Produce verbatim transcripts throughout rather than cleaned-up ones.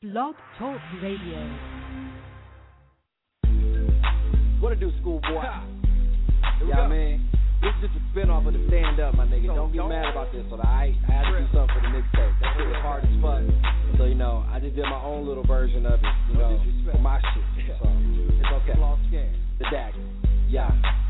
Blog Talk Radio. What it do, schoolboy? Yeah, I mean, this is just a spin-off of the stand-up, my nigga. Don't get mad about this, so I, I had to do something for the mixtape. That shit was hard as fuck. So, you know, I just did my own little version of it, you know, for my shit. So, it's okay. The dagger. Yeah.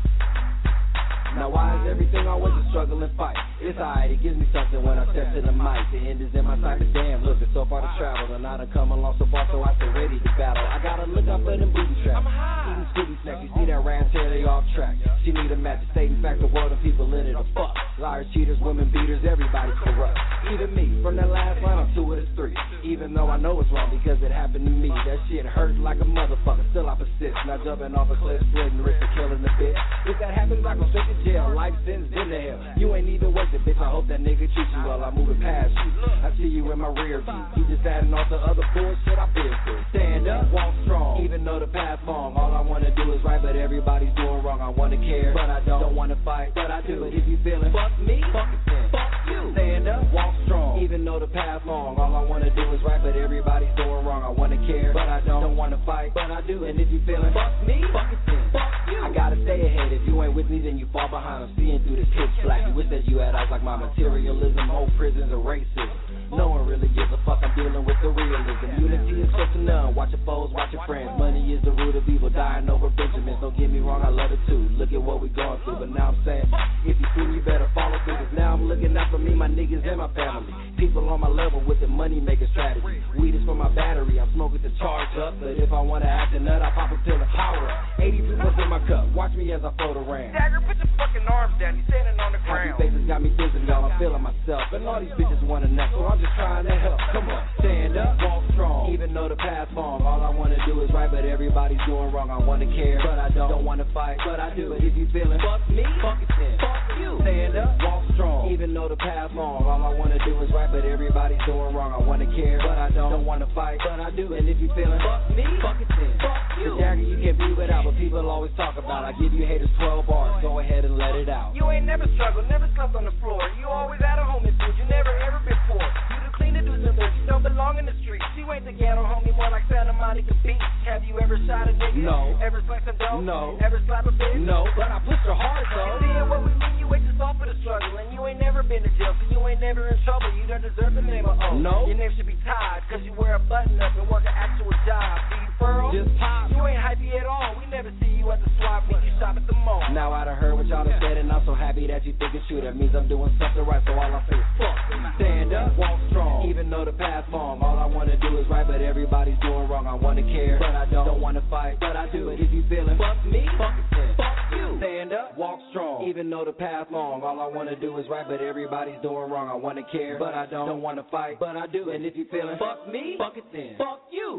Now why is everything always a struggle and fight? It's alright, it gives me something when I step to the mic. The end is in my sight, but damn, look, it's so far to travel. And I done come along so far, so I stay ready to battle. I gotta look out for them booby traps. Eating Scooby snacks, you see that rat tear, they off track. She need a match to state, in fact, the world of people in it are fuck. Liars, cheaters, women beaters, everybody's corrupt. Even me, from that last line, I'm two of the three. Even though I know it's wrong because it happened to me. That shit hurt like a motherfucker, still I persist. Not jumping off a cliff, splitting wrist and killing the bitch. If that happens, I go straight to jail. Life sentence in the hell. You ain't even worth it, bitch. I hope that nigga treats you well. I'm moving past you. I see you in my rear view. You just adding on to other bullshit I've been through. Stand up, walk strong. Even though the path long, all I wanna do is right, but everybody's doing wrong. I wanna care, but I don't. Don't wanna fight, but I do. But if you feeling fuck me, fuck it then. Fuck you. Stand up, walk strong. Even though the path long, all I wanna do is right, but everybody's doing wrong. I wanna care, but I don't. Don't wanna fight, but I do. And if you feeling fuck me, fuck it then. Fuck you. I gotta stay ahead. If you ain't with me, then you fall behind. I'm seeing through this pitch black. You wish that you had eyes like my materialism, old prisons, and racism. No one really gives a fuck. I'm dealing with the realism. Unity is close to none. Watch your foes, watch your friends. Money is the root of evil. Dying over Benjamins. Don't get me wrong, I love it too. Look at what we going through. But now I'm saying, if you see me, you better follow through. Cause now I'm looking out for me, my niggas, and my family. People on my level with the money making strategy. Weed is for my battery. I'm smoking to charge up. But if I wanna act a nut, I pop a pill and power up. eighty proof in my cup. Watch me as I float around. Dagger, put your fucking arms down. You standing on the ground. Happy faces got me dizzy, y'all. I'm feeling myself. And all these bitches wanna nut, so I'm just trying to help. Come on, stand up, walk strong. Even though the path long, all I wanna do is right, but everybody's doing wrong. I wanna care, but I don't. Don't wanna fight, but I do. But if you feeling fuck me, fuck it then. Fuck you. Stand up, walk strong. Even though the path long, all I wanna do is right, but everybody's doing wrong. I wanna care, but I don't. Don't wanna fight, but I do. And if you feeling fuck me, fuck it then. Fuck you. The dagger you can't be without, but people always talk about. I give you haters twelve bars. Go ahead and let it out. You ain't never struggled, never slept on the floor. You always had a home and food. You never ever been poor. You the clean to do some things. You don't belong in the streets. You ain't the ghetto homie, more like Santa Monica Beach. Have you ever shot a nigga? No. Ever slapped some dope? No. Ever slapped a bitch? No. But I pushed her hard though. Seeing what we mean, you ain't just off for the struggle. And you ain't never been to jail, so you ain't never in trouble. You don't deserve the name of O. No. Your name should be tied, cause you wear a button up and work an actual job. Do you furl? Just pop. You ain't hypey at all. We never see you at the swap meet. You shop at the mall. Now I done heard what y'all done said, and I'm so happy that you think it's true. That means I'm doing something right, so all I say is fuck. Stand up, walk strong. Even though the path long, all I wanna do is right, but everybody's doing wrong. I wanna care, but I don't. Don't wanna fight, but I do. But if you feeling fuck me, fuck it then. Fuck you. Stand up, walk strong. Even though the path long, all I wanna do is right, but everybody's doing wrong. I wanna care, but I don't. Don't wanna fight, but I do. And if you feeling fuck me, fuck it then. Fuck you.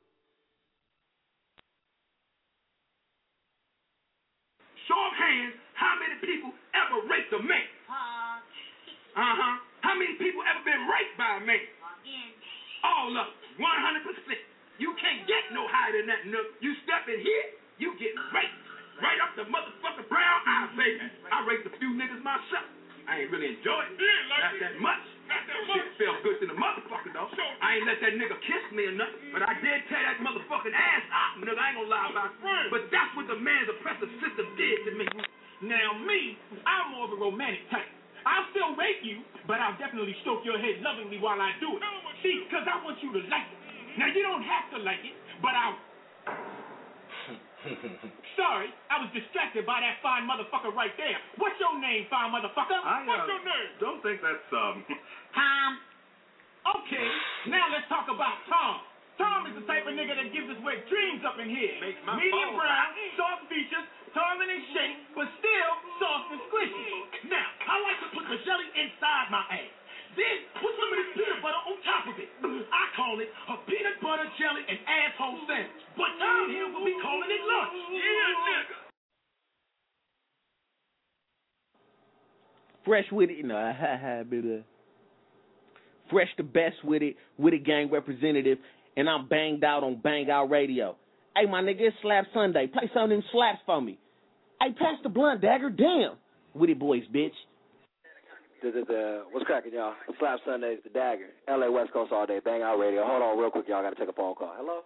Show of hands, how many people ever raped a man? Uh-huh. How many people ever been raped by a man? All of them, one hundred percent. You can't get no higher than that, nook. You step in here, you get raped. Right up the motherfucking brown eye, baby. I raped a few niggas myself. I ain't really enjoy it. Not that much. Shit felt good to the motherfucker, though. I ain't let that nigga kiss me or nothing, but I did tear that motherfucking ass out, nigga. I ain't gonna lie about it. But that's what the man's oppressive system did to me. Now, me, I'm more of a romantic type. I'll still rape you, but I'll definitely stroke your head lovingly while I do it. See, because I want you to like it. Now, you don't have to like it, but I'll... Sorry, I was distracted by that fine motherfucker right there. What's your name, fine motherfucker? I, uh, What's your name? Don't think that's, um... Tom. Okay, now let's talk about Tom. Tom is the type of nigga that gives us wet dreams up in here. Makes my Medium balls brown, soft features, taller in shape, but still soft and squishy. Now, I like to put the jelly inside my ass. Then put some of this peanut butter on top of it. I call it a peanut butter jelly and asshole sandwich. But down here we'll be calling it lunch. Yeah, nigga. Fresh with it, you know, I have bit of Fresh the best with it, with it gang representative, and I'm banged out on Bang Out Radio. Hey, my nigga, it's Slap Sunday. Play some of them slaps for me. Hey, pass the blunt, Dagger. Damn. With it, boys, bitch. The, the, the, what's cracking, y'all? Slap Sundays, the Dagger, L A West Coast all day, Bang Out Radio. Hold on real quick, y'all. Got to take a phone call. Hello?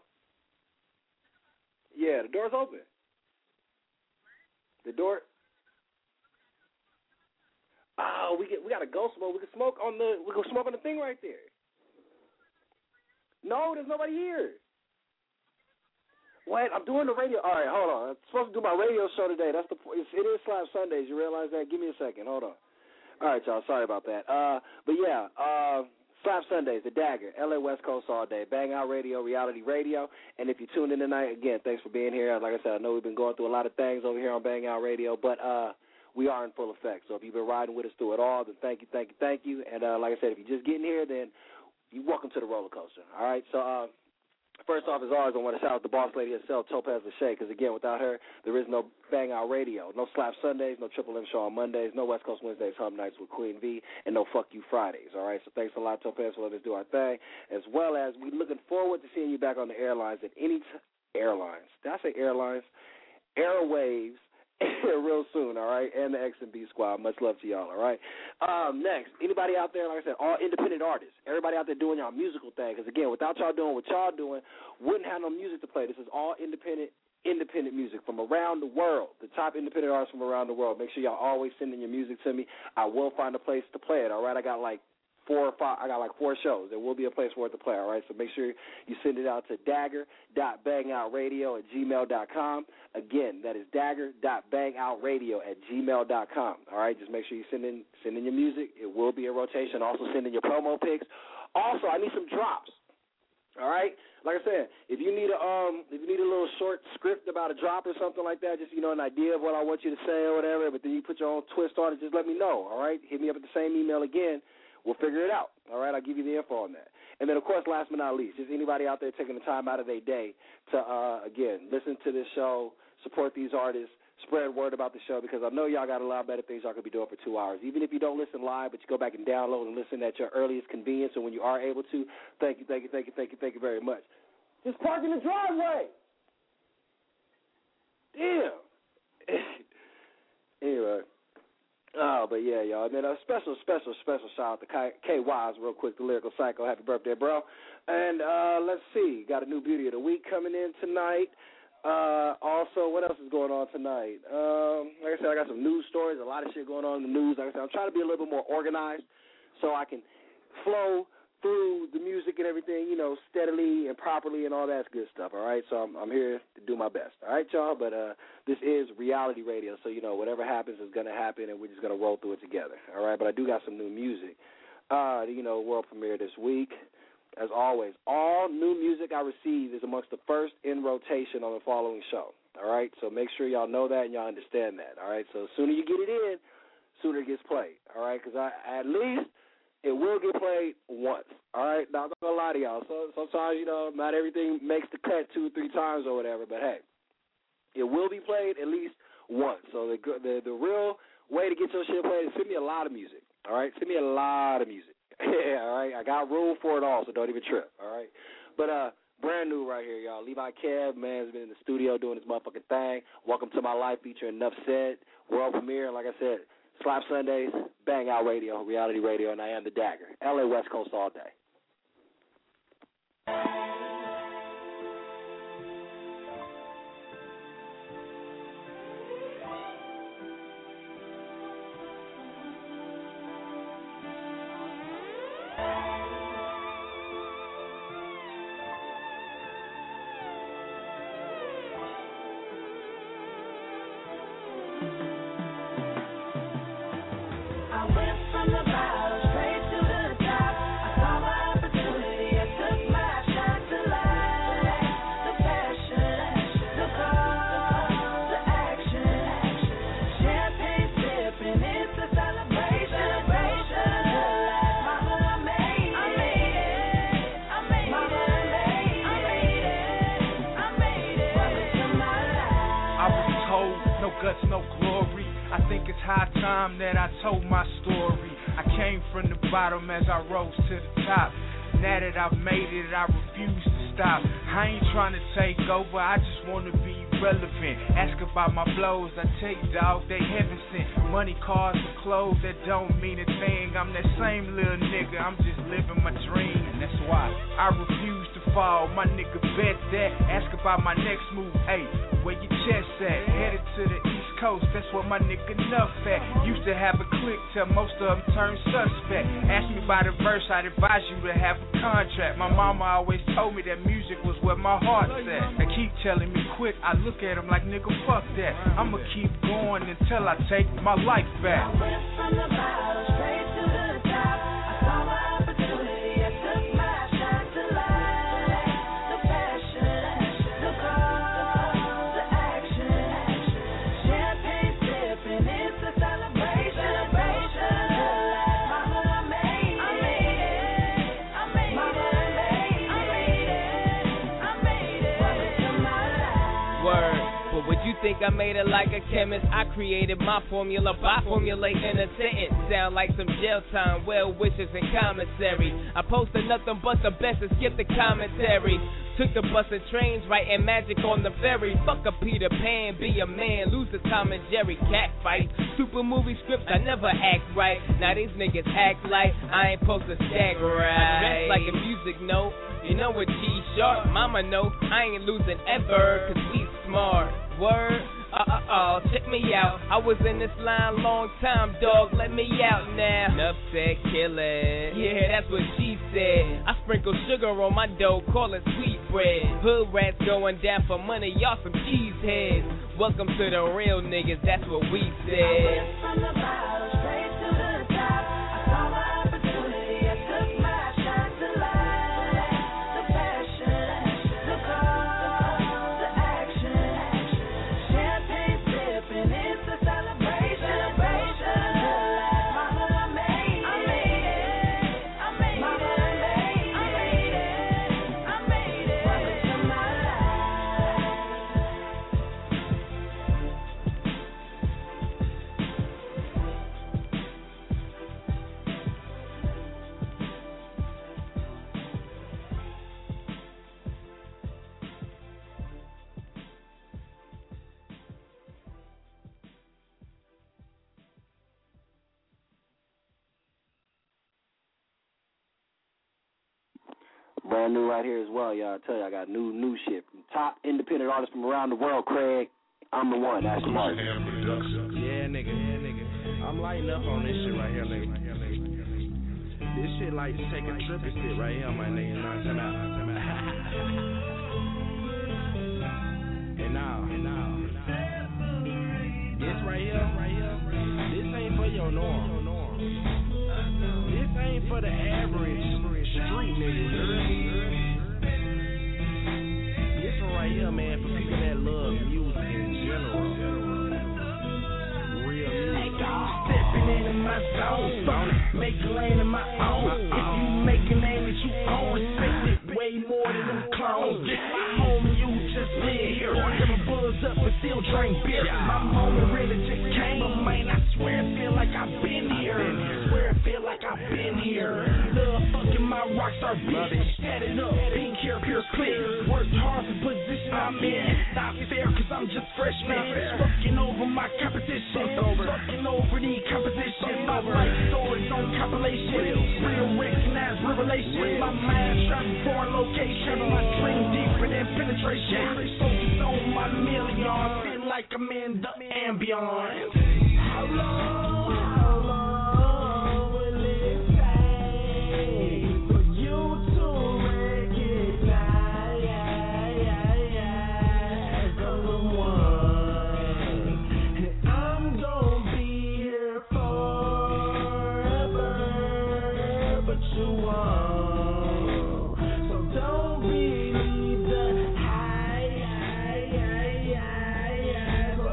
Yeah, the door's open. The door. Oh, we get we got to go smoke. We can smoke on the we can smoke on the thing right there. No, there's nobody here. Wait, I'm doing the radio. All right, hold on. I'm supposed to do my radio show today. That's the it's, it is Slap Sundays. You realize that? Give me a second. Hold on. All right, y'all. Sorry about that. Uh, but yeah, uh, Slap Sundays, the Dagger, L A West Coast all day, Bang Out Radio, Reality Radio. And if you tuned in tonight, again, thanks for being here. Like I said, I know we've been going through a lot of things over here on Bang Out Radio, but uh, we are in full effect. So if you've been riding with us through it all, then thank you, thank you, thank you. And uh, like I said, if you're just getting here, then you're welcome to the roller coaster. All right, so. Uh, First off, as always, I want to shout out the boss lady herself, Topaz Lachey, because, again, without her, there is no Bang Out Radio, no Slap Sundays, no Triple M Show on Mondays, no West Coast Wednesdays, Hub Nights with Queen V, and no Fuck You Fridays, all right? So thanks a lot, Topaz, for letting us do our thing, as well as we looking forward to seeing you back on the airlines at any t- airlines. Did I say airlines? Airwaves. Real soon, all right, and the X and B squad. Much love to y'all, all right? Um, next, anybody out there, like I said, all independent artists, everybody out there doing y'all musical thing, because, again, without y'all doing what y'all doing, wouldn't have no music to play. This is all independent independent music from around the world, the top independent artists from around the world. Make sure y'all always sending your music to me. I will find a place to play it, all right? I got like Four or five, I got like four shows. There will be a place for it to play, all right? So make sure you send it out to dagger dot bang out radio at gmail dot com. Again, that is dagger dot bang out radio at gmail dot com, all right? Just make sure you send in, send in your music. It will be a rotation. Also send in your promo pics. Also, I need some drops, all right? Like I said, if you need a um, if you need a little short script about a drop or something like that, just, you know, an idea of what I want you to say or whatever, but then you put your own twist on it, just let me know, all right? Hit me up at the same email again. We'll figure it out, all right? I'll give you the info on that. And then, of course, last but not least, just anybody out there taking the time out of their day to, uh, again, listen to this show, support these artists, spread word about the show, because I know y'all got a lot better things y'all could be doing for two hours. Even if you don't listen live, but you go back and download and listen at your earliest convenience, and when you are able to, thank you, thank you, thank you, thank you, thank you very much. Just park in the driveway. Damn. Anyway. Oh, but yeah, y'all. And then a special, special, special shout out to K Wise real quick, the Lyrical Psycho. Happy birthday, bro. And uh, let's see. Got a new Beauty of the Week coming in tonight. Uh, also, what else is going on tonight? Um, like I said, I got some news stories, a lot of shit going on in the news. Like I said, I'm trying to be a little bit more organized so I can flow through the music and everything, you know, steadily and properly and all that good stuff, all right? So I'm, I'm here to do my best, all right, y'all? But uh, this is reality radio, so, you know, whatever happens is going to happen, and we're just going to roll through it together, all right? But I do got some new music. Uh, you know, world premiere this week. As always, all new music I receive is amongst the first in rotation on the following show, all right? So make sure y'all know that and y'all understand that, all right? So the sooner you get it in, sooner it gets played, all right? Because I at least it will get played once, all right? Now, I'm not going to lie to y'all. So, sometimes, you know, not everything makes the cut two or three times or whatever, but, hey, it will be played at least once. So the the, the real way to get your shit played is send me a lot of music, all right? Send me a lot of music. Yeah, all right? I got room for it all, so don't even trip, all right? But uh, brand new right here, y'all. Levi Kev, man's been in the studio doing his motherfucking thing. Welcome to My Life featuring Enough Said, world premiere, like I said, Slap Sundays, Bang Out Radio, Reality Radio, and I am the Dagger. L A West Coast all day. No glory. I think it's high time that I told my story. I came from the bottom as I rose to the top. Now that I've made it, I refuse to stop. I ain't trying to take over, I just wanna be relevant. Ask about my blows, I tell you, dog, they heaven sent. Money, cars, and clothes, that don't mean a thing. I'm that same little nigga, I'm just living my dream. And that's why I refuse to fall, my nigga bet that. Ask about my next move, hey, where your chest at? Headed to the East Coast, that's where my nigga Nuff at. Used to have a clique till most of them turned suspect. Ask me about a verse, I'd advise you to have a contract. My mama always told me that music was where my heart's at. They keep telling me quit, I look at them like nigga fuck that. I'ma keep going until I take my life back. I went from the bottom straight to the top. I saw my opportunity, I took my shot to life. The passion, the cause, the action. Champagne sipping, it's a celebration. Mama, I made it. I made it. I made it. Mama, I made it. I made it. I made it. Welcome to my life. Word. But would you think I made it like a chemist? I created my formula by formulating a sentence. Sound like some jail time, well wishes and commissary. I posted nothing but the best and skip the commentary. Took the bus and trains, writing magic on the ferry. Fuck a Peter Pan, be a man, lose the Tom and Jerry cat fight. Super movie scripts, I never act right. Now these niggas act like I ain't supposed to stack right. I dress like a music note, you know what G sharp. Mama know I ain't losing ever, cause we smart. Word? Uh-uh-uh, check me out. I was in this line long time, dog, let me out now. Enough said, kill it. Yeah, that's what she said. I sprinkle sugar on my dough, call it sweet bread. Hood rats going down for money, y'all some cheeseheads. Welcome to the real niggas, that's what we said. I went from the bottom straight to the top. I saw my opportunity, I took my shot to life. The passion, the cause, the action. Champagne sipping, it's a celebration. Mama, I made it. I made it. I made it. Mama, I made it. I made it. I made it. Welcome to my life. Brand new right here as well, y'all. I tell you, I got new new shit. Top independent artists from around the world, Craig. I'm the one. That's Mark. Yeah, nigga. Yeah, nigga. I'm lighting up on this shit right here, nigga. This shit like take a trip and shit right here, my nigga. Nine time out. And now, and now, this right here, right here, this ain't for your norm. This ain't for the average street nigga. This one right here, man, for people that love music in general. Real music. Stepping into my zone, make a lane of my own. If you make a name that you own, respect it way more than them clones. This my home and you just live here. Never buzz up but still drink beer. My moment really just came, but man, I swear it feel like I've been here. I swear it feel like I've been here. Love fucking my rockstar bitch. Had it up, pink hair, pure clear. Worked hard for position I'm in. Not fair cause I'm just freshman. Fucking over my competition. Fucking over the composition. My life stories on compilation. Real recognized revelation. My mind traveling foreign location. My dream deeper than penetration. Focus on my million. Feel like I'm in the ambience. How long, how long will it take for you to recognize I'm the one? I'm gonna be here forever, but you won't. So don't believe the high, high, high, high, high,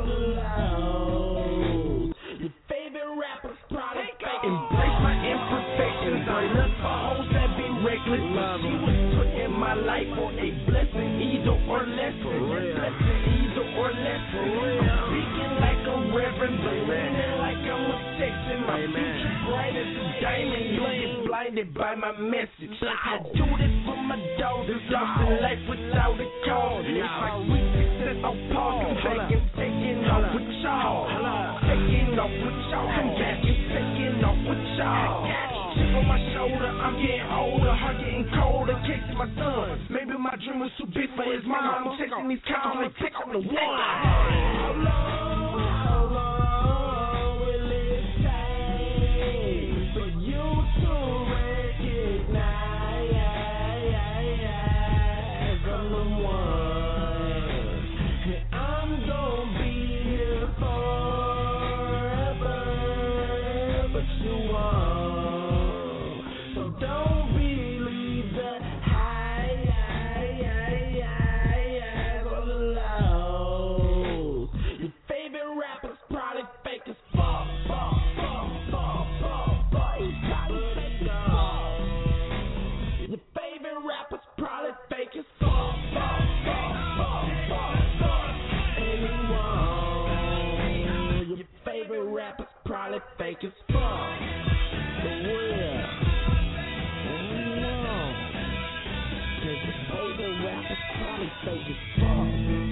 low. Your favorite rapper's product. Embrace my imperfections. I look for hoes that be reckless. She was put in my life for a blessing, either or lesson. Blessing, either or lesson. I'm speaking like a reverend, but learning like I'm a Texan. My future bright as a diamond. You get blind offended by my message. I do this for my dogs that's lost in life without a cause. If I reach success, I'll pause. Come back and taking off with y'all. Taking off with y'all. Come back and taking off with y'all. Chip on my shoulder, I'm getting older, heart getting colder. Kicks my son. Maybe my dream was too big for his mom. I'm chasing these cows, I'm gonna take on the one. How long, how long will it take for you to recognize I'm the one? I'm gonna be here forever, but you won't. Don't believe the high, high, high, high, high, all alone. Your favorite rapper's probably fake as fuck, fuck, fuck, fuck, fuck, fuck. He's probably fake as fuck. Your favorite rapper's probably fake as fuck, fuck, fuck, fuck, fuck, fuck. Anyone. Your favorite rapper's probably fake as fuck. For real. Fake as fuck.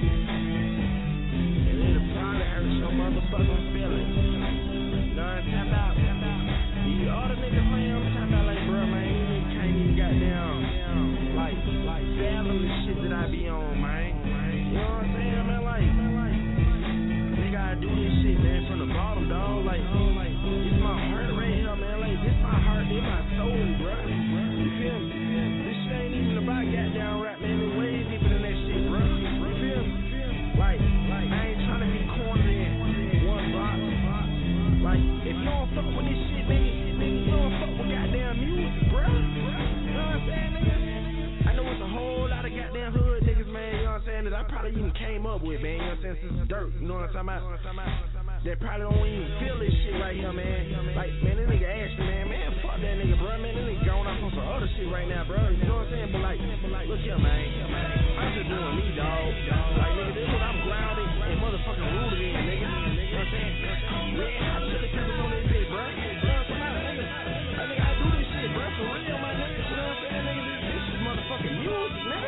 And it'll probably hurt your motherfucking feelings. You know what I'm talking about? The other niggas, man, I'm talking about like, bro, man, you niggas can't even goddamn, like, like, fathom the shit that I be on, man. You know what I'm saying, man? Like, nigga, I do this shit, man, from the bottom, dog. Like, like, it's my heart right here, man. Like, this my heart, this my soul, bro. You feel me? This shit ain't even about goddamn rap, man. It's way deeper than that shit, bro. You feel me? Like, like, I ain't trying to be cornered in one box. Like, if you don't fuck with this shit, nigga, you don't fuck with goddamn music, bro. You know what I'm saying, nigga? I know it's a whole lot of goddamn hood niggas, man, you know what I'm saying, that I probably even came up with, man, you know what I'm saying, since dirt, you know what I'm talking about? That probably don't even feel this shit right here, man. Like, man, that nigga Ashley, man, man, fuck that nigga, bro. Man, that nigga going off on some other shit right now, bro. You know what I'm saying? But like, look here, man. I'm just doing me, dog. Like, nigga, this is what I'm grounded and motherfucking rooted in, nigga. You know what I'm saying? Man, I took the people on this bitch, bro. You know what I'm saying? Nigga, I think I do this shit, bro, for real, my nigga. You know what I'm saying, nigga? This, this is motherfucking music, nigga.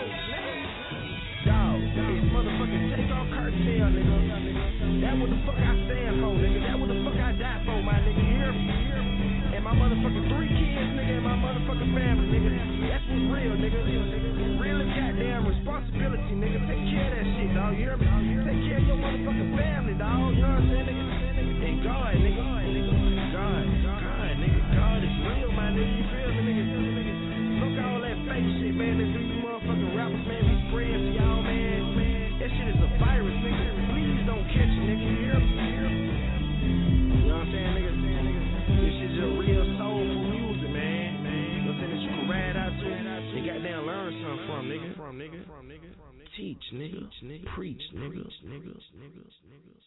Dog, it's motherfucking take off cartel, nigga. That what the fuck I stand for, nigga. That what the fuck I die for, my nigga. You hear me? And my motherfucking three kids, nigga, and my motherfucking family, nigga. That's what's real, nigga. Real is goddamn responsibility, nigga. Take care of that shit, dog. You hear me? Take care of your motherfucking family, dog. You know what I'm saying, nigga? And God, nigga. God, God, nigga. God is real, my nigga. You feel me, nigga? Fuck all that fake shit, man. That these motherfucking rappers, man, be spreading to y'all, man. That shit is a virus, nigga. Please don't catch it, nigga. You hear me? You know what I'm saying, nigga? This shit's a real soulful music, man. You know what I'm saying? That you can ride out to and goddamn learn something from, nigga. From, nigga. From, nigga. Teach, nigga. Preach, nigga. Nigga. Nigga. Nigga.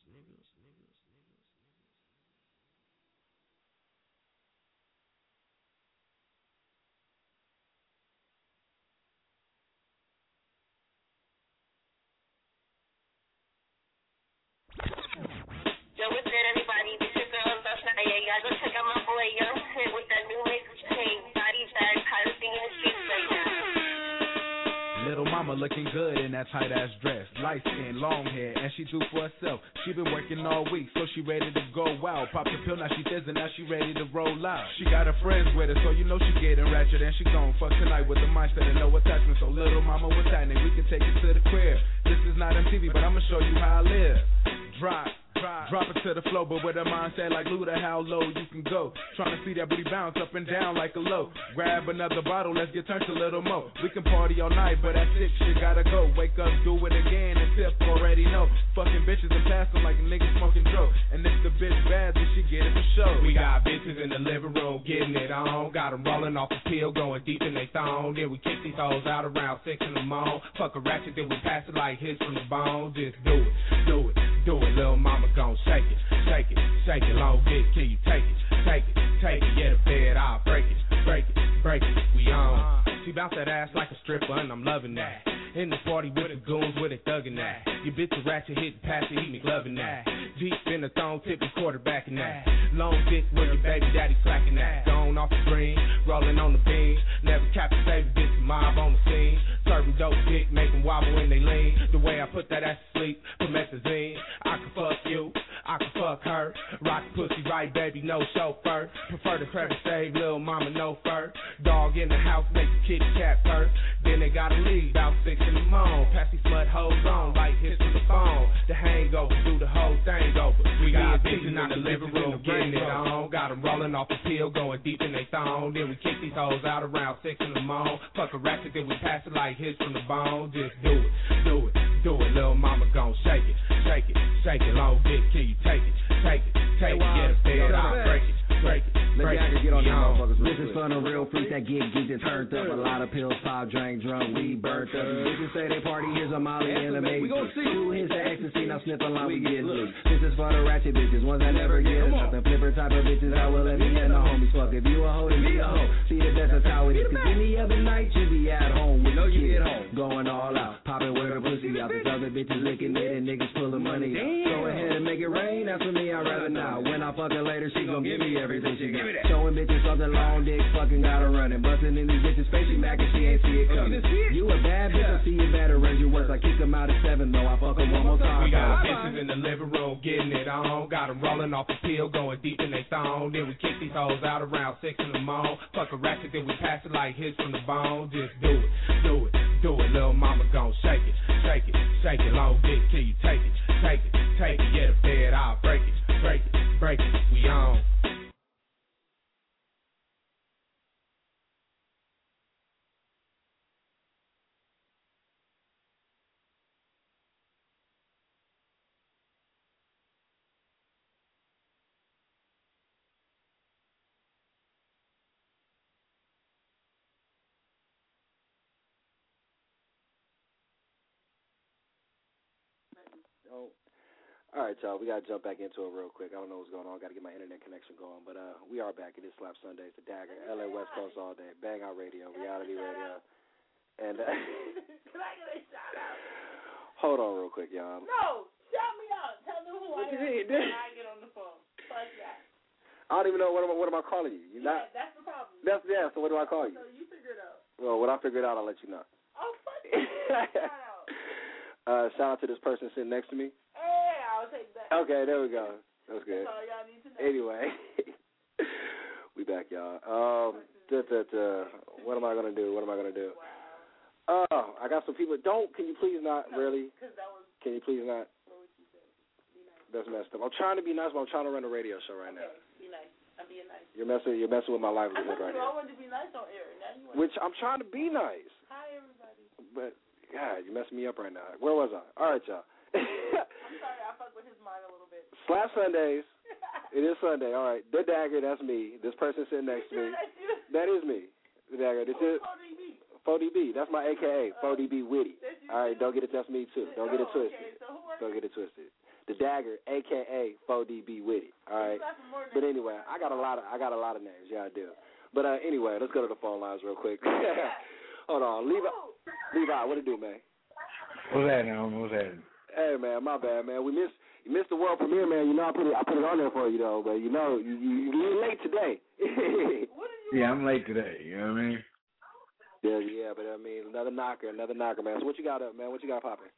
Yo, what's good, everybody? This is your girl, Dustin. Yeah, y'all go check out my boy, Young Hit, with that new mix, which came Body Bag, Pirating in the Streets right now. Little mama looking good in that tight ass dress, light skin, long hair, and she do for herself. She been working all week, so she ready to go wild. Pop the pill, now she fizzing, now she ready to roll out. She got her friends with her, so you know she getting ratchet, and she gon' fuck tonight with the mindset of no attachment. So little mama, what's happening? We can take it to the crib. This is not M T V, but I'ma show you how I live. Drop. Drop it to the floor, but with a mindset like Luda, how low you can go. Trying to see that booty bounce up and down like a low. Grab another bottle, let's get turned a little more. We can party all night, but that sick shit gotta go. Wake up, do it again, and tip already know. Fucking bitches and pass them like a nigga smoking dope. And if the bitch bad, then she get it for sure. We got bitches in the living room getting it on. Got them rolling off the pill, going deep in they thong. Then we kick these hoes out around six in the morning. Fuck a ratchet, then we pass it like hits from the bone. Just do it, do it, do it, little mama gon' shake it. Shake it, shake it, long dick, till you take it, take it, take it, yeah, the bed, I'll break it, break it, break it, we on. She bounce that ass like a stripper, and I'm loving that. In the party with the goons, where they thuggin' that. Your bitch a ratchet, hit pass it, he McLovin' that. Deep in the thong, tipping quarterbacking that. Long dick where your baby daddy slacking that. Gone off the green, rolling on the beam. Never cap a baby bitch, mob on the scene. Serving dope dick, make them wobble when they lean. The way I put that ass to sleep, promethazine. I can fuck you, I can fuck her. Rock the pussy right, baby, no chauffeur. Prefer the credit save, little mama, no fur. Dog in the house, make the kitty cat purr. Then they gotta leave, about six in the morning. Pass these slut hoes on, like hits from the phone. The hangover, do the whole thing over. We got bitches in the living room, getting it on. Got them rolling off the pill, going deep in they thong. Then we kick these hoes out around six in the morning. Fuck a ratchet, then we pass it like hits from the bone. Just do it, do it, do it. Little mama gon' shake it, shake it, shake it. Long dick till you take it, take it, take it. Get a bed, I'll break it, break it, break it. Get on these motherfuckers. This is for the real freaks that get geeked and turned up. A lot of pills, pop, drink, drunk, weed, burnt up. Bitches say they party, here's a Molly and a Mason. Two hits of ecstasy, now sniff a line, we get loose. This is for the ratchet bitches, ones that never get enough. The flipper type of bitches I will let me and the homies fuck. If you a hoe, then be a hoe. See the best, that's how it is. Cause any other night you be at home with your kid, going all out, popping with her pussy out. There's other bitches licking it and niggas pulling money out. Go ahead and make it rain, that's for me, I'd rather not. When I fuck her later, she gon' give me everything she got. Showing bitches something long dick, fucking got her running. Busting in these bitches' face, she mad cause she ain't see it coming. You a bad bitch, I see you better raise your words. I kick them out at seven, though I fuck them one more time. We got bitches in the living room, getting it on. Got them rolling off the pill, going deep in they thong. Then we kick these hoes out around six in the morning. Fuck a ratchet, then we pass it like hits from the bone. Just do it, do it, do it. Little mama gon' shake it, shake it, shake it. Long dick till you take it, take it, take it. Get a bed, I'll break it, break it, break it. We on. Oh, all right, y'all. We got to jump back into it real quick. I don't know what's going on. Got to get my internet connection going. But uh, we are back. It is Slap Sundays, the Dagger, L A West Coast all day, Bang Out Radio, Reality Radio. And uh, Can I get a shout out? Hold on real quick, y'all. No, shout me out. Tell me who What I you am mean? when I get on the phone. Fuck that. I don't even know what am I, what am I calling you. You Yeah, not? that's the problem. That's yeah. So what do I call you? So you figure it out. Well, when I figure it out, I'll let you know. Oh, fuck you. Shout out. Uh, shout out to this person sitting next to me. Hey, I'll take that. Okay, there we go. That's good. That's all y'all need to know. Anyway, we back, y'all. Um, da, da, da. What am I gonna do? What am I gonna do? Oh, uh, I got some people. Don't. Can you please not? No, really? Cause that was, can you please not? What would you say? Be nice. That's messed up. I'm trying to be nice, but I'm trying to run a radio show right okay, now. be nice. I'm being nice. You're messing. You're messing with my I livelihood right I now. wanted to be nice on air. Now you want Which I'm trying to be nice. Hi, everybody. But God, you're messing me up right now. Where was I? All right, y'all. I'm sorry. I fucked with his mind a little bit. Slap Sundays. It is Sunday. All right. The Dagger. That's me. This person sitting next to me. That's you. That is me. The Dagger. This is four D B. That's my A K A. four D B Witty. All right. Don't get it. That's me too. Don't get it Oh, twisted. okay. So who are Don't you? get it twisted. The Dagger, A K A. four D B Witty. All right. But anyway, I got a lot of I got a lot of names. Yeah, I do. But uh, anyway, let's go to the phone lines real quick. Hold on. Levi. Levi, what it do, man? What's that now? What's that? Hey man, my bad, man. We missed you missed the world premiere, man. You know I put it I put it on there for you though, but you know you you you're late today. Yeah, I'm late today. You know what I mean? Yeah, yeah, but I mean another knocker, another knocker, man. So what you got up, man? What you got popping?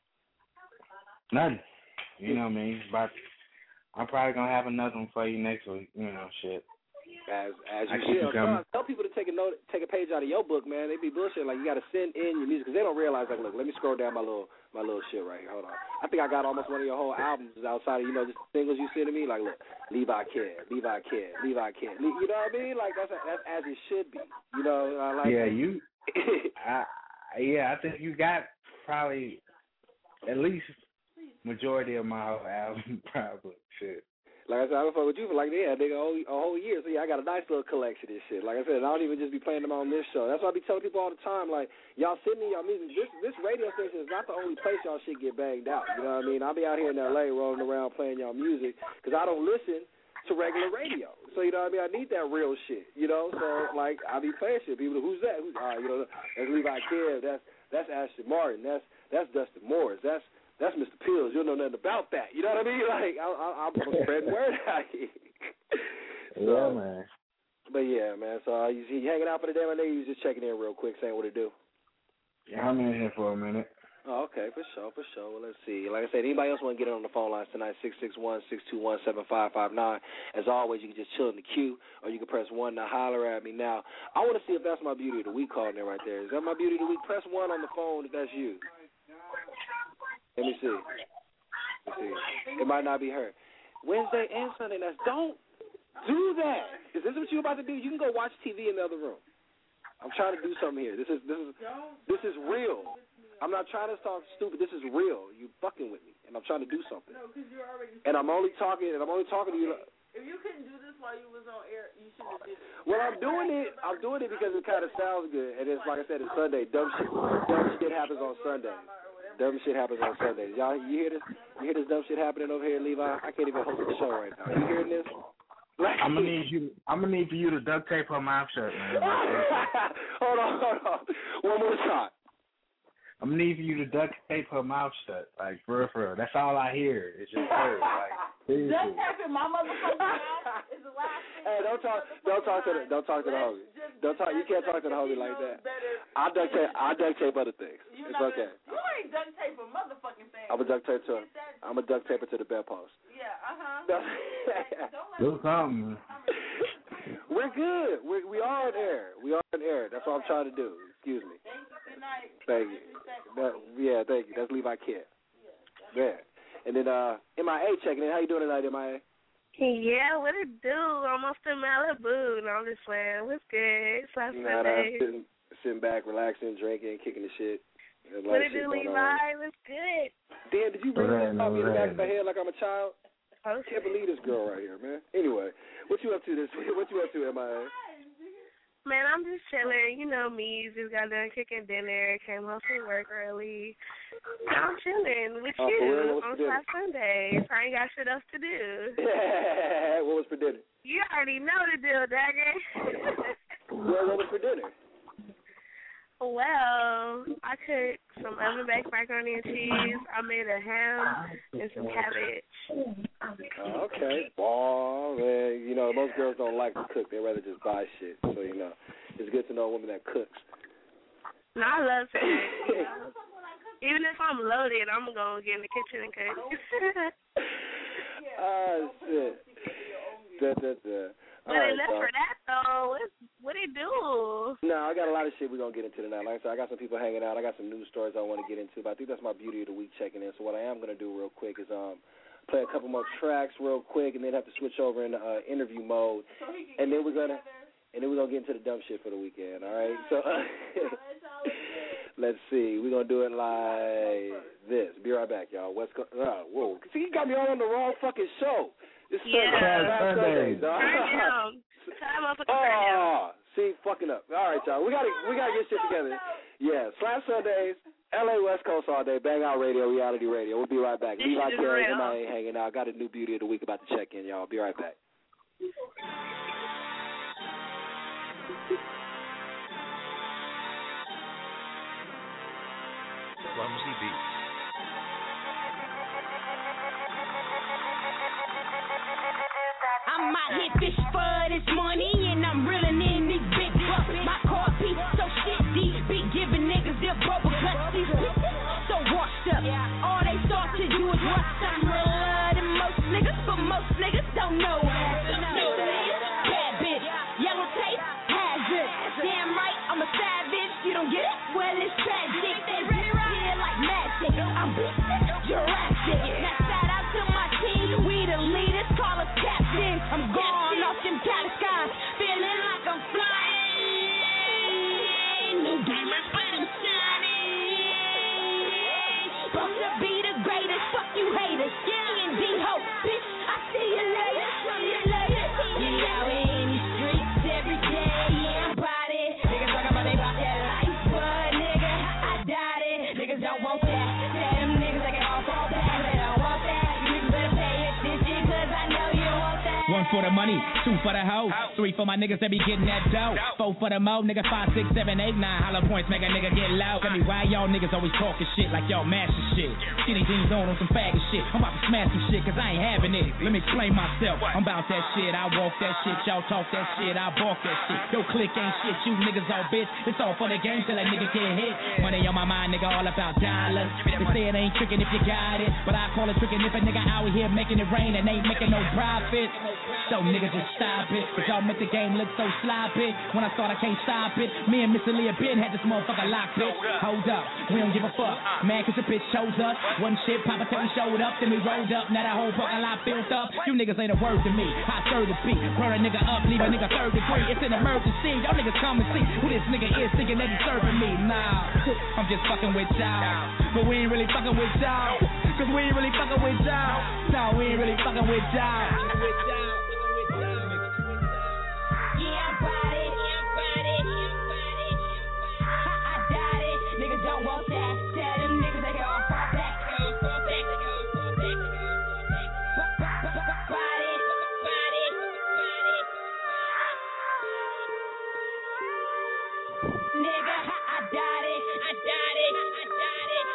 Nothing. You know what I mean? But I'm probably gonna have another one for you next week. You know, shit. As as I you keep should. you coming. Tell people to take a note, take a page out of your book, man. They be bullshit. Like you got to send in your music because they don't realize. Like, look, let me scroll down my little my little shit right here. Hold on. I think I got almost one of your whole albums outside of you know just singles you send to me. Like, look, Levi Care, Levi Care, Levi Care. Le- you know what I mean? Like that's that's as it should be. You know, I like. Yeah, that. you. I, yeah, I think you got probably at least majority of my whole album, probably. Shit. Like I said, I've been fucking with you for like, yeah, nigga, a whole, a whole year. So, yeah, I got a nice little collection of this shit. Like I said, I don't even just be playing them on this show. That's why I be telling people all the time, like, y'all send me y'all music. This this radio station is not the only place y'all shit get banged out. You know what I mean? I'll be out here in L A rolling around playing y'all music because I don't listen to regular radio. So, you know what I mean? I need that real shit, you know? So, like, I be playing shit. People, who's that? Who's, all right, you know, that's Levi Kev. That's that's Ashley Martin. That's that's Dustin Morris. That's that's Mister Pills. You don't know nothing about that. You know what I mean? Like I, I, I'm spreading word out here. So, yeah, man. But yeah, man. So uh, you, you hanging out for the day, my nigga? You just checking in real quick, saying what to do. Yeah, I'm in here for a minute. Oh, okay, for sure, for sure. Well, let's see. Like I said, anybody else want to get on the phone lines tonight, six six one, six two one, seven five five nine. As always, you can just chill in the queue, or you can press one to holler at me. Now, I want to see if that's my beauty of the week calling there right there. Is that my beauty of the week? Press one on the phone if that's you. Let me see. Let's see. It might not be her. Wednesday and Sunday nights. Don't do that. Is this what you're about to do? You can go watch T V in the other room. I'm trying to do something here. This is this is this is real. I'm not trying to talk stupid. This is real. You fucking with me, and I'm trying to do something. No, because you're already. And I'm only talking. And I'm only talking to you. If you couldn't do this while you was on air, you should have did it. Well, I'm doing it. I'm doing it because it kind of sounds good, and it's like I said, it's Sunday. Dumb shit. Dumb shit happens on Sunday. Dumb shit happens on Sundays. Y'all, you hear this? You hear this dumb shit happening over here, Levi? I can't even host the show right now. You hearing this? I'm gonna need you. I'm gonna need for you to duct tape her mouth shut, man. Hold on, hold on. One more time. I'm gonna need for you to duct tape her mouth shut, like for real, for real. That's all I hear. It's just her. Like, seriously. Duct taping my motherfucking mouth is the last thing. Hey, don't talk. Don't talk to the. Don't talk to the homie. Don't talk. You can't talk to the homie like that. I duct tape. I duct tape other things. You're it's not okay. Gonna, you ain't duct tape a motherfucking thing. I'm a duct tape to. I'm a duct taper to the bedpost. Yeah. Uh huh. Do something. We're good. We we are on air. We are on air. That's what I'm trying to do. Excuse me. Good night. Thank you. That, yeah, thank you. That's Levi Kid. There. And then uh, M I A checking in. How you doing tonight, M I A? Yeah, what it do? Almost in Malibu. No, I'm just playing. What's good? It's last You know, Sunday. sitting, sitting back, relaxing, drinking, kicking the shit. There's a lot What of it shit do, going Levi? on. What's good? Dan, did you really Right, just pop me in the back of my right. head like I'm a child? I can't believe this girl right here, man. Anyway, what you up to this week? What you up to, M I A? Man, I'm just chilling. You know me. Just got done cooking dinner. Came home from work early. Now I'm chilling with Oh, for real? you What was on for dinner? Slash Sunday. I ain't got shit else to do. What was for dinner? You already know the deal, Dagger. Well, what was for dinner? Well, I cooked some oven baked macaroni and cheese. I made a ham and some cabbage. Oh, okay. Ball, man. You know, most girls don't like to cook. They rather just buy shit. So, you know, it's good to know a woman that cooks. No, I love to cook. You know? Even if I'm loaded, I'm going to get in the kitchen and cook. Oh, shit. Da, da, da. But All right, enough so. for that, though. What, what it do? No, I got a lot of shit we're going to get into tonight. Like I said, I got some people hanging out. I got some news stories I want to get into, but I think that's my beauty of the week checking in. So what I am going to do real quick is um play a couple more tracks real quick and then have to switch over into uh, interview mode. And then we're going to and then we're going to get into the dumb shit for the weekend, all right? So uh, let's see. We're going to do it like this. Be right back, y'all. What's going oh, whoa. See, you got me all on the wrong fucking show. This is Yeah. Sunday. Sunday. Sunday. Turn down. Time up with the turn down. Oh, see, fucking up. All right, y'all. We gotta we gotta get shit together. Yeah, Slap Sundays, L A West Coast all day, Bang Out Radio, Reality Radio. We'll be right back. This Levi shit is Carey, real. M I A hanging out. Got a new beauty of the week about to check in, y'all. Be right back. Clumsy Beats. I'm out here fish for this money and I'm reeling in these big bucks. My car be so shit deep, be giving niggas their bubble guts. These bitches so washed up. All they start to do is rust. I'm realer than most niggas, but most niggas don't know that. Bad bitch, yellow tape, hazard. Damn right, I'm a savage. You don't get it? Well, it's tragic. They feel like magic. I'm Jurassic. Now shout out to my team. We the leaders, call us captain. I'm going off them cali skies, feeling like I'm flying. New diamonds, but I'm shining. Supposed to be the greatest. Fuck you haters. E and D ho, bitch. I see you later. See you later. Yeah, out here in these streets every day. Yeah, I'm about it. Niggas talking about they about that life, but nigga, I doubt it. Niggas don't want that. Tell them niggas they can all fall back. They don't want that. You niggas better pay attention, cause I know you want that. Once for the money, two for the hoe, three for my niggas that be getting that dough, four for the mo, nigga, five, six, seven, eight, nine, hollow points make a nigga get loud. Tell me why y'all niggas always talking shit like y'all master shit. Skinny jeans on on some faggot shit. I'm about to smash some shit cause I ain't having it. Let me explain myself. I'm about that shit. I walk that shit. Y'all talk that shit. I balk that shit. Yo, click ain't shit. You niggas all bitch. It's all for the game till that nigga get hit. Money on my mind, nigga, all about dollars. They say it ain't tricking if you got it, but I call it tricking if a nigga out here making it rain and ain't making no profit. So niggas just stop it, cause y'all make the game look so sloppy. When I start, I can't stop it. Me and Mister Leah Ben had this motherfucker locked, bitch. Hold up, we don't give a fuck. Man, cause the bitch chose us. One shit, Papa till we showed up, then we rolled up. Now that whole fucking lot filled up. You niggas ain't a word to me. I serve the beat. Burn a nigga up, leave a nigga third degree. It's an emergency. Y'all niggas come and see who this nigga is thinking that he's serving me. Nah, I'm just fucking with y'all. But we ain't really fucking with y'all. Cause we ain't really fucking with y'all. No, we ain't really fucking with y'all. Don't want that. Tell them niggas they can all fall back. Fall back. Fall back. Body, body, body. Nigga, I got it. I got it. I got it.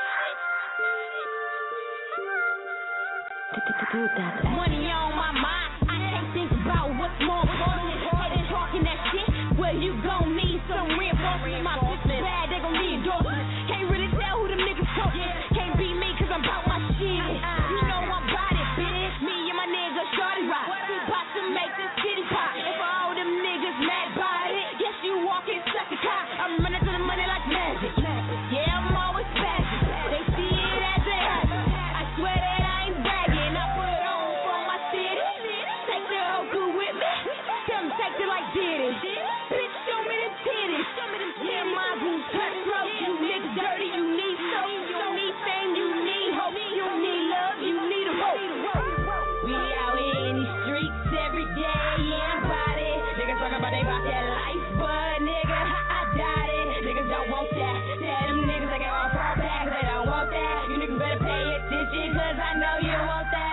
I got it. Money on my mind. I can't think about what's more important. Headed talking that shit. Well, you gon' need some reinforcement. My business bad, they gon' need endorsements. Can't really tell who them niggas talking. Can't beat me cause I'm about my shit. You know I'm about it, bitch. Me and my nigga Shorty rock. We bout to make this kitty pop. And for all them niggas mad by it, yes, you walking suck a cop. I'm running to the money like magic. Yeah, I'm always passing. They see it as it happens. I swear that I ain't bragging. I put it on for my city. Take the whole crew with me. Tell them take it like Diddy. Bitch, show me the titties. Yeah, my groove cutthroat. You niggas dirty, you need soap. You need fame, you need hope. You need love, you need a hope. We out here in these streets every day, yeah, I'm about it. Niggas talking about they got that life, but nigga, I got it. Niggas don't want that. Tell them niggas they can all fall back, they don't want that. You niggas better pay attention, cause I know you want that.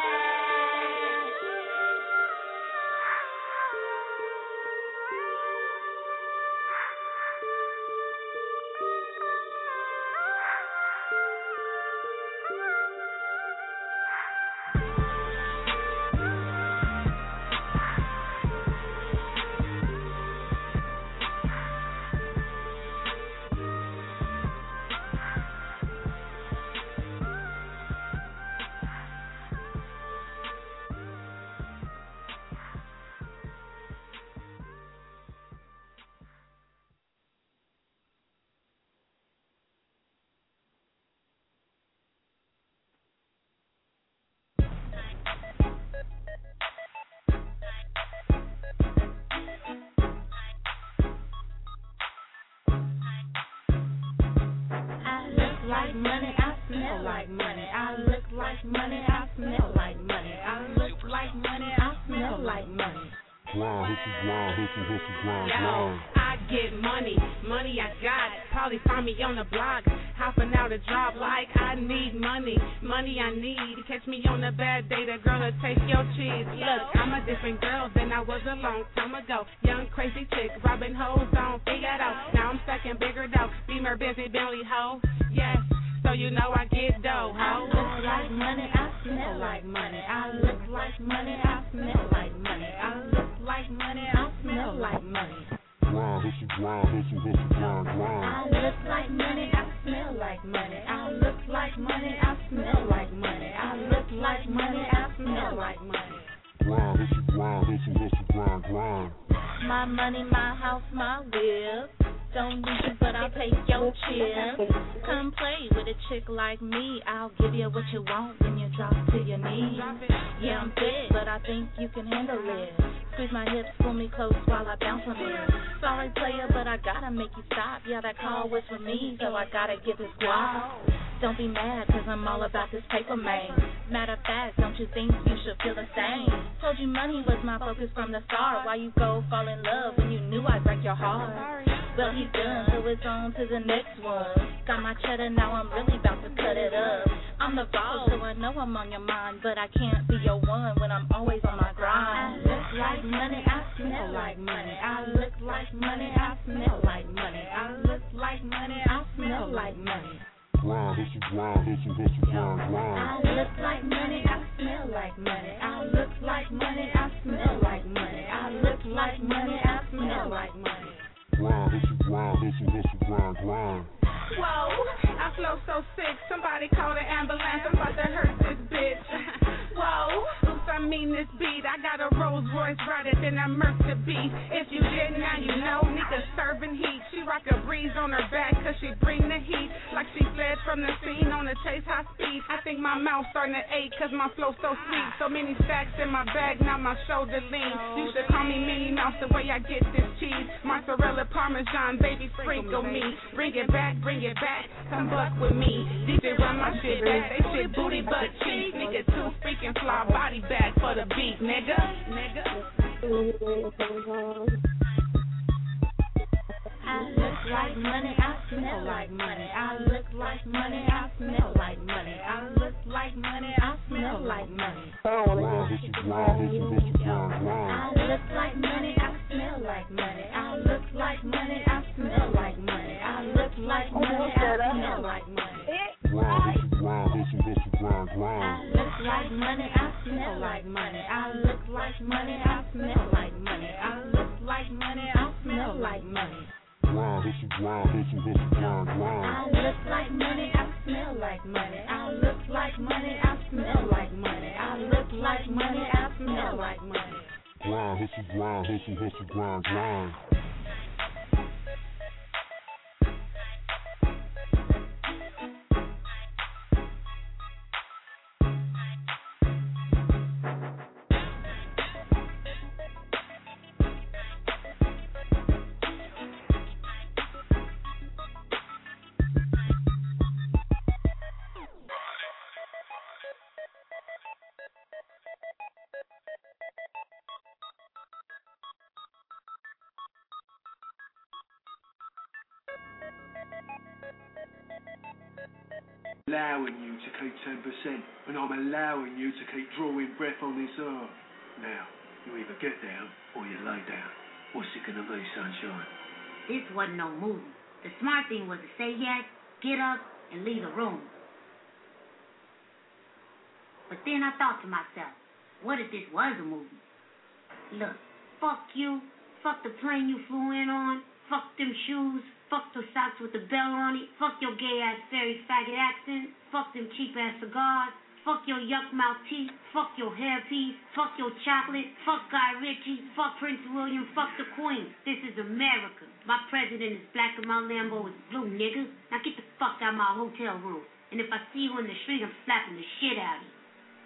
Like money, I smell like money. I look like money, I smell like money. I look like money, I smell like money. Grind, hustle, grind, hustle, hustle, grind, grind. I get money, money I got. Probably find me on the block, hopping out a job like I need money, money I need. Catch me on a bad day, the girl will take your cheese. Look, I'm a different girl than I was a long time ago. Young crazy chick, robbing hoes, don't figure it out. Now I'm stacking bigger dough, Beamer, busy, Bentley, hoe. Yes, so you know I get dough, ho. I look like money, I smell like money. I look like money, I smell like money. I look like money, I smell like money. Grind, hustle, grind, hustle, hustle, grind, grind. I look like money, I smell like money. I look like money, I smell like money. I look like money, I smell like money. Grind, hustle, grind, hustle, hustle, grind, grind. My money, my house, my whip. Don't need you, but I'll pay your chips. Come play with a chick like me. I'll give you what you want when you drop to your knees. Yeah, I'm big, but I think you can handle it. Squeeze my hips, pull me close while I bounce on it. Sorry, player, but I gotta make you stop. Yeah, that call was for me, so I gotta get this guap. Don't be mad, cause I'm all about this paper, man. Matter of fact, don't you think you should feel the same? Told you money was my focus from the start. Why you go fall in love when you knew I'd break your heart? Well, he's done, so it's on to the next one. Got my cheddar, now I'm really about to cut it up. I'm the boss, so I know I'm on your mind, but I can't be your one when I'm always on my grind. I look like money, I smell like money. I look like money, I smell like money. I look like money, I smell like money. Grind, hustle, grind, hustle, hustle, grind, grind. I look like money, I smell like money. I look like money, I smell like money. I look like money, I smell like money. Grind, hustle, grind, hustle, hustle, grind, grind. Whoa, I flow so sick. Somebody call the ambulance. I'm about to hurt this bitch. Whoa, oops, I mean this beat. I got a Rolls Royce rider, then I murk the beat. If you didn't, now you know. Nika serving heat. She rock a breeze on her back, cause she bring the heat. Like she fled from the scene on a chase high speed. I think my mouth starting to ache, cause my flow so sweet. So many stacks in my bag, now my shoulder lean. You should call me Minnie Mouse the way I get this cheese. Mozzarella, Parmesan, baby, sprinkle me. Bring it back, bring it back. Come buck with me. D J run my shit back. They shit booty butt cheeks. Nigga too freaking fly body bag for the beat, nigga. Nigga. I look like money, I smell like money. I look like money, I smell like money. I look like money, I smell like money. I look like money, I smell like money. I look like money, I smell like money. I look like money, I smell like money. Grind, hustle, grind, hustle, hustle, grind, grind. I look like money, I smell like money. I look like money, I smell like money. I look like money, I smell like money. Grind, hustle, grind, hustle, hustle, grind, grind. I look like money, I smell like money. I look like money, I smell like money. I look like money, I smell like money. Grind, hustle, grind, hustle, hustle, grind, grind. Allowing you to keep ten percent, and I'm allowing you to keep drawing breath on this earth. Now, you either get down or you lay down. What's it gonna be, sunshine? This wasn't no movie. The smart thing was to say yes, get up, and leave the room. But then I thought to myself, what if this was a movie? Look, fuck you, fuck the plane you flew in on, fuck them shoes, fuck the socks with the bell on it, fuck your gay-ass fairy faggot accent, fuck them cheap-ass cigars, fuck your yuck-mouth teeth, fuck your hairpiece, fuck your chocolate, fuck Guy Ritchie, fuck Prince William, fuck the Queen. This is America. My president is black and my Lambo is blue, nigga. Now get the fuck out of my hotel room. And if I see you in the street, I'm slapping the shit out of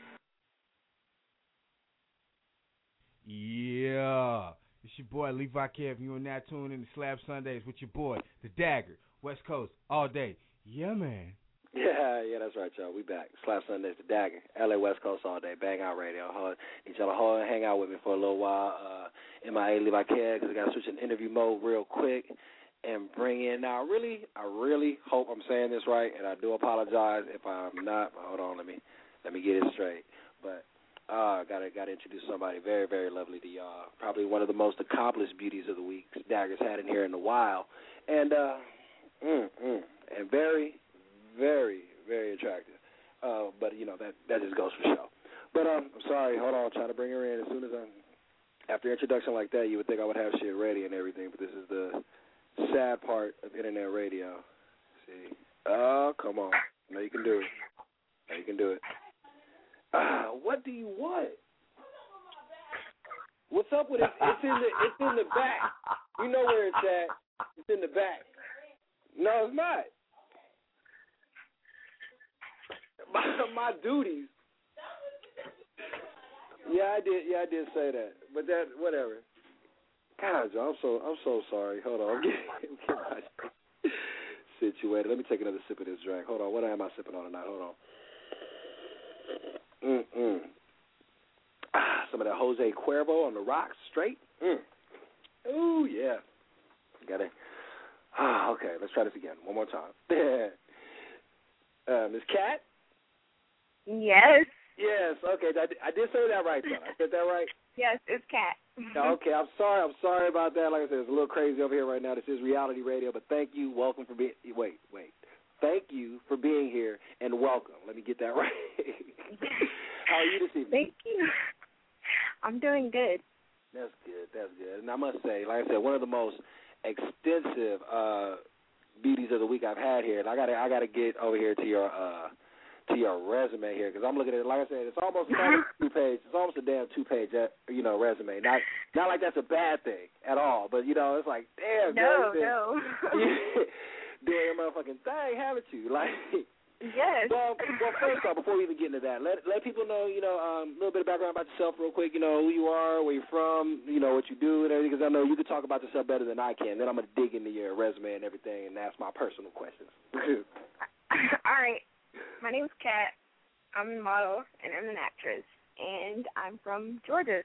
you. Yeah. It's your boy Levi Kev. You and that tune in the Slab Sundays with your boy, the Dagger, West Coast, all day. Yeah, man. Yeah, yeah, that's right, y'all. We back. Slab Sundays, the Dagger, L A West Coast all day, Bang Out Radio. Hold, need y'all to hold and hang out with me for a little while. Uh, M I A Levi Kev, because I got to switch in interview mode real quick and bring in. Now, really, I really hope I'm saying this right, and I do apologize if I'm not. Hold on, let me let me get it straight. But Uh, gotta gotta introduce somebody very, very lovely to y'all. Probably one of the most accomplished beauties of the week Dagger's had in here in a while, and uh, mm, mm, and very, very, very attractive. Uh, but you know that that just goes for show. But um, I'm sorry. Hold on, I'm trying to bring her in. As soon as I, after introduction like that, you would think I would have shit ready and everything. But this is the sad part of internet radio. See? Oh, come on. No, you can do it. No, you can do it. Uh, what do you want? What's up with it? It's in the it's in the back. You know where it's at. It's in the back. No, it's not. My, my duties. Yeah, I did. Yeah, I did say that. But that whatever. God, I'm so I'm so sorry. Hold on. I'm getting, I'm getting situated. Let me take another sip of this drink. Hold on. What am I sipping on tonight? Hold on. Mm-mm. Ah, some of that Jose Cuervo on the rocks, straight. Mm. Ooh, yeah. Got it. Okay, let's try this again. One more time. uh, Miss Cat? Yes. Yes, okay. I, I did say that right, though. I said that right? Yes, it's Cat. Okay, I'm sorry. I'm sorry about that. Like I said, it's a little crazy over here right now. This is reality radio, but thank you. Welcome for being. Wait, wait. Thank you for being here and welcome. Let me get that right. How are you this evening? Thank you. I'm doing good. That's good. That's good. And I must say, like I said, one of the most extensive uh, beauties of the week I've had here, and I gotta, I gotta get over here to your. Uh, to your resume here, because I'm looking at it, like I said, it's almost, it's almost two page, it's almost a damn two page, you know, resume. Not, not like that's a bad thing at all, but you know, it's like, damn, no, man, no, doing your motherfucking thing, haven't you? Like, yes. Well, well, first off, before we even get into that, let let people know, you know, um, a little bit of background about yourself, real quick. You know, who you are, where you're from, you know, what you do, and everything. Because I know you can talk about yourself better than I can. Then I'm gonna dig into your resume and everything, and ask my personal questions. All right. My name is Kat. I'm a model, and I'm an actress, and I'm from Georgia.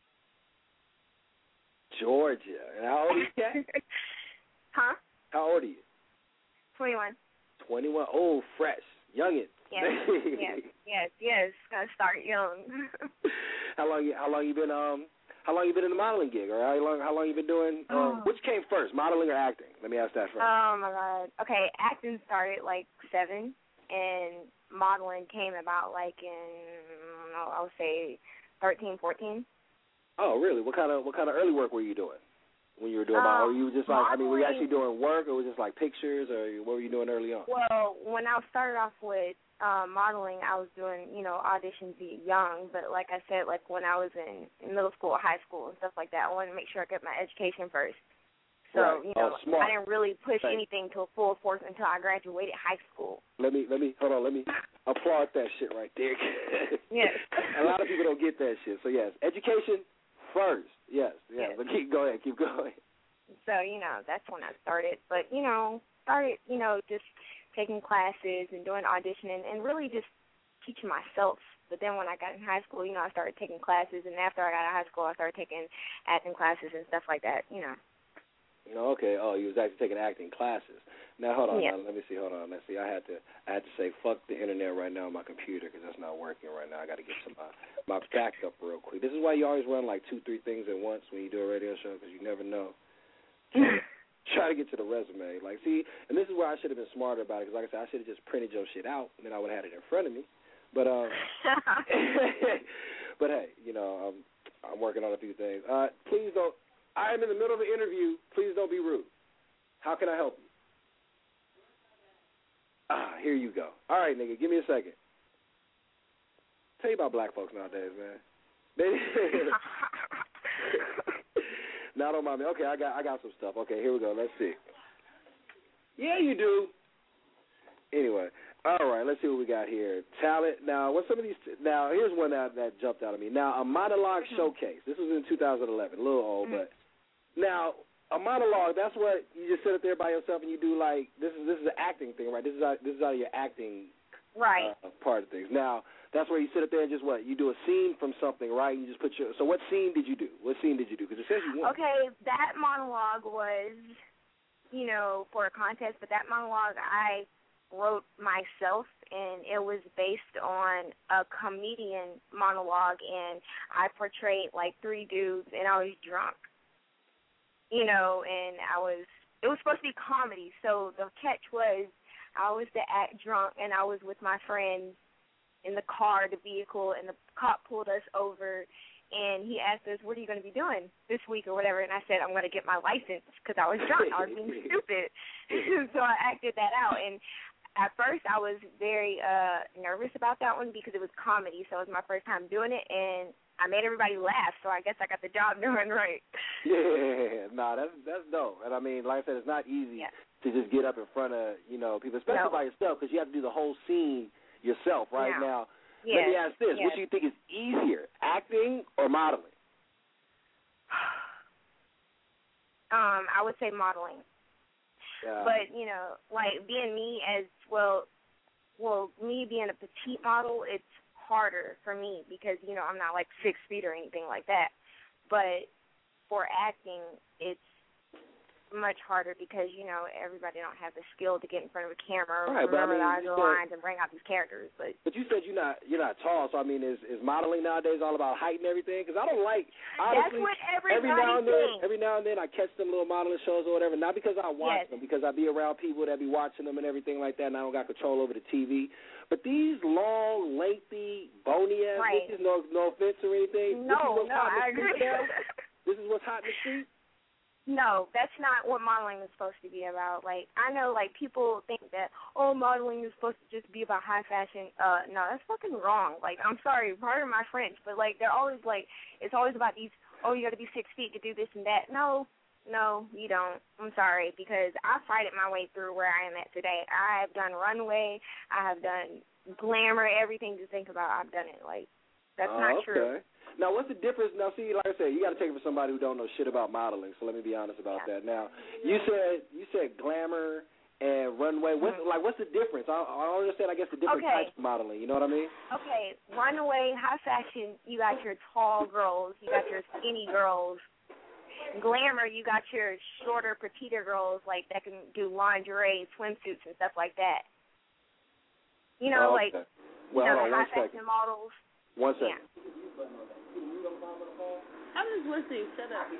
Georgia. And how old are you, Kat? Huh? How old are you? twenty-one. twenty-one. Oh, fresh. Youngin. Yes, yes, yes, yes. Gotta start young. How long you, how long you been, um, how long you been in the modeling gig, or how long, how long you been doing, um, Oh. which came first, modeling or acting? Let me ask that first. Oh, my God. Okay, acting started, like, seven. And modeling came about like in, I would say, thirteen, fourteen. Oh, really? What kind of what kind of early work were you doing when you were doing Um, modeling? Or you were just like, I mean, were you modeling- actually doing work, or was it just like pictures, or what were you doing early on? Well, when I started off with uh, modeling, I was doing, you know, auditions young. But like I said, like when I was in, in middle school, high school, and stuff like that, I wanted to make sure I got my education first. So, Right. you know, Oh, smart. I didn't really push Right. anything to full force until I graduated high school. Let me let me hold on. Let me applaud that shit right there. Yes. A lot of people don't get that shit. So yes, education first. Yes, yes. Yes. But keep go ahead, keep going. So, you know, that's when I started. But, you know, started, you know, just taking classes and doing auditioning and really just teaching myself. But then when I got in high school, you know, I started taking classes. And after I got out of high school, I started taking acting classes and stuff like that, you know. No, okay. Oh, you was actually taking acting classes. Now hold on. Yeah. Now, let me see. Hold on. Let's see. I had to. I had to say fuck the internet right now on my computer because that's not working right now. I got to get some my my backup real quick. This is why you always run like two, three things at once when you do a radio show because you never know. Try, try to get to the resume. Like, see, and this is where I should have been smarter about it because, like I said, I should have just printed your shit out and then I would have had it in front of me. But um, but hey, you know, I'm I'm working on a few things. Uh, please don't. I am in the middle of an interview. Please don't be rude. How can I help you? Ah, here you go. All right, nigga, give me a second. Tell you about black folks nowadays, man. They now don't mind me. Okay, I got I got some stuff. Okay, here we go. Let's see. Yeah, you do. Anyway, all right. Let's see what we got here. Talent. Now, what's some of these? Now, here's one that that jumped out at me. Now, a monologue showcase. This was in two thousand eleven. A little old, but now a monologue. That's what you just sit up there by yourself and you do like this is this is an acting thing, right? This is out, this is out of your acting right uh, part of things. Now, that's where you sit up there and just what you do a scene from something, right? You just put your. So, what scene did you do? What scene did you do? Because it says you won. Okay, that monologue was, you know, for a contest, but that monologue I wrote myself, and it was based on a comedian monologue, and I portrayed like three dudes, and I was drunk, you know, and I was, it was supposed to be comedy, so the catch was I was to act drunk, and I was with my friends in the car, the vehicle, and the cop pulled us over, and he asked us, what are you going to be doing this week or whatever, and I said, I'm going to get my license because I was drunk. I was being stupid. So I acted that out, and at first I was very uh, nervous about that one because it was comedy, so it was my first time doing it, and I made everybody laugh, so I guess I got the job done right. Yeah, no, nah, that's, that's dope. And, I mean, like I said, it's not easy yeah. to just get up in front of, you know, people, especially No. by yourself because you have to do the whole scene yourself right No. now. Yes. Let me ask this. Yes. What do you think is easier, acting or modeling? Um, I would say modeling. Uh, But, you know, like being me as well, well, me being a petite model, it's harder for me because, you know, I'm not like six feet or anything like that. But for acting, it's much harder because, you know, everybody don't have the skill to get in front of a camera or Right, but I remember mean, the you said- lines and bring out these characters. But But you said you're not you're not tall, so I mean, is is modeling nowadays all about height and everything? Because I don't like honestly. that's what everybody every now and then, thinks. every now and then, I catch them little modeling shows or whatever. Not because I watch Yes. them, because I be around people that be watching them and everything like that, and I don't got control over the T V. But these long, lengthy, bony ass Right. bitches, no no offense or anything. this is No, what's no, hot in the I street agree. now? This is what's hot in the street. No, that's not what modeling is supposed to be about. Like, I know, like, people think that, oh, modeling is supposed to just be about high fashion. Uh, no, that's fucking wrong. Like, I'm sorry, pardon my French, but, like, they're always, like, it's always about these, oh, you got to be six feet to do this and that. No, no, you don't. I'm sorry, because I fighted my way through where I am at today. I have done runway. I have done glamour, everything to think about. I've done it. Like, that's Oh, not okay. true. Now, what's the difference? Now, see, like I said, you got to take it for somebody who don't know shit about modeling. So let me be honest about Yeah. that. Now, you said you said glamour and runway. What's Mhm. like? What's the difference? I, I don't understand. I guess the different Okay. types of modeling. You know what I mean? Okay, runway, high fashion, you got your tall girls, you got your skinny girls. Glamour, you got your shorter, petiter girls, like, that can do lingerie, swimsuits, and stuff like that. You know, Oh, like, okay. you Well, know, hold the on high one second. fashion models. One second. Yeah. I'm just listening. Shut up.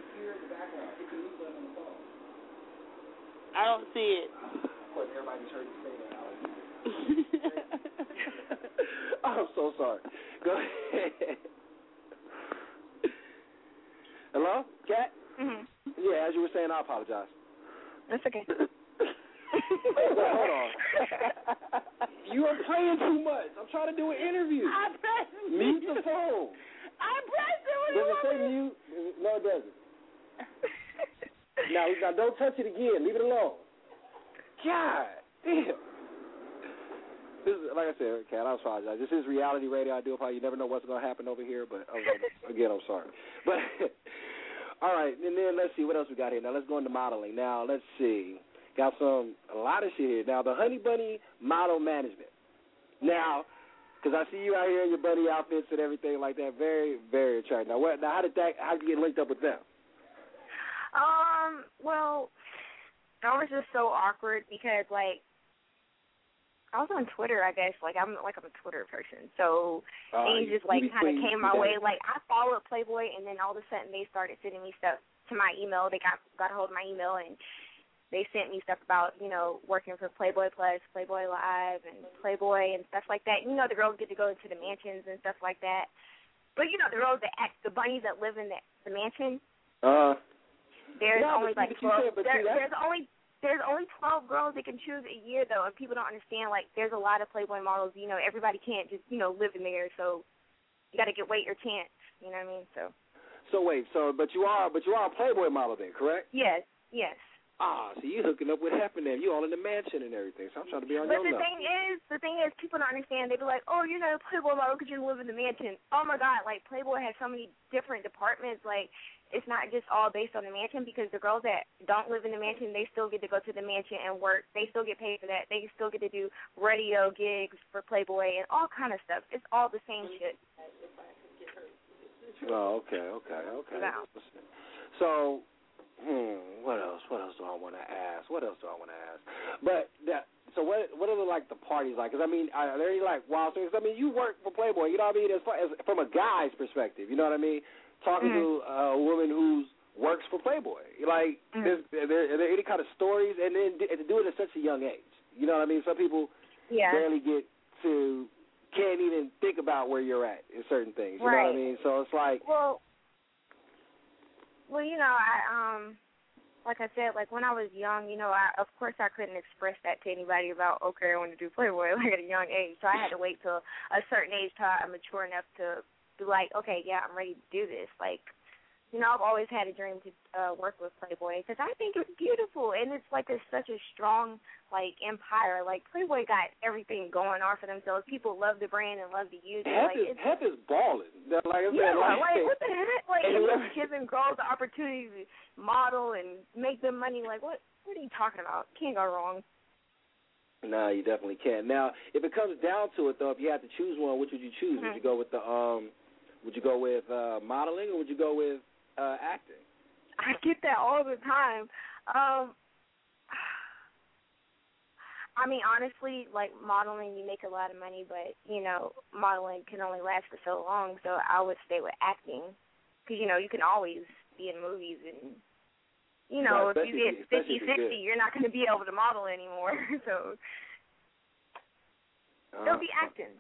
I don't see it. Of course, everybody heard you say that. I'm so sorry. Go ahead. Hello, Kat? Mhm. Yeah, as you were saying, I apologize. That's okay. Wait, wait, hold on. You are playing too much. I'm trying to do an interview. I pressed Mute the phone. I pressed it. What do Does you it say want me mute? No, it doesn't. Now, now, don't touch it again. Leave it alone. God damn. This is, like I said, Kat, I apologize. This is reality radio. I do apologize. You never know what's going to happen over here, but uh, again, I'm sorry. But all right, and then let's see what else we got here. Now let's go into modeling. Now let's see. Got some a lot of shit here. Now the Honey Bunny Model Management. Now, because I see you out here in your bunny outfits and everything like that, very, very attractive. Now, what? Now, how did that? How did you get linked up with them? Um, well, that was just so awkward because, like, I was on Twitter, I guess. Like, I'm like I'm a Twitter person. So Uh, things you- just, like, you be kind of clean, came you my got way. it. Like, I followed Playboy, and then all of a sudden they started sending me stuff to my email. They got, got a hold of my email, and they sent me stuff about, you know, working for Playboy Plus, Playboy Live, and Playboy and stuff like that. You know, the girls get to go into the mansions and stuff like that. But, you know, the girls that act, the bunnies that live in the, the mansion, Uh, there's yeah, only but like see, but you twelve. said- but there, see, that's- there's only there's only twelve girls they can choose a year though, and people don't understand. Like, there's a lot of Playboy models. You know, everybody can't just you know live in there, so you got to get wait your chance. You know what I mean? So so wait, so but you are, but you are a Playboy model then, correct? yes, yes. Ah, so you hooking up with half of them. You all in the mansion and everything. So I'm trying to be on But your the level. thing is, the thing is, people don't understand. They be like, "Oh, you're not a Playboy model because you live in the mansion." Oh my God, like Playboy has so many different departments. Like, it's not just all based on the mansion because the girls that don't live in the mansion, they still get to go to the mansion and work. They still get paid for that. They still get to do radio gigs for Playboy and all kind of stuff. It's all the same shit. Oh, okay, okay, okay. No. So, hmm, what else? What else do I want to ask? What else do I want to ask? But that. So what? What are the, like the parties like? Because I mean, are there any like wild things? I mean, you work for Playboy. You know what I mean? As far as from a guy's perspective, you know what I mean? Talking Mm-hmm. to a woman who works for Playboy, like, Mm-hmm. is, are, there, are there any kind of stories? And then and to do it at such a young age, you know what I mean? Some people Yeah. barely get to, can't even think about where you're at in certain things. You know what I Right. mean? So it's like, Well, well, you know, I um, like I said, like when I was young, you know, I of course I couldn't express that to anybody about okay, I want to do Playboy like at a young age. So I had to wait till a certain age till I'm mature enough to be like, okay, yeah, I'm ready to do this. Like, you know, I've always had a dream to uh, work with Playboy because I think it's beautiful and it's like a, such a strong like empire. Like Playboy got everything going on for themselves. People love the brand and love to use it. Hep Like, is, it's, Hep is balling. Like I said, yeah, like, like what the heck? Like and it's let- just giving girls the opportunity to model and make them money. Like what? What are you talking about? Can't go wrong. No, you definitely can. Now, if it comes down to it, though, if you had to choose one, which would you choose? Mm-hmm. Would you go with the um, would you go with uh, modeling or would you go with uh, acting? I get that all the time. Um, I mean, honestly, like modeling, you make a lot of money, but you know, modeling can only last for so long. So I would stay with acting, because you know, you can always be in movies, and you know, right, if you get fifty, sixty, you're not going to be able to model anymore. So uh, they'll be acting.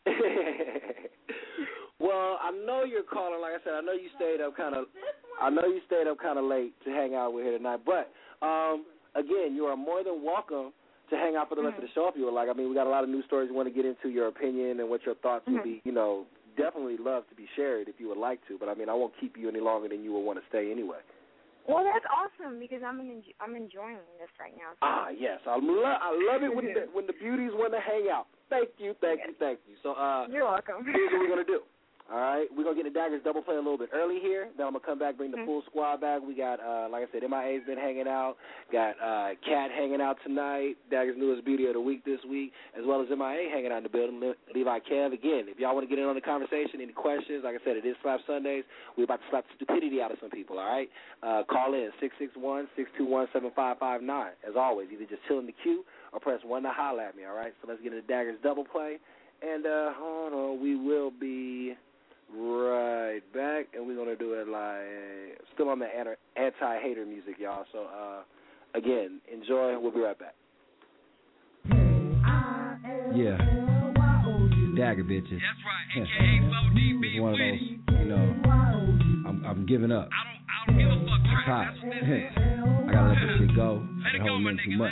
Well, I know you're calling. Like I said, I know you stayed up kind of. I know you stayed up kind of late to hang out with here tonight. But um, again, you are more than welcome to hang out for the rest mm-hmm. of the show if you would like. I mean, we got a lot of news stories we want to get into, your opinion and what your thoughts mm-hmm. would be. You know, definitely love to be shared if you would like to. But I mean, I won't keep you any longer than you would want to stay anyway. Well, that's awesome because I'm in, I'm enjoying this right now. So. Ah, yes, I love I love it when the, when the beauties want to hang out. Thank you, thank yes. you, thank you. So, uh, you're welcome. Here's what we're gonna do. All right, we're going to get the Daggers double play a little bit early here. Then I'm going to come back, bring the mm-hmm. full squad back. We got, uh, like I said, M I A's been hanging out. Got uh, Kat hanging out tonight, Daggers' newest beauty of the week this week, as well as M I A hanging out in the building, Le- Levi Kev. Again, if y'all want to get in on the conversation, any questions, like I said, it is Slap Sundays. We're about to slap the stupidity out of some people, all right? Uh, call in six six one, six two one, seven five five nine. As always, either just chill in the queue or press one to holler at me, all right? So let's get into the Daggers double play. And uh, hold on, we will be... right back, and we're going to do it like still on the anti-hater music, y'all. So, uh, again, enjoy. We'll be right back. Yeah. Dagger bitches. That's right. A K A Flow D B. It's one of those, you know, I'm, I'm giving up. I don't, I don't give a fuck. I'm tired. I got to let this shit go. I've been holding in too much.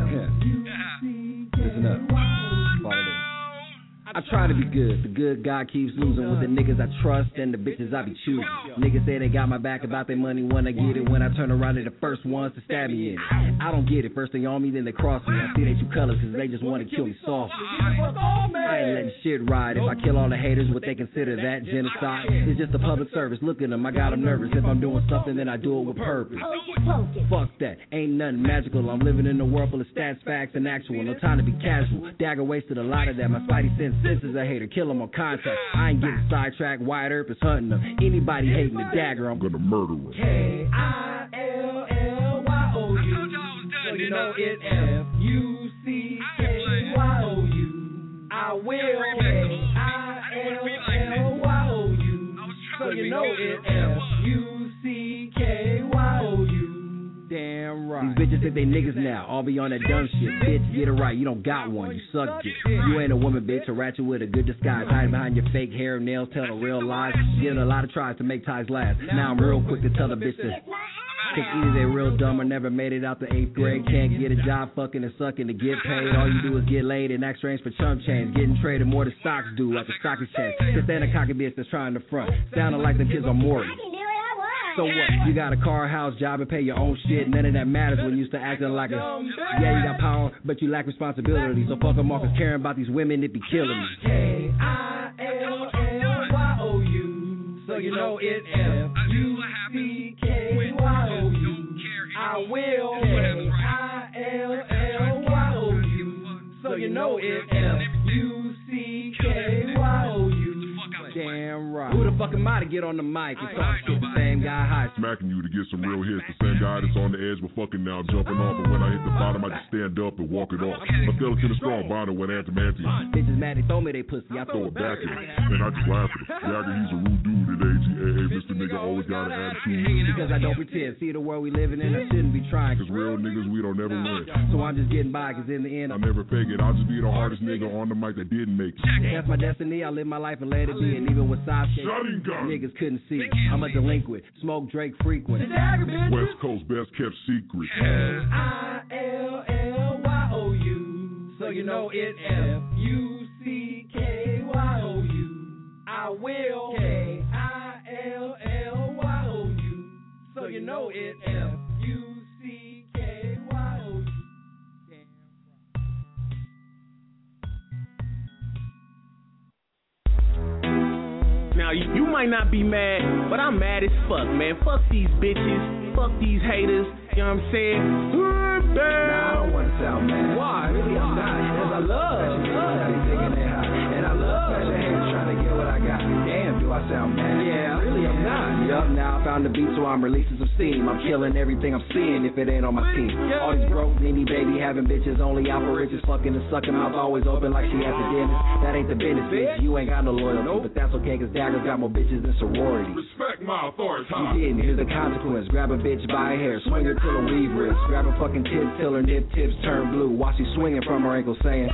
Yeah. Listen up. Follow this. I try to be good, the good God keeps losing with the niggas I trust and the bitches I be choosing. Niggas say they got my back about their money when I get it. When I turn around, they're the first ones to stab me in it. I don't get it, first they on me, then they cross me. I see they true colors cause they just want to kill me softly. I ain't letting shit ride. If I kill all the haters, would they consider that genocide? It's just a public service, look at them, I got them nervous. If I'm doing something, then I do it with purpose. Fuck that, ain't nothing magical. I'm living in a world full of stats, facts, and actual. No time to be casual. Dagger wasted a lot of that, my spidey sense. This is a hater, kill him on contact. I ain't getting sidetracked, Wyatt Earp is hunting them. Anybody hating the Dagger, I'm gonna murder him. K I L L Y O U. So you know it F U C K Y O U. I will K I L L Y O U. So you know it F U C K Y O U. Damn right. These bitches think they niggas now, all be on that dumb shit. Bitch, get it right, you don't got one, you suck dick. You ain't a woman, bitch, a ratchet with a good disguise. Hiding behind your fake hair and nails, telling real lies. Getting a lot of tries to make ties last. Now I'm real quick to tell the bitch to... Cause either they real dumb or never made it out the eighth grade. Can't get a job fucking and sucking to get paid. All you do is get laid and act strange for chump change. Getting traded more than stocks do at the stock exchange. Just ain't a cocky bitch that's trying to front. Sounding like the kids on Maury. So what? You got a car, house, job, and pay your own shit. None of that matters when you start acting like a... Yeah, you got power, but you lack responsibility. So fuck them off and caring about these women, it be killing me. K I L L Y O U. So you know it F U C K Y O U. I will K I L L Y O U. So you know it F U C K Y O U. Damn right. Who the fuck am I to get on the mic and talk shit? The same guy high smacking you to get some real hits. The same guy that's on the edge but fucking now jumping off. But when I hit the bottom, I just stand up and walk it off. My skeleton is strong, bonding with antimantium. Bitches mad, they throw me they pussy. I throw it back at him. And I just laugh at him. Dagger, he's a rude dude at A G A A. Mister Nigga always got an attitude. Because I don't pretend. See the world we living in, I shouldn't be trying. Cause real niggas, we don't never win. So I'm just getting by, cause in the end, I never fake it. I'll just be the hardest nigga on the mic that didn't make it. That's my destiny. I live my life and let it be. And even with side niggas couldn't see. I'm a delinquent, smoke Drake frequent. West Coast best kept secret. K I L L Y O U. So you know it F U C K Y O U. I will K I L L Y O U. So you know it F U C K Y O U. Now, you, you might not be mad, but I'm mad as fuck, man. Fuck these bitches. Fuck these haters. You know what I'm saying? Nah, I don't want to sound mad. Why? Really, I'm not. Because I love that shit. Thinking they hot. And I love that haters trying to get what I got. Damn, do I sound mad? Yeah. Really, I'm not. Yup, now I found on the beat, so I'm releasing some steam. I'm killing everything I'm seeing if it ain't on my team. All these broke, needy baby having bitches only out for riches, fucking and sucking, mouth always open like she at the dentist. That ain't the business, bitch. You ain't got no loyalty, but that's okay, cause Dagger's got more bitches than sorority. Respect my authority. You didn't, here's the consequence. Grab a bitch by her hair, swing her till her weave wrist. Grab her fucking tits till her nip tips turn blue. While she swinging from her ankle saying,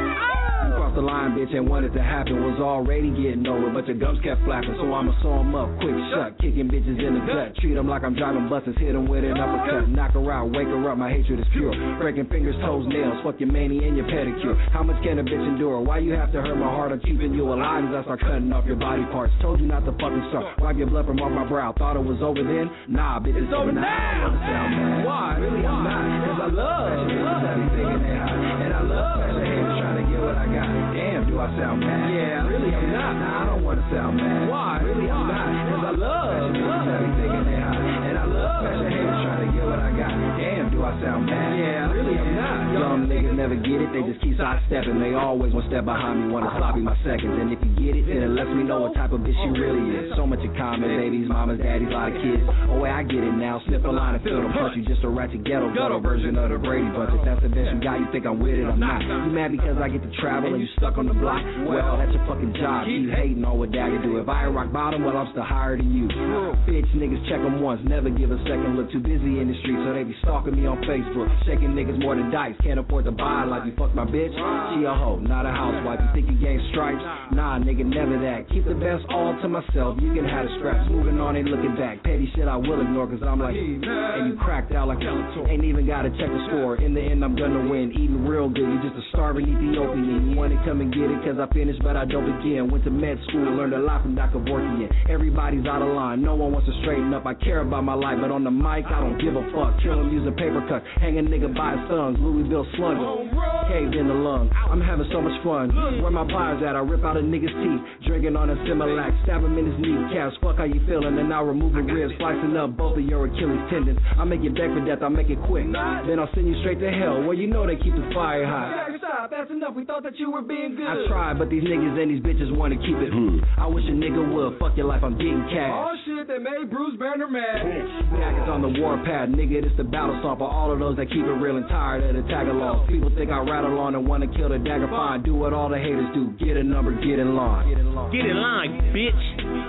you crossed the line, bitch, and wanted to happen. Was already getting over, but your gums kept flapping. So I'ma sew 'em up, quick shut. Kicking bitches in the gut. Treat 'em like I'm driving buses. Hit 'em with an uppercut. Knock her out, wake her up, my hatred is pure. Breaking fingers, toes, nails. Fuck your mani and your pedicure. How much can a bitch endure? Why you have to hurt my heart? I'm keeping you alive as I start cutting off your body parts. Told you not to fucking start. Wipe your blood from off my brow. Thought it was over then? Nah, bitch, it's, it's over now. I don't wanna sound mad. Why? Really, I'm not. Cause I love everything in that hot. And I love the haters trying to get what I got. Damn, do I sound mad? Yeah, really, I'm not. Nah, I don't wanna sound mad. Why? Really, I'm not. Cause I love everything in that hot. And I love the haters trying to get what I got. Damn, do I sound mad? Yeah, really, I'm not. Young niggas never get it, they just keep sidestepping. They always one step behind me, wanna sloppy my seconds. And if you get it, then it lets me know what type of bitch she really is. So much in common, babies, mamas, daddies, lot of kids. Oh, wait, I get it now. Sniff a line and feel them. Plus, you just a ratchet ghetto, ghetto version of the Brady Bunch. If that's the best you got, you think I'm with it, I'm not. You mad because I get to travel and you stuck on the block? Well, that's your fucking job. Keep hating on what Dagger do. If I ain't rock bottom, well, I'm still higher than you. Bitch, niggas check them once, never give a second look. Too busy in the street, so they be stalking me on Facebook. Shaking niggas more than dice, can't afford to buy like you fuck my bitch. She a hoe, not a housewife. You think you gain stripes? Nah, nigga, never that. Keep the best all to myself. You can have the scraps. Moving on, ain't looking back. Petty shit I will ignore, cause I'm like, and you cracked out like ain't even gotta check the score. In the end, I'm gonna win. Eating real good, you just a starving Ethiopian. You wanna come and get it, cause I finished, but I don't begin. Went to med school, learned a lot from Doctor Vorkian. Everybody's out of line, no one wants to straighten up. I care about my life, but on the mic, I don't give a fuck. Kill him using paper cuts, hang a nigga by his thumbs. Louisville slugger, caved in the lung. I'm having so much fun. Where my pliers at? I rip out a nigga's teeth. Drinking on a Similac, stab him in his kneecaps. Fuck how you feeling, and I'll remove the ribs, slicing up both of your Achilles tendons. I'll make you beg for death, I'll make it quick. Then I'll send you straight to hell, where you know they keep the fire hot. Stop, that's enough, we thought that you were being good. I tried, but these niggas and these bitches wanna keep it hood. I wish a nigga would, fuck your life, I'm getting cash. Oh shit, they made Bruce Banner mad. Daggers on the warpath, nigga, this the battle song for all of those that keep it real and tired of the tag-alongs. People think I rattle on and wanna kill the Dagger fine. Do what all the haters do, get a number, get in line. Get in line, bitch.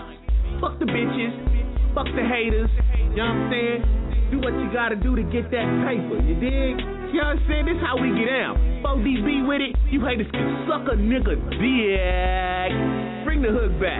Fuck the bitches, fuck the haters, you know what I'm saying? Do what you gotta do to get that paper, you dig? You know what I'm saying? This how we get out. four D B with it, you haters can suck a nigga dick. Bring the hook back.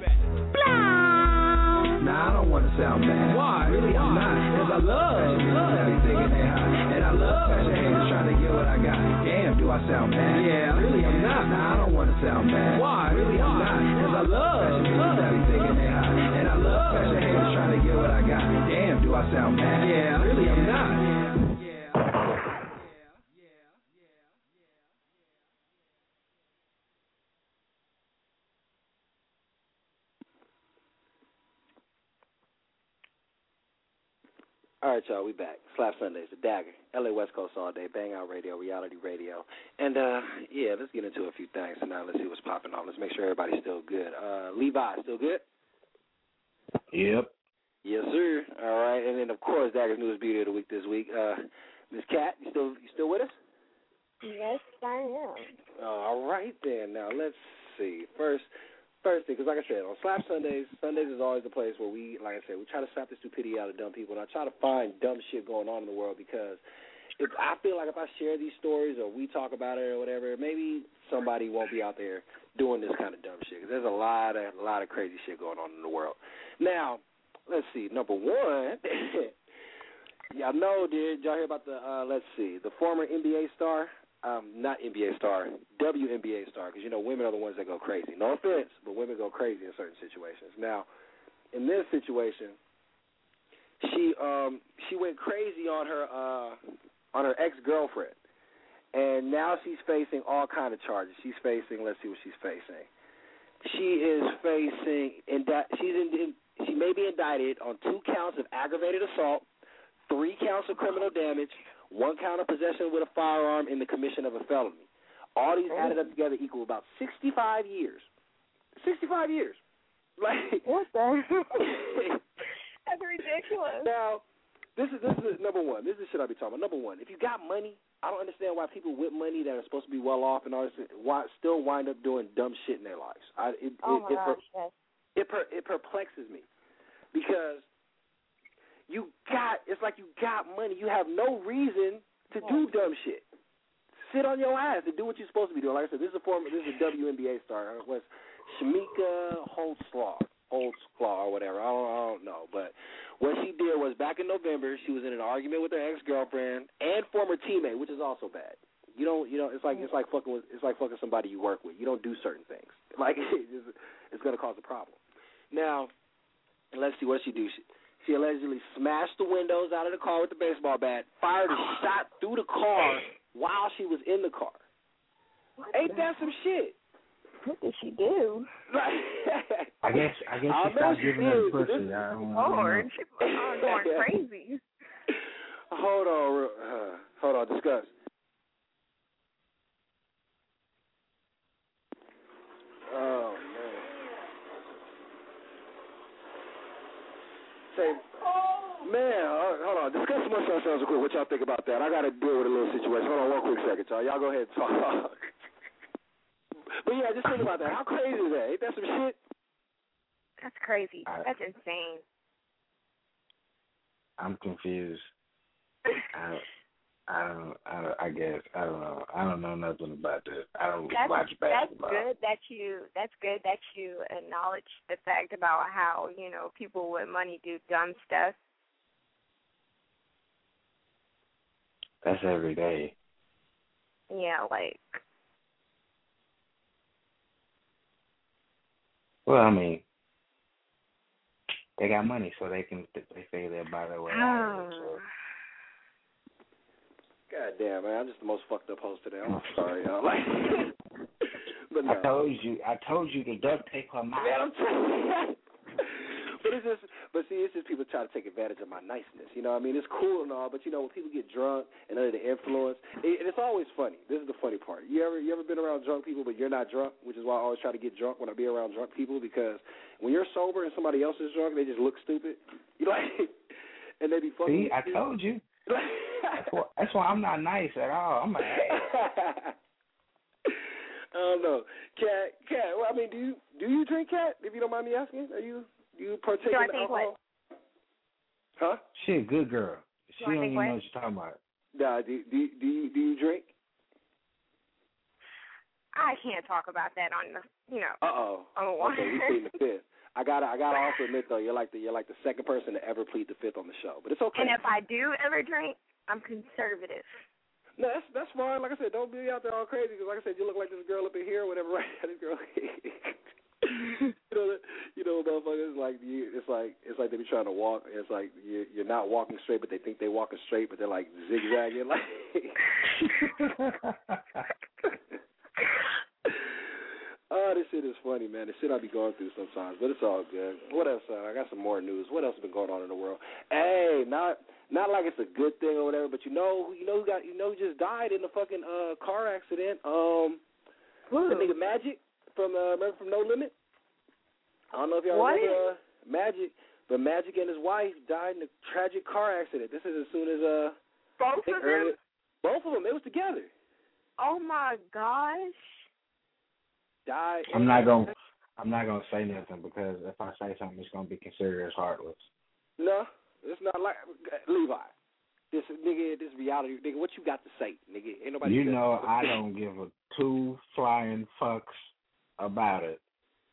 Blah. Nah, I don't wanna sound bad. Why? Really, I'm not. Cause I love everything in that hot. And I love the haters trying to get what I got. Damn, do I sound bad? Yeah, really, I'm not. Nah, I don't wanna sound bad. Why? Really, I'm not. Cause I love everything in that hot. And I love the haters trying to get what I got. Damn, do I sound bad? Yeah, really, I'm not. All right, y'all, we back. Slap Sundays, the Dagger, L A West Coast all day, Bang Out Radio, Reality Radio. And, uh, yeah, let's get into a few things tonight. Let's see what's popping off. Let's make sure everybody's still good. Uh, Levi, still good? Yep. Yes, sir. All right, and then, of course, Dagger's newest beauty of the week this week. Uh, Miss Cat, you still you still with us? Yes, I am. All right, then. Now, let's see. First... First thing, because like I said, on Slap Sundays, Sundays is always the place where we, like I said, we try to slap the stupidity out of dumb people, and I try to find dumb shit going on in the world because if I feel like if I share these stories or we talk about it or whatever, maybe somebody won't be out there doing this kind of dumb shit because there's a lot of a lot of crazy shit going on in the world. Now, let's see. Number one, y'all know, did y'all hear about the? Uh, let's see, the former N B A star. Um, not N B A star, W N B A star, because, you know, women are the ones that go crazy. No offense, but women go crazy in certain situations. Now, in this situation, she um, she went crazy on her uh, on her ex-girlfriend, and now she's facing all kind of charges. She's facing, let's see what she's facing. She is facing, indi- she's in, she may be indicted on two counts of aggravated assault, three counts of criminal damage, one count of possession with a firearm in the commission of a felony. All these added up together equal about sixty-five years. sixty-five years. Like what the? That's ridiculous. Now, this is this is number one. This is shit I be talking about. Number one, if you got money, I don't understand why people with money that are supposed to be well off and all this why still wind up doing dumb shit in their lives. I, it, oh it, my it, gosh, per, yes. it, per, it perplexes me because you got it's like you got money. You have no reason to do dumb shit. Sit on your ass and do what you're supposed to be doing. Like I said, this is a former, this is a W N B A star. It was Shamika Holtzclaw, Holtzclaw or whatever. I don't, I don't know, but what she did was back in November, she was in an argument with her ex-girlfriend and former teammate, which is also bad. You don't, you know, it's like it's like fucking with, it's like fucking somebody you work with. You don't do certain things. Like it's, it's going to cause a problem. Now, let's see what she do. She, she allegedly smashed the windows out of the car with the baseball bat, fired a shot through the car while she was in the car. What Ain't that some shit? What did she do? I guess I guess she stopped giving her the pussy. I don't Lord, she was going crazy. Hold on, uh, hold on, discuss. Oh man. Say, man, uh, hold on. Discuss some more sounds real quick. What y'all think about that? I got to deal with a little situation. Hold on one quick second, y'all. Y'all go ahead and talk. But yeah, just think about that. How crazy is that? Ain't that some shit? That's crazy. That's insane. I'm confused. I, I don't. I don't. I guess I don't know. I don't know nothing about this. I don't that's, watch basketball. That's good that you. That's good that you acknowledge the fact about how you know people with money do dumb stuff. That's every day. Yeah, like. Well, I mean, they got money, so they can. They say they'll buy their way out of it. So. God damn, man, I'm just the most fucked up host today. I'm sorry, y'all. Like, but no. I told you, I told you to duct tape her mouth. Man, I'm telling But it's just, but see, it's just people try to take advantage of my niceness. You know what I mean? It's cool and all, but you know when people get drunk and under the influence, it, and it's always funny. This is the funny part. You ever, you ever been around drunk people, but you're not drunk, which is why I always try to get drunk when I be around drunk people, because when you're sober and somebody else is drunk, they just look stupid. You know, and they be fucking. See, I told you. That's why, that's why I'm not nice at all. I'm like, hey. I don't know, Cat. Cat. Well, I mean, do you do you drink, Cat? If you don't mind me asking, are you do you partake do in I think alcohol? What? Huh? She a good girl. She do don't even what? know what you're talking about. Nah. Do do do you do you drink? I can't talk about that on the you know. Uh oh. Oh. Okay, we plead the fifth. I gotta, I gotta also admit though, you're like the, you're like the second person to ever plead the fifth on the show, but it's okay. And if I do ever drink, I'm conservative. No, that's that's fine. Like I said, don't be out there all crazy because, like I said, you look like this girl up in here, or whatever. Right? This girl. you know, you know, motherfuckers. Like you, it's like it's like they be trying to walk. It's like you, you're not walking straight, but they think they're walking straight, but they're like zigzagging. Like. Oh, this shit is funny, man. The shit I be going through sometimes, but it's all good. What else? Uh, I got some more news. What else has been going on in the world? Hey, not not like it's a good thing or whatever, but you know, you know who got, you know, who just died in a fucking uh, car accident. Um, Ooh. the nigga Magic from uh, remember from No Limit. I don't know if y'all what? remember uh, Magic, but Magic and his wife died in a tragic car accident. This is as soon as uh, both of them. Early, both of them. They was together. Oh my gosh. Died. I'm not gonna. I'm not gonna say nothing because if I say something, it's gonna be considered as heartless. No, it's not like Levi. This nigga, this reality nigga. What you got to say, nigga? Ain't nobody. You know, I don't give a two flying fucks about it.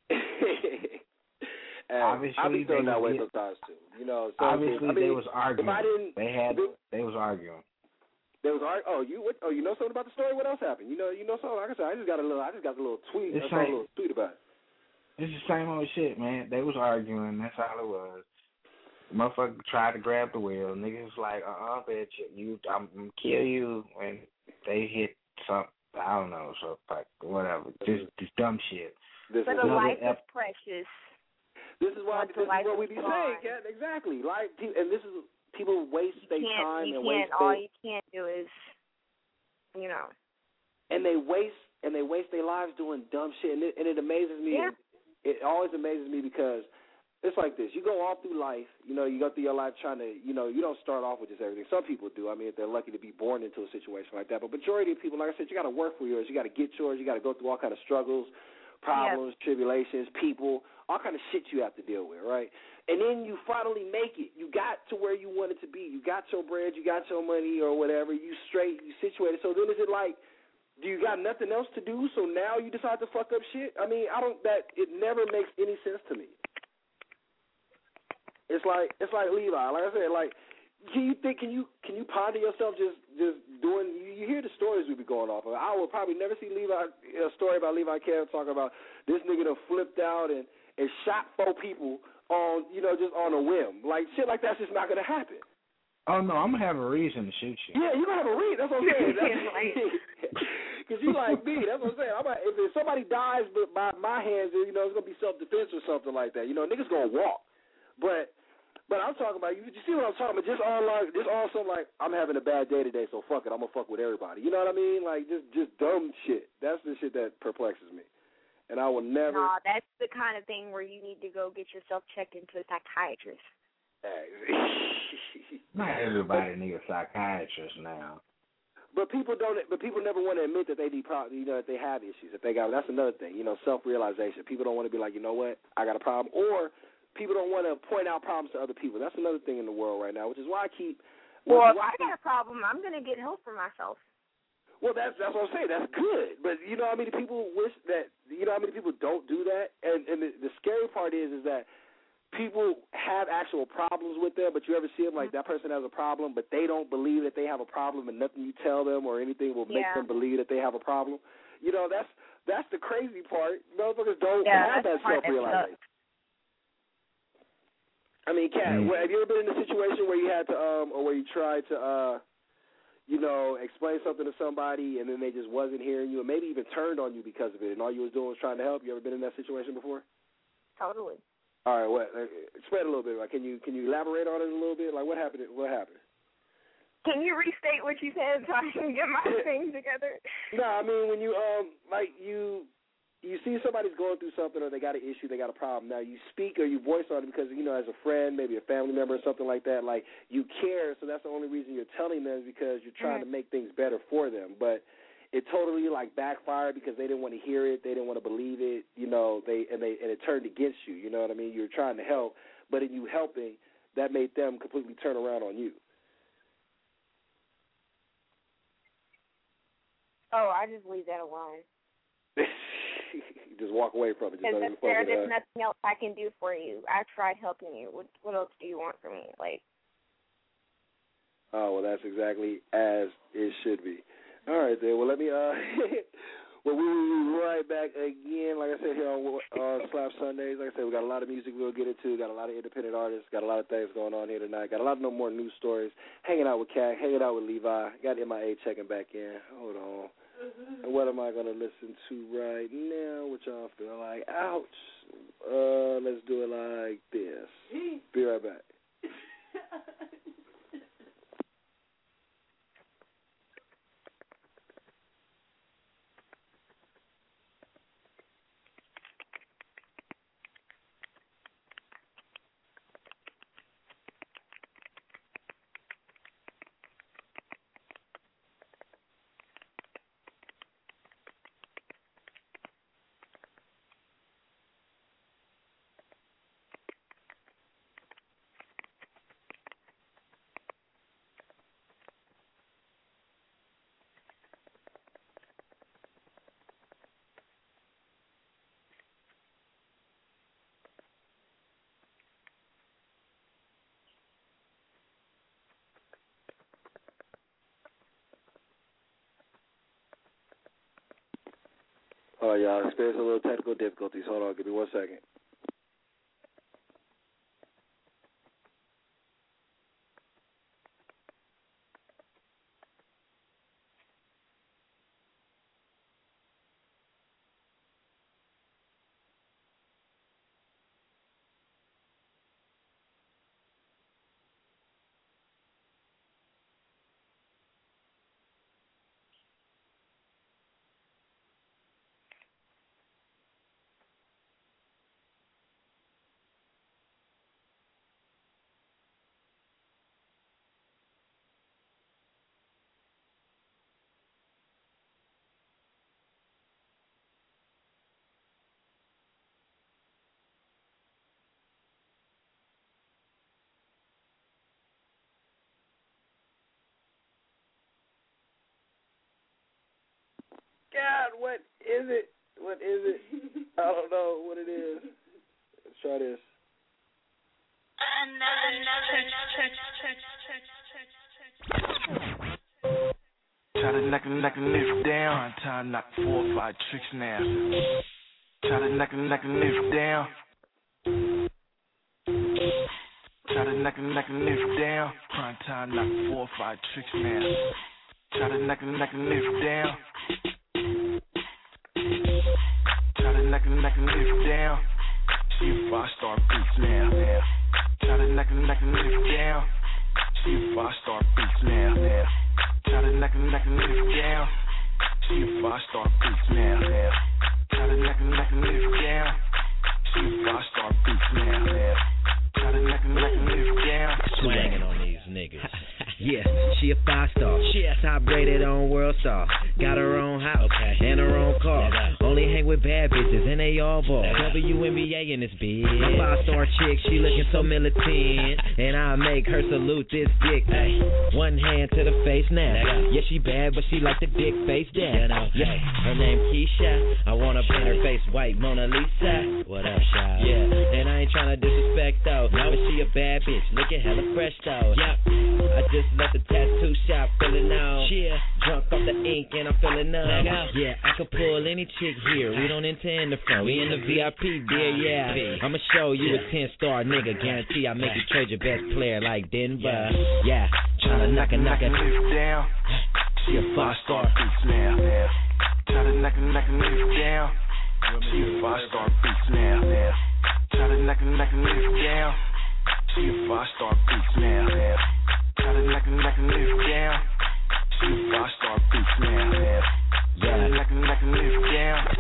And obviously, I be feeling that way get, sometimes too. You know, so obviously I mean, they was arguing. If I didn't, they had. They was arguing. There was oh you what, oh you know something about the story? What else happened? You know you know something? Like I said, I just got a little I just got a little tweet. I saw a little tweet about it. It's the same old shit, man. They was arguing. That's all it was. The motherfucker tried to grab the wheel. Niggas like, uh uh bitch, you I'm gonna kill you. And they hit something. I don't know, so like whatever. Just just dumb shit. This but is the life ep- is precious. This is why this is what we be saying, Kat. Exactly. Like, and this is. People waste their time you and can't, waste. All they, you can't do is, you know. And they waste and they waste their lives doing dumb shit, and it, and it amazes me. Yeah. It always amazes me because it's like this. You go all through life, you know, you go through your life trying to, you know, you don't start off with just everything. Some people do. I mean, if they're lucky to be born into a situation like that. But majority of people, like I said, you got to work for yours. You got to get yours. You got to go through all kind of struggles, problems, yep. tribulations, people, all kind of shit you have to deal with, right? And then you finally make it. You got to where you wanted to be. You got your bread. You got your money or whatever. You straight. You situated. So then is it like, do you got nothing else to do? So now you decide to fuck up shit? I mean, I don't. That it never makes any sense to me. It's like it's like Levi. Like I said, like can you think? Can you can you ponder yourself just just doing? You, you hear the stories we be going off of. I would probably never see Levi a story about Levi Kev talking about this nigga done flipped out and and shot four people on, you know, just on a whim. Like, shit like that's just not going to happen. Oh, no, I'm going to have a reason to shoot you. Yeah, you're going to have a reason. That's what I'm saying. Because you like me. That's what I'm saying. I'm like, if, if somebody dies by my hands, you know, it's going to be self-defense or something like that. You know, niggas going to walk. But but I'm talking about, you, you see what I'm talking about? Just on, like, just on something like, I'm having a bad day today, so fuck it. I'm going to fuck with everybody. You know what I mean? Like, just, just dumb shit. That's the shit that perplexes me. And I will never. Nah, that's the kind of thing where you need to go get yourself checked into a psychiatrist. Not everybody needs a psychiatrist now. But people don't. But people never want to admit that they need problems. You know, that they have issues. That they got. That's another thing. You know, self-realization. People don't want to be like, you know what, I got a problem. Or people don't want to point out problems to other people. That's another thing in the world right now, which is why I keep. Well, if I got a problem, I'm gonna get help for myself. Well, that's that's what I'm saying. That's good, but you know how many people wish that. You know how many people don't do that, and and the, the scary part is is that people have actual problems with them, but you ever see them like that person has a problem, but they don't believe that they have a problem, and nothing you tell them or anything will make yeah. them believe that they have a problem. You know, that's that's the crazy part. Motherfuckers don't yeah, have that self-realization. I mean, Kat, mm-hmm. have you ever been in a situation where you had to, um, or where you tried to, uh, you know, explain something to somebody and then they just wasn't hearing you and maybe even turned on you because of it and all you was doing was trying to help? You ever been in that situation before? Totally. All right, what? Like, explain a little bit. Like, can you can you elaborate on it a little bit? Like, what happened? What happened? Can you restate what you said so I can get my things together? No, I mean, when you, um, like, you you see somebody's going through something or they got an issue, they got a problem. Now, you speak or you voice on it because, you know, as a friend, maybe a family member or something like that, like, you care, so that's the only reason you're telling them is because you're trying mm-hmm. to make things better for them. But it totally, like, backfired because they didn't want to hear it, they didn't want to believe it, you know, they and they and it turned against you, you know what I mean? You were trying to help, but in you helping, that made them completely turn around on you. Oh, I just leave that alone. Just walk away from it. Just Because there, there's uh, nothing else I can do for you. I tried helping you. What, what else do you want from me? Like. Oh, well, that's exactly as it should be. All right, then. Well, let me. Uh, well, we will be right back again. Like I said, here on uh, Slap Sundays. Like I said, we got a lot of music we'll get into. Got a lot of independent artists. Got a lot of things going on here tonight. Got a lot of no more news stories. Hanging out with Cat. Hanging out with Levi. Got M I A checking back in. Hold on. And what am I going to listen to right now? What y'all feel like? Ouch. Uh, let's do it like this. Be right back. Oh, y'all experienced a little technical difficulties. Hold on, give me one second. God, what is it? What is it? I don't know what it is. Let's try this. Try to knock a knock a nigga down. Time to knock four or five tricks now. Try to knock a knock a nigga down. Try to knock a knock a nigga down. Prime time knock four or five tricks now. Try to knock a knock a nigga down. Try to knock a knock a nigga down. See if I start beats now. now. Try to knock a knock a nigga down. See if I start beats now. now. Try to knock a knock a nigga down. See if I start beats now. now. Try to knock a knock a nigga down. See if I start beats now. now. Try to knock a knock a nigga down. Swanging on these niggas. Yeah, she a five star. She a top rated on World Star. Got her own house okay. and her own car. Only hang with bad bitches and they all ball. W N B A in this bitch. My five star chick, she looking so militant. And I make her salute this dick. Ay. One hand to the face now. Yeah, she bad, but she like the dick face down. Yeah, her name Keisha. I wanna paint her face white, Mona Lisa. What up, child? Yeah, and I ain't tryna disrespect though. But she a bad bitch, looking hella fresh though. Yep, I just left the tattoo shop feeling out. Yeah, drunk off the ink and I'm feeling numb. Yeah, I could pull any chick here. We don't intend the front. We in the V I P, dear, yeah. I'ma show you a ten star nigga. Guarantee I make you trade your best player like Denver. Yeah, tryna knock a knock a nigga down. See a five star beats now. Try to knock a knock a nigga down. See a five star beats now. Try to knock a knock a nigga down. See a five star beats now. Try to knock a knock a nigga down. See a five star beats now. Try to knock a knock a nigga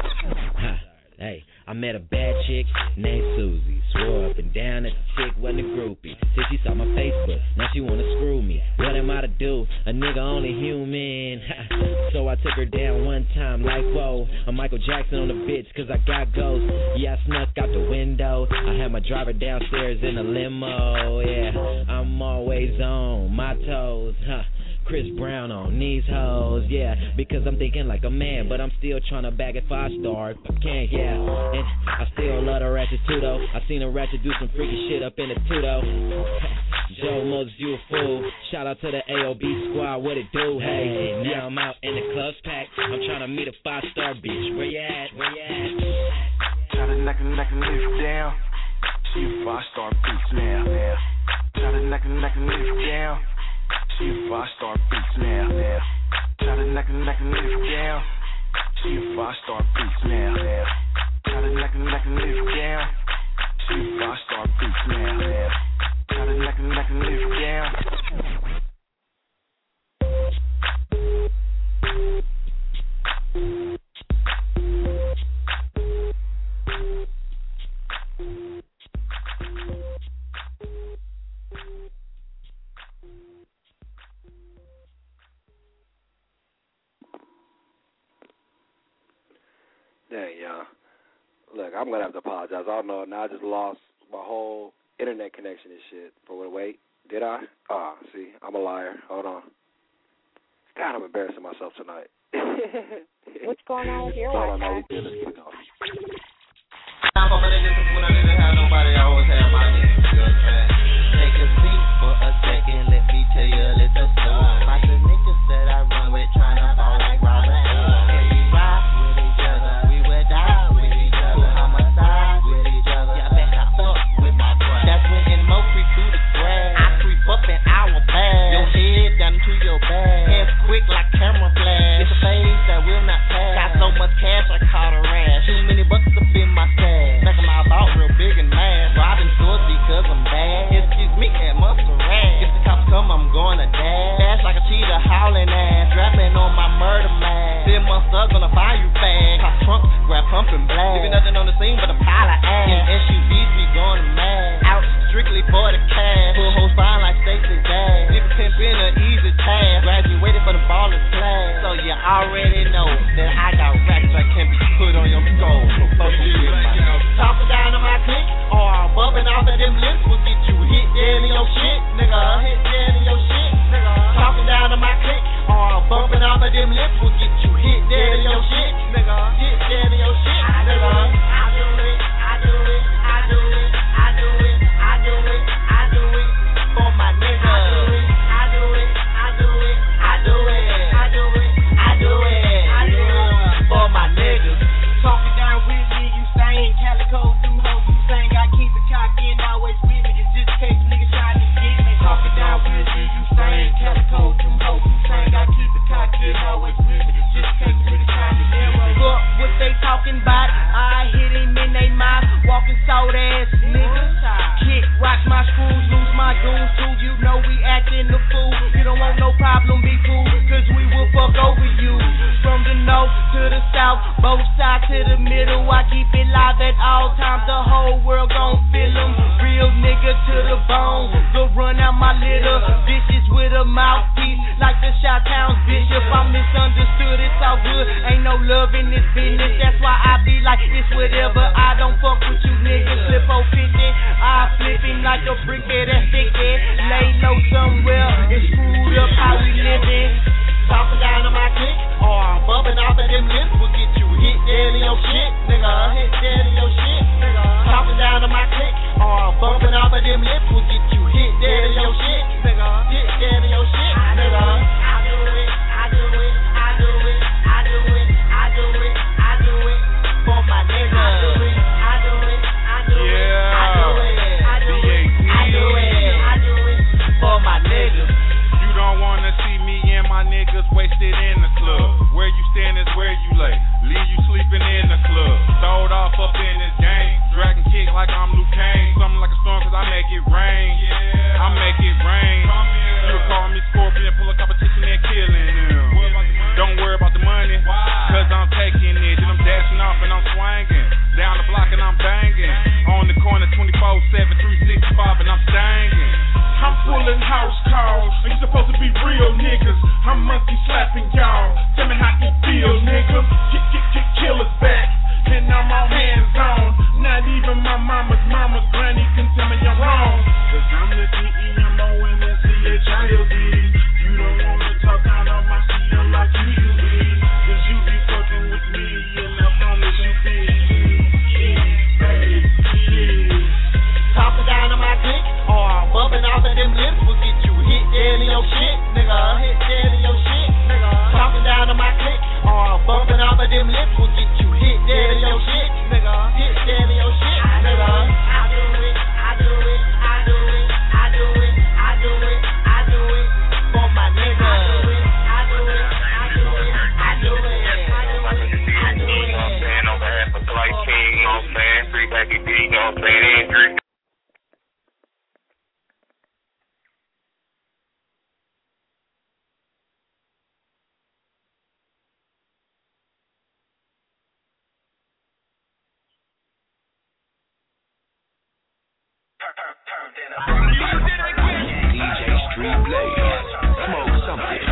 down. Hey, I met a bad chick named Susie. Swore up and down that the chick wasn't a groupie. Till she saw my Facebook, now she wanna screw me. What am I to do? A nigga only human. So I took her down one time like, whoa. I'm Michael Jackson on the bitch cause I got ghosts. Yeah, I snuck out the window. I had my driver downstairs in a limo. Yeah, I'm always on my toes. Huh. Chris Brown on these hoes, yeah, because I'm thinking like a man, but I'm still trying to bag it five stars. I can't, yeah, and I still love the ratchet too, though. I seen a ratchet do some freaky shit up in the two, though. Joe Moses, you a fool. Shout out to the A O B squad, what it do? Hey, now I'm out in the clubs packed. I'm trying to meet a five star bitch. Where you at? Where you at? Try to knock a knock a nigga down. See a five star beats now. Try to knock a knock a nigga down. See a five star beats now. Try to knock a knock a nigga down. See a five star beats now. Try to knock a knock a nigga down. See a five star beats now. Try to knock a knock a nigga down. Dang, y'all. Look, I'm gonna have to apologize. I don't know. Now I just lost my whole internet connection and shit. For what? Wait, did I? Ah, oh, see, I'm a liar. Hold on. God, I'm embarrassing myself tonight. What's going on with your Hold on, Wi-Fi? no, we good. Let's keep going. I'm over the distance when I didn't have nobody. I always had my niggas. You know what I'm saying? Take a seat for a second. Let me tell you a little story about the niggas that I run with, trying to ball like Robert Owen. And we rock with each other. We would die with each other. Homicide with each other. Yeah, I bet I fuck with my brother. That's when in Mo creep through the grass. I creep up in our bag. Your head down into your bag. Hands quick like camera flash. It's a phase that will not pass. Got so much cash I caught a rash. Too many bucks up in my stash. Back of my vault real big and mad. Robbing stores because I'm bad. Excuse me and muscle rat. If the cops come, I'm gonna dash. Dash like a cheetah howling ass. Strapping on my murder mask. Ten monsters gonna buy you fast. Pop trunk, grab pump and blast. Leaving nothing on the scene but a pile of ass. In S U Vs we going mad. Out strictly for the cash. Full whole spine like Stacey Dash. Nigga pimp in an easy task. Graduated for the ballin' class. So you already know that I got racks that can be put on your skull. So fuck you, talking down on my click or bumping off of them lips will get you hit dead in your shit, nigga. Hit dead in your shit, nigga. Talking down on my click or bumping off of them lips will get you hit dead in your shit, nigga. fucking sold ass niggas. Kick, rock my screws, lose my goons too. You know we acting the fool. You don't want no problem, be cool, cause we will fuck over you. From the north to the south, both sides to the middle. I keep it live at all times. The whole world gon' feel them. Real nigga to the bone. Go run out my little bitches with a mouthpiece like the Chi-Town's bishop. I'm misunderstood, it's all good. Ain't no love in this business. That's why I be like, it's whatever. I don't fuck with you niggas. Flip oh fifty, I flip him like a brickhead that's thickhead. Lay low somewhere and screwed up how we living. Talking down on my click, or I'm bumping off of them lips, will get you hit dead in your shit, nigga. Hit dead in your shit, nigga. Talking down on my click, or I'm bumping off of them lips, will get you hit dead in your shit, nigga. Hit dead in your shit, nigga. I do it, I do it, I do it, I do it, I do it, I do it for my nigga. I do it, I do it, I do it, I do it, I do it, I do it, I do it for my niggas. You don't wanna see me and my niggas wasted in the club. Where you stand is where you lay. Leave you sleeping in the club. Throwed off up in this game. Dragon kick like I'm Luke Kane. Something like a storm cause I make it rain. I make it rain. You call me Scorpion, pull a competition and killing them. Don't worry about the money, cause I'm taking it. Then I'm dashing off and I'm swinging. Down the block and I'm banging. On the corner twenty-four seven, three sixty-five and I'm stanging. I'm pulling house calls. You supposed to be real niggas. I'm monkey slapping y'all. Tell me how it feels, nigga. Kick, kick, kick, killers back. And I'm all hands on. Not even my mama's mama's granny can tell me I'm wrong. Cause I'm the D E M O N S C H I L D. You don't want to talk out on my C L like you usually. Cause you be fucking with me and I promise you be. Talking down on my click, or I'm bumping off of them lips, will get you hit dead in your shit, nigga. Hit dead in your shit, nigga. Talking down on my click, or I'm bumping off of them lips, will get you hit dead in your shit, nigga. Hit dead in your shit, nigga. I do it, I do it, I do it, I do it, I do it, I do it for my nigga. I do it, I do it, I do it, I do it, I do it, I do it. You know what I'm saying? On behalf of Flight King, you know what I'm saying? Free Becky D, you know what I'm saying? Andrew. D J Street Blaze, smoke something.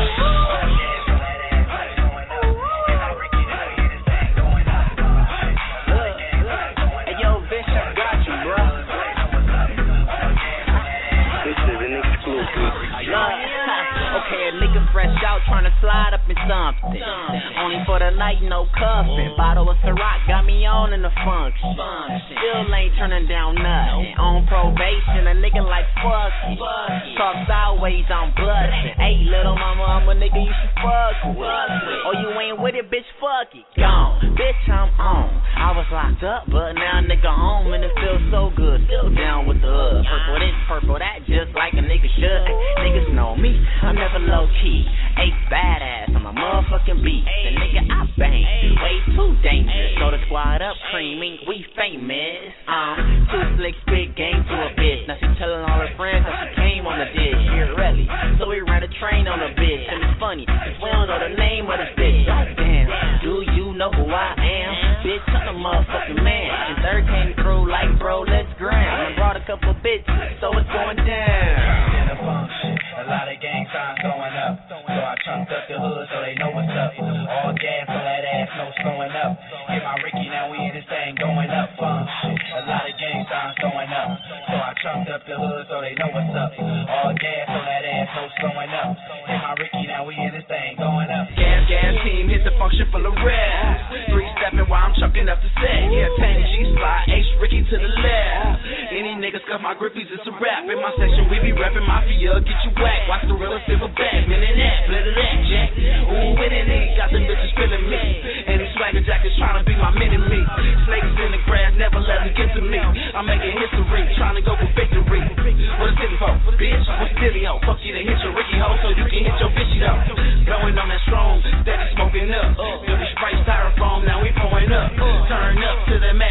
Hey yo, bitch, I got you, bro. This is an exclusive. Okay, a nigga fresh out tryna slide up in something. Only for the night, no cuffing. Bottle of Ciroc got me on in the function. Still ain't turning down nothing. On probation, a nigga like fuck it. Talk sideways, I'm bustin'. Hey, little mama, I'm a nigga you should fuck with. Oh, you ain't with it, bitch, fuck it. Gone, bitch, I'm on. I was locked up, but now a nigga home and it feels so good. Still down with the hood. Purple this, purple that, just like a nigga should. Niggas know me, I'm never low key. Ain't badass, I'm a motherfucking beast. The nigga I bang, way too dangerous. So the squad up creaming, we famous. Um, too slick, spit game to a bitch. Now she telling all her friends that she came on the dish. Here, really. So we ran a train on a bitch. And it's funny, cause we don't know the name of this bitch. Oh, damn, do you know who I am? Bitch, I'm a motherfucking man. And third came through like, bro, let's gram. I brought a couple bitches, so it's going down. In a function, a lot of gang signs going up. So I chunked up the hood so they know what's up. All gas on that ass, no slowing up. Hit my Ricky, now we in this thing going up. Function, a lot of gang signs going up. So I chunked up the hood so they know what's up. All gas on that ass, no slowing up. Hit my Ricky, now we in this thing going up. Gas, gas team, hit the function full of red. Three stepping while I'm chucking up the set. Yeah, Tanny G slide, H Ricky to the left. Any niggas cuff my grippies, it's a rap. In my section, we be rapping Mafia, get you whack. Watch the real silver back, minute that, split of that, Jack. Ooh, with it, nigga, got them bitches feeling me. And these swagger jackets trying to be my mini me. Snakes in the grass, never let them get to me. I'm making history, trying to go for victory. What is it for? Bitch, what's dilly ho? Fuck you to hit your Ricky ho, so you can hit your bitchy though. Blowing on that strong, steady smoking up. Feel the Sprite styrofoam, now we pouring up. Turn up to the max, cause you know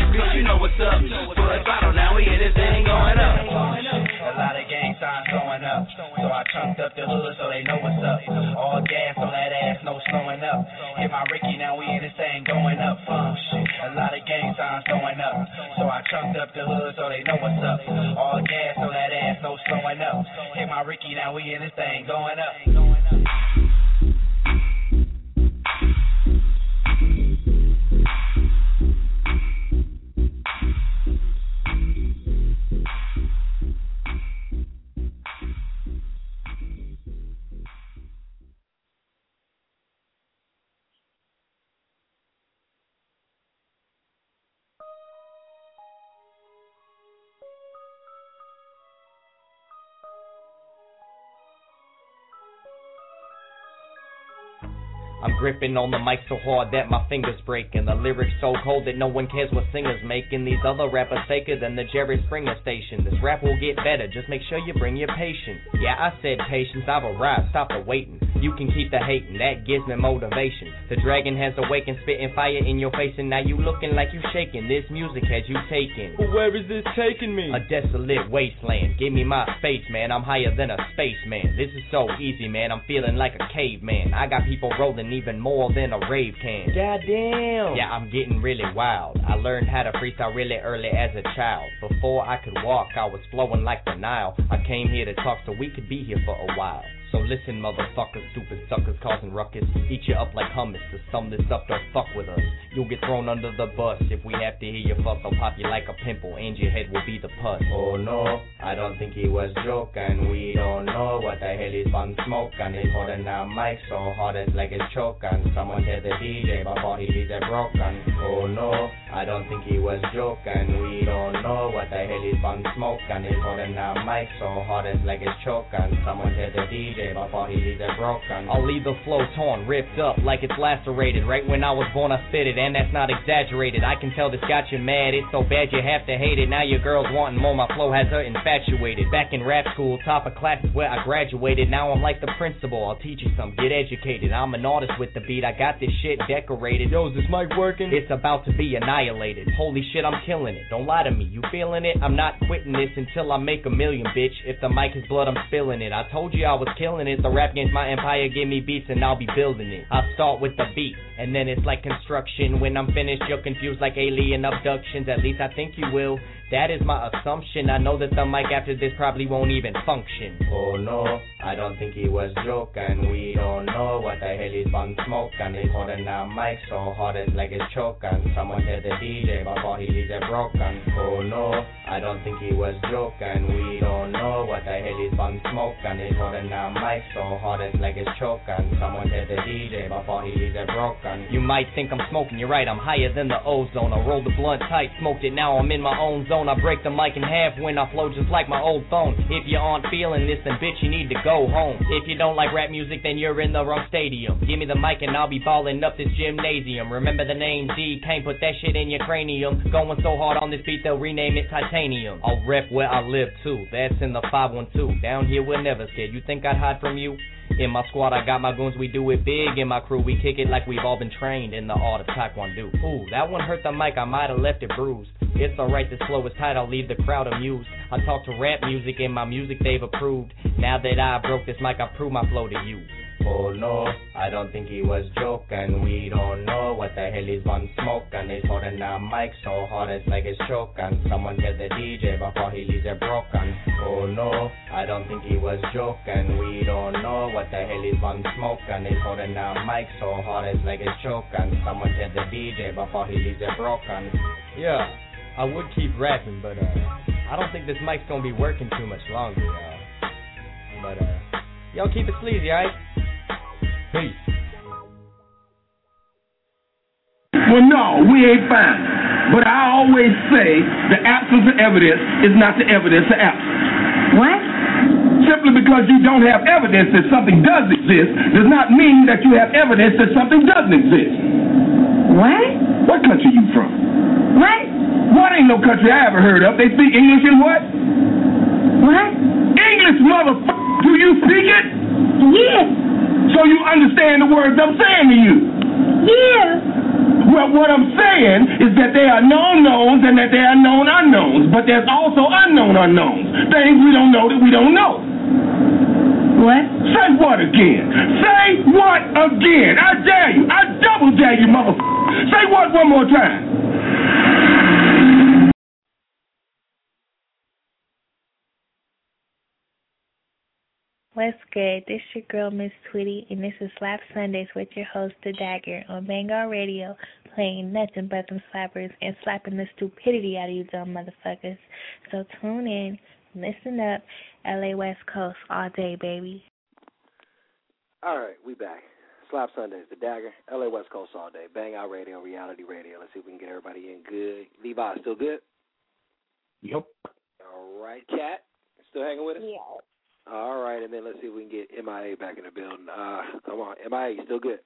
know what's up. Put bottle, now we in this thing going up. A lot of gang signs going up. So I chunked up the hood so they know what's up. All gas on that ass, no slowing up. Hit my Ricky, now we in this thing going up. Fun shit. A lot of gang signs going up. So I chunked up the hood so they know what's up. All gas on that ass, no slowing up. Hit my Ricky, now we in this thing going up. I'm gripping on the mic so hard that my fingers break, and the lyrics so cold that no one cares what singers make. And these other rappers faker than the Jerry Springer station. This rap will get better, just make sure you bring your patience. Yeah, I said patience, I've arrived, stop the waiting. You can keep the hating, that gives me motivation. The dragon has awakened, spitting fire in your face, and now you looking like you shaking. This music has you taken. But where is this taking me? A desolate wasteland. Give me my space, man. I'm higher than a spaceman. This is so easy, man. I'm feeling like a caveman. I got people rolling even more than a rave can. Goddamn. Yeah, I'm getting really wild. I learned how to freestyle really early as a child. Before I could walk, I was flowing like the Nile. I came here to talk so we could be here for a while. So listen, motherfuckers, stupid suckers causing ruckus. Eat you up like hummus. To sum this up, don't fuck with us. You'll get thrown under the bus. If we have to hear you fuss, I'll pop you like a pimple, and your head will be the pus. Oh no, I don't think he was joking. We don't know what the hell he's been smoking. He's holding that mic so hard it's like it's choking. Someone tell the D J before he leaves it broken. Oh no, I don't think he was joking. We don't know what the hell he's been smoking. He's holding that mic so hard it's like it's choking. Someone tell the D J before he leaves it broken. I'll leave the flow torn, ripped up like it's lacerated. Right when I was born I spit it, and that's not exaggerated. I can tell this got you mad, it's so bad you have to hate it. Now your girl's wanting more, my flow has her infatuated. Back in rap school, top of classes where I graduated. Now I'm like the principal, I'll teach you some, get educated. I'm an artist with the beat, I got this shit decorated. Yo, is this mic working? It's about to be annihilated. Holy shit, I'm killing it. Don't lie to me, you feeling it? I'm not quitting this until I make a million, bitch. If the mic is blood, I'm spilling it. I told you I was killing it. The rap game's my empire, give me beats and I'll be building it. I'll start with the beat, and then it's like construction. When I'm finished, you're confused like alien abductions. At least I think you will. That is my assumption. I know that the mic after this probably won't even function. Oh no, I don't think he was joking. We don't know what the hell he's been smoking. He's holding that mic so hard it's like it's choking. Someone tell the D J before he leaves it broken. Oh no, I don't think he was joking. We don't know what the hell he's been smoking. He's holding that mic so hard it's like it's choking. Someone tell the D J before he leaves it broken. You might think I'm smoking, you're right, I'm higher than the ozone. I rolled the blunt tight, smoked it, now I'm in my own zone. I break the mic in half when I flow just like my old phone. If you aren't feeling this, then bitch, you need to go home. If you don't like rap music, then you're in the wrong stadium. Give me the mic and I'll be balling up this gymnasium. Remember the name D, can't put that shit in your cranium. Going so hard on this beat, they'll rename it titanium. I'll rep where I live too, that's in the five one two. Down here we're never scared, you think I'd hide from you? In my squad I got my goons, we do it big. In my crew we kick it like we've all been trained in the art of Taekwondo. Ooh, that one hurt the mic, I might have left it bruised. It's alright, this flow is tight, I'll leave the crowd amused. I talk to rap music and my music they've approved. Now that I broke this mic, I prove my flow to you. Oh no, I don't think he was joking. We don't know what the hell he's been smoking. He's holding that mic so hard it's like it's choking. Someone tell the D J before he leaves it broken. Oh no, I don't think he was joking. We don't know what the hell he's been smoking. He's holding that mic so hard it's like it's choking. Someone tell the D J before he leaves it broken. Yeah, I would keep rapping, but uh, I don't think this mic's gonna be working too much longer, y'all. But uh, y'all keep it sleazy, alright? Peace. Well, no, we ain't fine. But I always say the absence of evidence is not the evidence of absence. What? Simply because you don't have evidence that something does exist does not mean that you have evidence that something doesn't exist. What? What country you from? What? What ain't no country I ever heard of. They speak English in what? What? English, motherfucker. Do you speak it? Yeah. So you understand the words I'm saying to you? Yeah. Well, what I'm saying is that there are known knowns and that there are known unknowns, but there's also unknown unknowns, things we don't know that we don't know. What? Say what again? Say what again? I dare you. I double dare you, motherfucker. Say what one more time. What's good? This your girl, Miss Tweety, and this is Slap Sundays with your host, The Dagger, on Vanguard Radio, playing nothing but them slappers and slapping the stupidity out of you dumb motherfuckers. So tune in, listen up, L A West Coast all day, baby. All right, we back. Slap Sundays, The Dagger, L A West Coast all day, Bang Out Radio, Reality Radio. Let's see if we can get everybody in good. Levi, still good? Yep. All right, Kat, still hanging with us? Yeah. All right, and then let's see if we can get M I A back in the building. Uh, come on, M I A, you still good?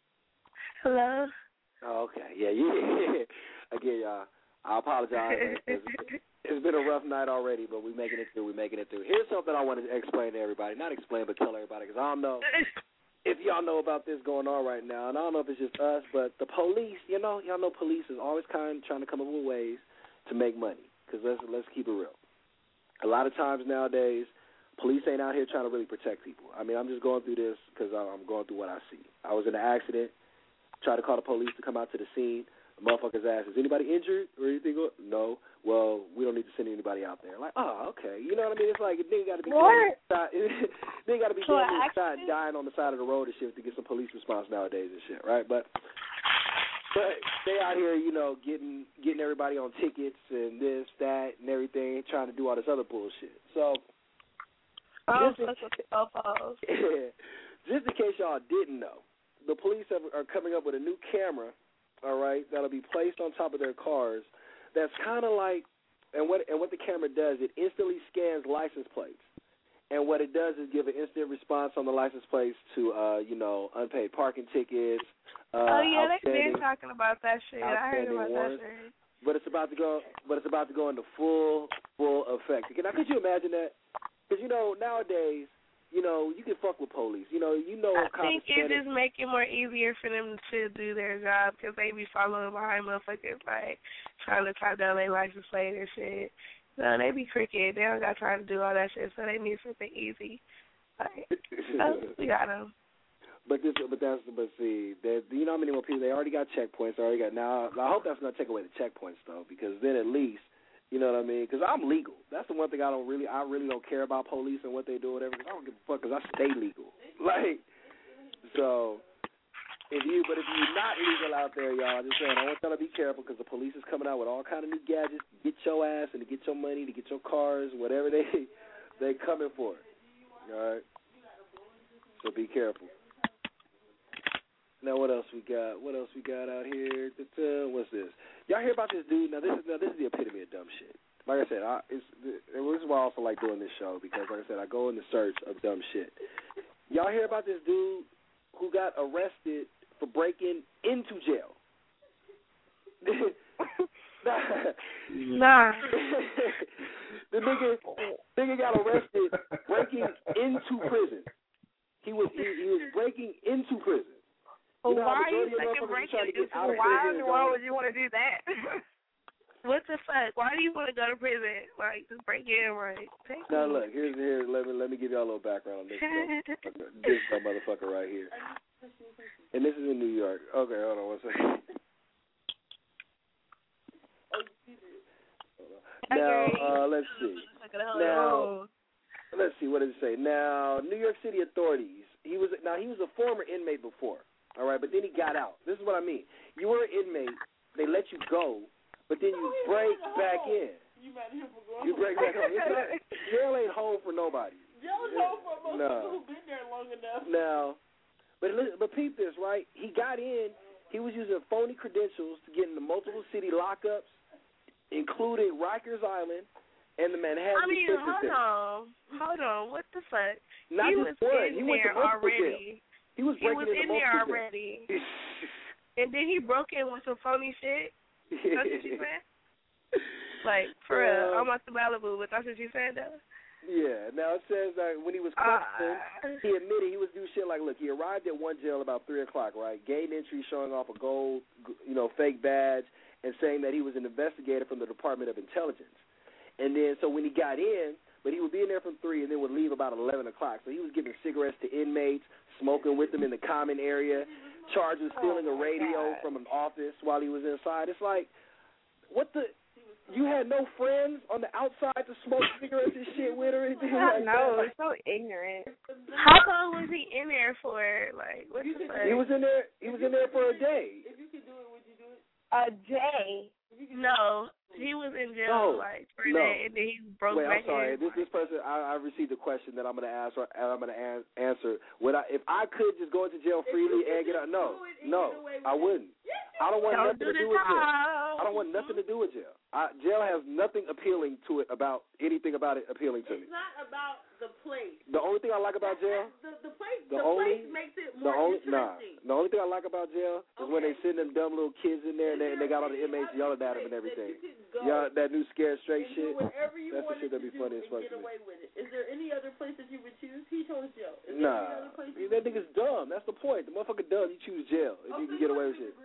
Hello. Oh, okay, yeah, yeah. Again, y'all, I apologize. It's, it's been a rough night already, but we're making it through. We're making it through. Here's something I want to explain to everybody. Not explain, but tell everybody, because I don't know if y'all know about this going on right now, and I don't know if it's just us, but the police, you know, y'all know police is always kind of trying to come up with ways to make money, because let's, let's keep it real. A lot of times nowadays, police ain't out here trying to really protect people. I mean, I'm just going through this because I'm going through what I see. I was in an accident, tried to call the police to come out to the scene. The motherfuckers asked, is anybody injured or anything? No. Well, we don't need to send anybody out there. Like, oh, okay. You know what I mean? It's like, they got to be they got to be shot, dying on the side of the road and shit to get some police response nowadays and shit, right? But but they out here, you know, getting getting everybody on tickets and this, that, and everything, trying to do all this other bullshit. So, Oh, just, in, oh, just in case y'all didn't know, the police have, are coming up with a new camera, all right, that'll be placed on top of their cars. That's kind of like, and what and what the camera does, it instantly scans license plates, and what it does is give an instant response on the license plates to, uh, you know, unpaid parking tickets. Uh, oh yeah, they've been talking about that shit. I heard about warrants. that shit. But it's about to go. But it's about to go into full full effect. Now, could you imagine that? Because, you know, nowadays, you know, you can fuck with police. You know, you know. I think it just make it more easier for them to do their job because they be following behind motherfuckers, like, trying to type down their license plate and shit. No, they be cricket. They don't got time to do all that shit, so they need something easy. Like, so we got them. But this, but that's, but see, you know how many more people, they already got checkpoints, they already got, now, I hope that's going to take away the checkpoints, though, because then at least, you know what I mean? Because I'm legal. That's the one thing I don't really, I really don't care about police and what they do or whatever. I don't give a fuck because I stay legal. Like, so, if you, but if you're not legal out there, y'all, just saying, I want y'all to be careful because the police is coming out with all kind of new gadgets to get your ass and to get your money, to get your cars, whatever they, they coming for. All right? So be careful. Now what else we got? What else we got out here? What's this? Y'all hear about this dude? Now this is now this is the epitome of dumb shit. Like I said, I, it's, this is why I also like doing this show because, like I said, I go in the search of dumb shit. Y'all hear about this dude who got arrested for breaking into jail? Nah. The nigga, nigga got arrested breaking into prison. He was he, he was breaking into prison. Well, you know, why are you fucking breaking into prison? Why in the world would you want to do that? What the fuck? Why do you want to go to prison? Like, just break in, right? Take now, look, here's here. Let me let me give y'all a little background on this. This motherfucker right here, and this is in New York. Okay, hold on one second. Now, uh, let's see. Now, let's see. What does it say? Now, New York City authorities. He was now he was a former inmate before. All right, but then he got out. This is what I mean. You were an inmate. They let you go, but then you break back in. You break back home. Not, jail ain't home for nobody. Jail is home for most people who've been there long enough. Now, but but peep this, right? He got in. He was using phony credentials to get into multiple city lockups, including Rikers Island and the Manhattan I mean, Detention hold Center. on. Hold on. What the fuck? Not he was one. in He went there to multiple already. jail. He was breaking he was into in there multiple already. And then he broke in with some phony shit. That's what you said? Like, for real. Uh, I'm off the Malibu, but that's what you said, though? Yeah. Now it says that when he was questioned, uh, he admitted he was doing shit like, look, he arrived at one jail about three o'clock, right? Gained entry, showing off a gold, you know, fake badge, and saying that he was an investigator from the Department of Intelligence. And then so when he got in, but he would be in there from three and then would leave about eleven o'clock. So he was giving cigarettes to inmates, smoking with them in the common area, charged with stealing a radio from an office while he was inside. It's like, what the? You had no friends on the outside to smoke cigarettes and shit with or anything like no, that? No, so ignorant. How long was he in there for? Like, what the fuck? He was in there. He was in there for a day. If you could do it, would you do it? A day? No, he was in jail no, like for a no. day, and then he broke Wait, back I'm sorry. in. This this person, I, I received a question that I'm gonna ask. And I'm gonna an- answer. Would I, if I could, just go into jail freely and get out? No, no, I wouldn't. I don't want don't nothing do to do with jail. I don't want nothing to do with jail. I, jail has nothing appealing to it about anything about it appealing to it's me. It's not about the place. The only thing I like about jail, the, the place, the, the only, place makes it the more only, interesting. Nah, the only thing I like about jail is okay. when they send them dumb little kids in there and they, and they got all the inmates yelling at them and everything. Y'all, that new scared straight shit. You that's the shit that'd be funny as fuck to me. Away with it. Is there any other place that you would choose? He chose jail. Is nah, there any other place you that nigga's dumb. That's the point. The motherfucker dumb. You choose jail if okay, you can get away with shit.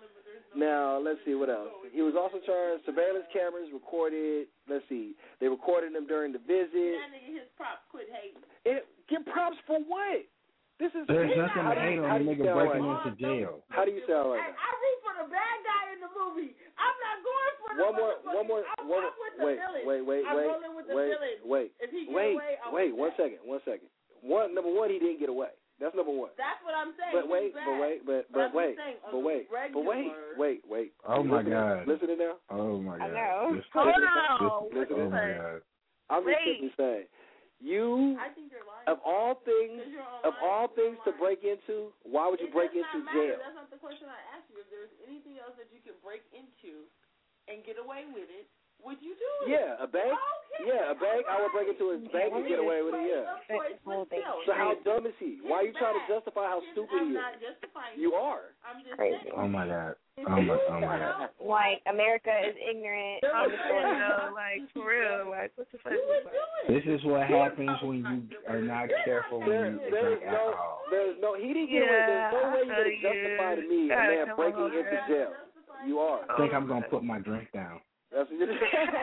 Now, let's see, what else? He was also charged surveillance cameras recorded, let's see, they recorded him during the visit. That nigga, his props, quit hating. It, get props for what? This is There's nothing to hate on a nigga breaking like? into jail. How do you sound like I, that? I root for the bad guy in the movie. I'm not going for the one more, one more, I'm, one I'm with the wait, villain. wait, wait, I'm wait, rolling with the wait, villain. wait, if he get wait, away, I'm wait, with one that. second, one second. One, number one, he didn't get away. That's number one. That's what I'm saying. But wait, He's but bad. wait, but but, but wait, saying, but wait, but wait, wait, wait. Oh my listening, God! Listening now. Oh my God! I know. Just, Hold just, on. Just, oh my God! I'm just simply saying, you I think you're lying. of all things, of all things to break into, why would you it break does into not jail? Matter. That's not the question I asked you. If there's anything else that you can break into and get away with it, would you do it? Yeah, a bank. Okay. Yeah, a bank. I would break into a bank and get away with it. Yeah. So how dumb is he? Why are you trying to justify how stupid I'm he is? not justifying You are. I'm just Crazy. saying. Oh my God! Oh my! Oh my God! Like America is ignorant. I'm just saying, though, like for real, like what the fuck? This is what happens when you are not careful when you There's drink no, alcohol. there's no. He didn't get away. There's no way you're gonna justify to me a man breaking into jail. You are. I think I'm gonna put my drink down. That's what you're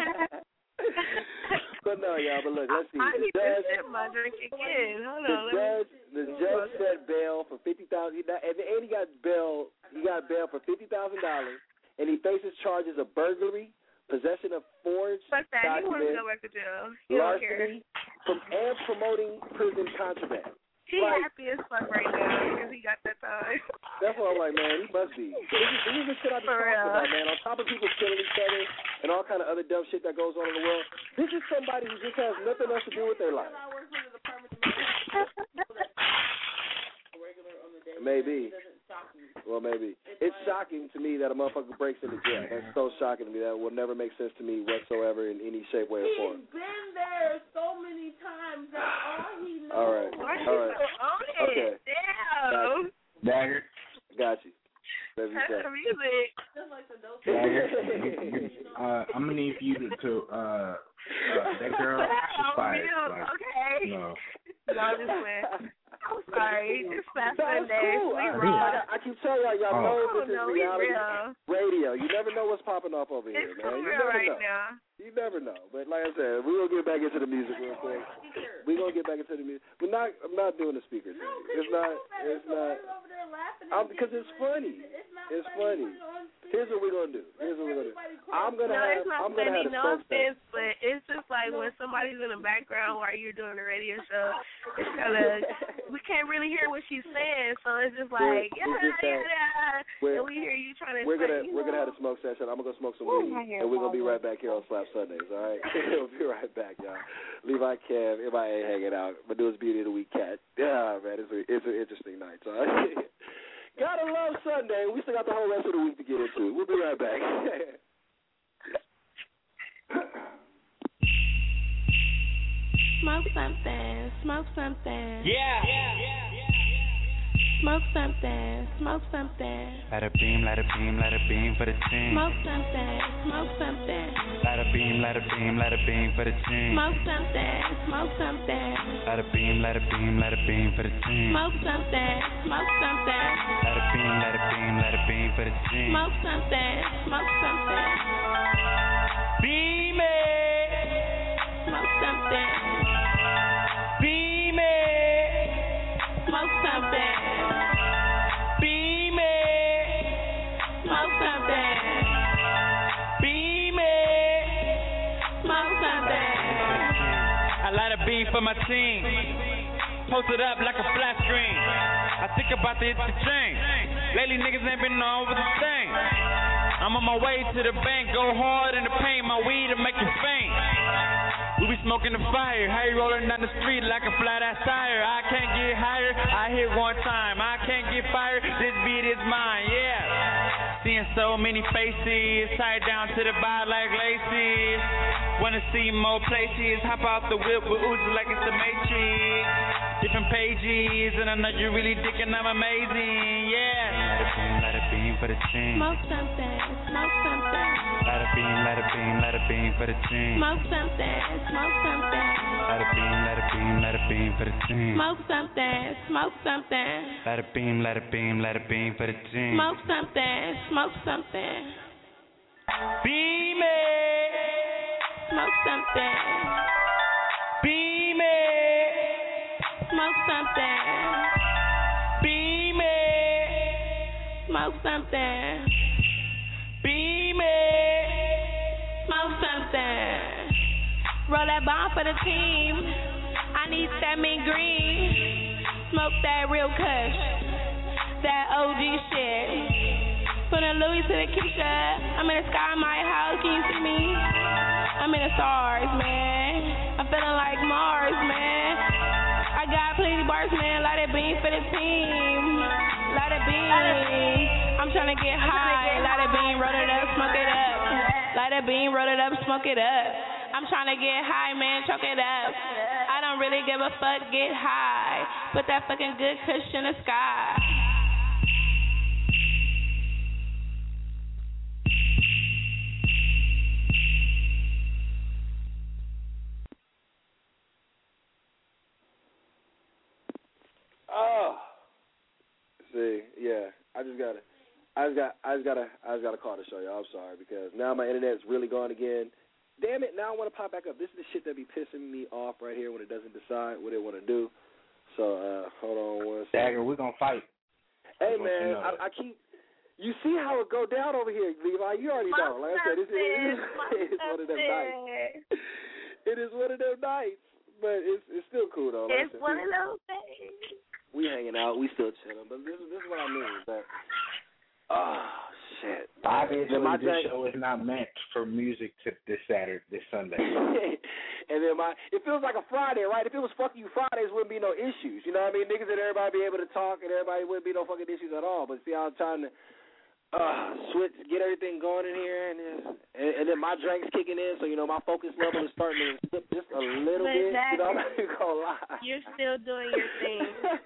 But no, y'all. But look, let's see. I The need to judge, sip my drink again. Hold the on. judge, the judge set bail for fifty thousand. And and he got bail. He got bail for fifty thousand dollars, and he faces charges of burglary, possession of forged Fuck that. He wants to documents, go back to jail. He don't care. larceny, from, and promoting prison contraband. He Like, happy as fuck right now because he got that time. that's what I'm like, man. He must be. This is, this is the shit I be For talking real. about, man. On top of people killing each other and all kind of other dumb shit that goes on in the world, this is somebody who just has nothing else to do with their life. Maybe. Well, maybe. It's shocking to me that a motherfucker breaks into jail. That's so shocking to me. That will never make sense to me whatsoever in any shape, way, or form. He's been there so many times. That's all he knows. All right. All right. Okay. Damn. Dagger. Got you. Let me That's say. the music. Dagger. uh, I'm gonna need for you to, to uh, uh, that girl. She's fired. Like, Okay. no. No, I'm just playing. I'm sorry. It's Fast That's Sunday. cool. We I, raw. I, I keep telling y'all, y'all Oh. know Oh, this is no, we reality real. radio. You never know what's popping off over here, It's man. for You real never right know. now. You never know. But like I said, we're gonna get back into the music real quick. We're gonna get back into the music. We're not. I'm not doing the speaker thing. It's not. It's not. Because it's funny. It's funny. Here's what we're gonna do. Here's what we're gonna do. I'm gonna No, have. it's not I'm gonna funny, have a no smoke offense, but it's just like when somebody's in the background while you're doing a radio show, it's kind of, we can't really hear what she's saying, so it's just like, yeah, We're- we're just yeah, that- yeah, we're- and we hear you trying to We're say, gonna you we're know. gonna have a smoke session. I'm gonna go smoke some Ooh, weed, I hear and we're gonna be Waldo. right back here on Slap Sundays. All right, we'll be right back, y'all. Levi Kev, M I A hanging out. My newest beauty of the week, Cat. Yeah, man, it's a, it's an interesting night. So gotta love Sunday. We still got the whole rest of the week to get into. We'll be right back. Smoke something, smoke something. Yeah. yeah, yeah, yeah, Smoke something, smoke something. Let it beam, let it beam, let it beam for the team. Smoke something, smoke something. Let it beam, let it beam, let it beam for the team. Smoke something, smoke something. Let it beam, let it beam, let it beam for the team. Smoke something, smoke something. Let it beam, let it beam, let it beam for the team. Smoke something, smoke something. Beam it. Smoke something. Beam it. Smoke something. Beam it. Smoke something. Beam it. Smoke something. I light a beam for my team. Post it up like a flat screen. I think about to hit the chain. Lately niggas ain't been on with the thing. I'm on my way to the bank, go hard in the paint, my weed to make you faint. We be smoking the fire, how you rolling down the street like a flat ass tire. I can't get higher, I hit one time. I can't get fired, this beat is mine, yeah. Seeing so many faces, tied down to the bar like laces. Wanna see more places, hop out the whip with Uzi like it's the Matrix. Different pages, and I know you really thinking I'm amazing, yeah. Let it beam, let it beam for the team. Smoke something, smoke something. Let it beam, let it beam, let it beam for the team. Smoke something, smoke something. Let it beam, let it beam, let it beam for the team. Smoke something, smoke something. Let it beam, let it beam, let it beam for the team. Smoke something, smoke something. Beam it. Smoke something. Beam it. Smoke something. Beam it. Smoke something. Beam it. Smoke something. Roll that bomb for the team. I need that mint green. Smoke that real kush. That O G shit. From the Louis to the Keisha. I'm in the sky in my house. Can you see me? I'm in the stars, man. I'm feeling like Mars, man. I got plenty bars, man. Light it beam for the team. Light it beam. I'm trying to get high. Light it beam, roll it up, smoke it up. Light it beam, roll it up, smoke it up. I'm trying to get high, man, choke it up. I don't really give a fuck, get high. Put that fucking good kush in the sky. Oh, see, yeah, I just gotta, I just got, I just gotta, I just got a call to show you. I'm sorry because now my internet's really gone again. Damn it! Now I want to pop back up. This is the shit that be pissing me off right here when it doesn't decide what it want to do. So uh, hold on one second. Dagger, we're gonna fight. Hey man, I, I keep. You see how it go down over here, Levi? You already know. Like I said, it's, it's, it's one of them nights. It is one of them nights, but it's it's still cool though. Like It's one of those days. We hanging out, we still chilling, but this is this is what I mean. That oh shit! Obviously, my this drink, show is not meant for music to this Saturday, this Sunday. And then my, it feels like a Friday, right? If it was fuck you Fridays, wouldn't be no issues. You know what I mean? Niggas and everybody be able to talk, and everybody wouldn't be no fucking issues at all. But see, I'm trying to uh, switch, get everything going in here, and, and and then my drink's kicking in, so you know my focus level is starting to slip just a little bit. You know, I'm not even gonna lie. You're still doing your thing.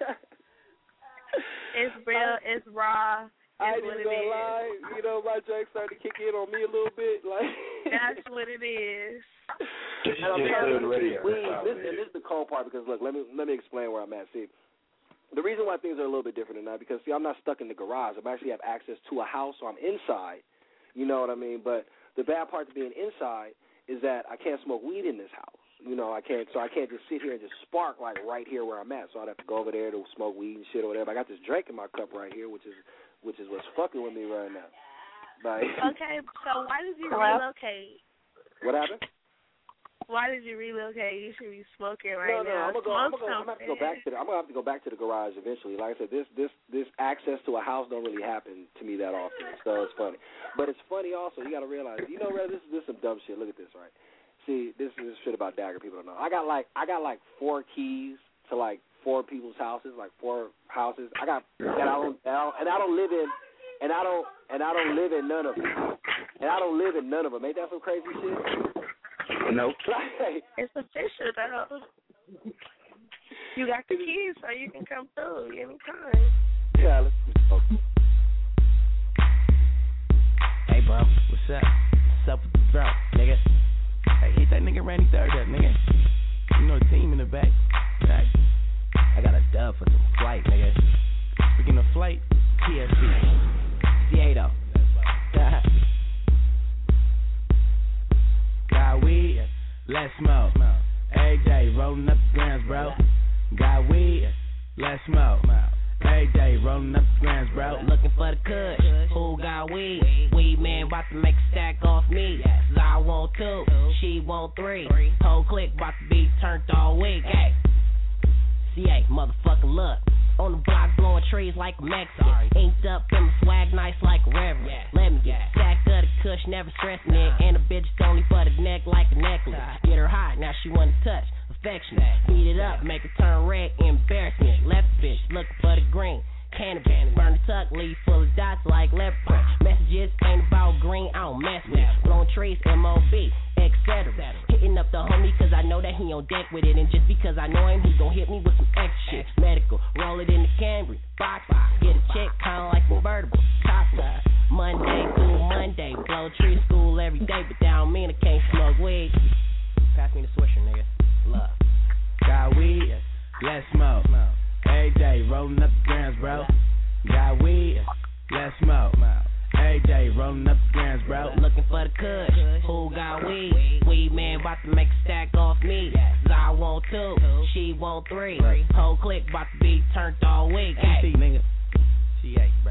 It's real. It's raw. I ain't even gonna lie. You know, my drink started to kick in on me a little bit. Like that's what it is. This is and I'm just telling good you, radio. we, this, and this is the cold part because look, let me let me explain where I'm at. See, the reason why things are a little bit different than that because see, I'm not stuck in the garage. I actually have access to a house, so I'm inside. You know what I mean? But the bad part of being inside is that I can't smoke weed in this house. You know, I can't, so I can't just sit here and just spark like right here where I'm at. So I'd have to go over there to smoke weed and shit or whatever. I got this drink in my cup right here, which is which is what's fucking with me right now. Like, okay, so why did you Hello? relocate? What happened? Why did you relocate? You should be smoking right no, no, now. I'm gonna go. I'm gonna, go, I'm gonna have to go back to the. I'm gonna have to go back to the garage eventually. Like I said, this this this access to a house don't really happen to me that often, so it's funny. But it's funny also. You got to realize, you know, this is this is some dumb shit. Look at this, right? See, this is shit about Dagger. People don't know. I got like I got like four keys to like four people's houses, like four houses. I got and I don't and I don't, and I don't live in and I don't and I don't live in none of them. And I don't live in none of them. Ain't that some crazy shit? Nope. It's official though. You got the keys, so you can come through anytime. Yeah, let's go. Hey, bro, what's up? What's up with the throat, nigga? Hey, hit that nigga Randy Third up, nigga. You know the team in the back. Right. I got a dub for some flight, nigga. Speaking of flight, T S B. Diego. Got weed, let's smoke. A J rolling up the grams, bro. Got weed, let's smoke. A J rolling up the grams, bro. Looking for the kush, who got weed? Weed man about to make a stack off me. Cause I want two, she want three. Whole clique about to be turned all week. Hey, C A, motherfucker, look. On the block blowing trees like a Mexican. Inked up in my swag nice like a reverend. Let me get a stack of the kush, never stressing it. And a bitch only for the neck like a necklace. Get her hot, now she wanna touch. Affectionate, heat it up, make her turn red, embarrassment. Left bitch, looking for the green. Cannabis, burn the tuck, leaf full of dots like leopard. Messages ain't about green, I don't mess with it. Blowing trees, M O B, et cetera. Hitting up the homie cause I know that he on deck with it. And just because I know him, he gon' hit me with some extra shit. Medical, roll it in the Camry, box, get a check, kinda like convertible. Top side, Monday through Monday. Blow tree school every day, but that don't mean I can't smoke weed. Pass me the swisher, nigga. Love. Got weed, let's smoke. A J rolling up the grams, bro. Got weed, let's smoke. A J rolling up the grams, bro. Looking for the kush, who got weed? Weed man about to make a stack off me. Cause I want two, she want three. Whole clique about to be turned all week. Hey, nigga. She ate, bro.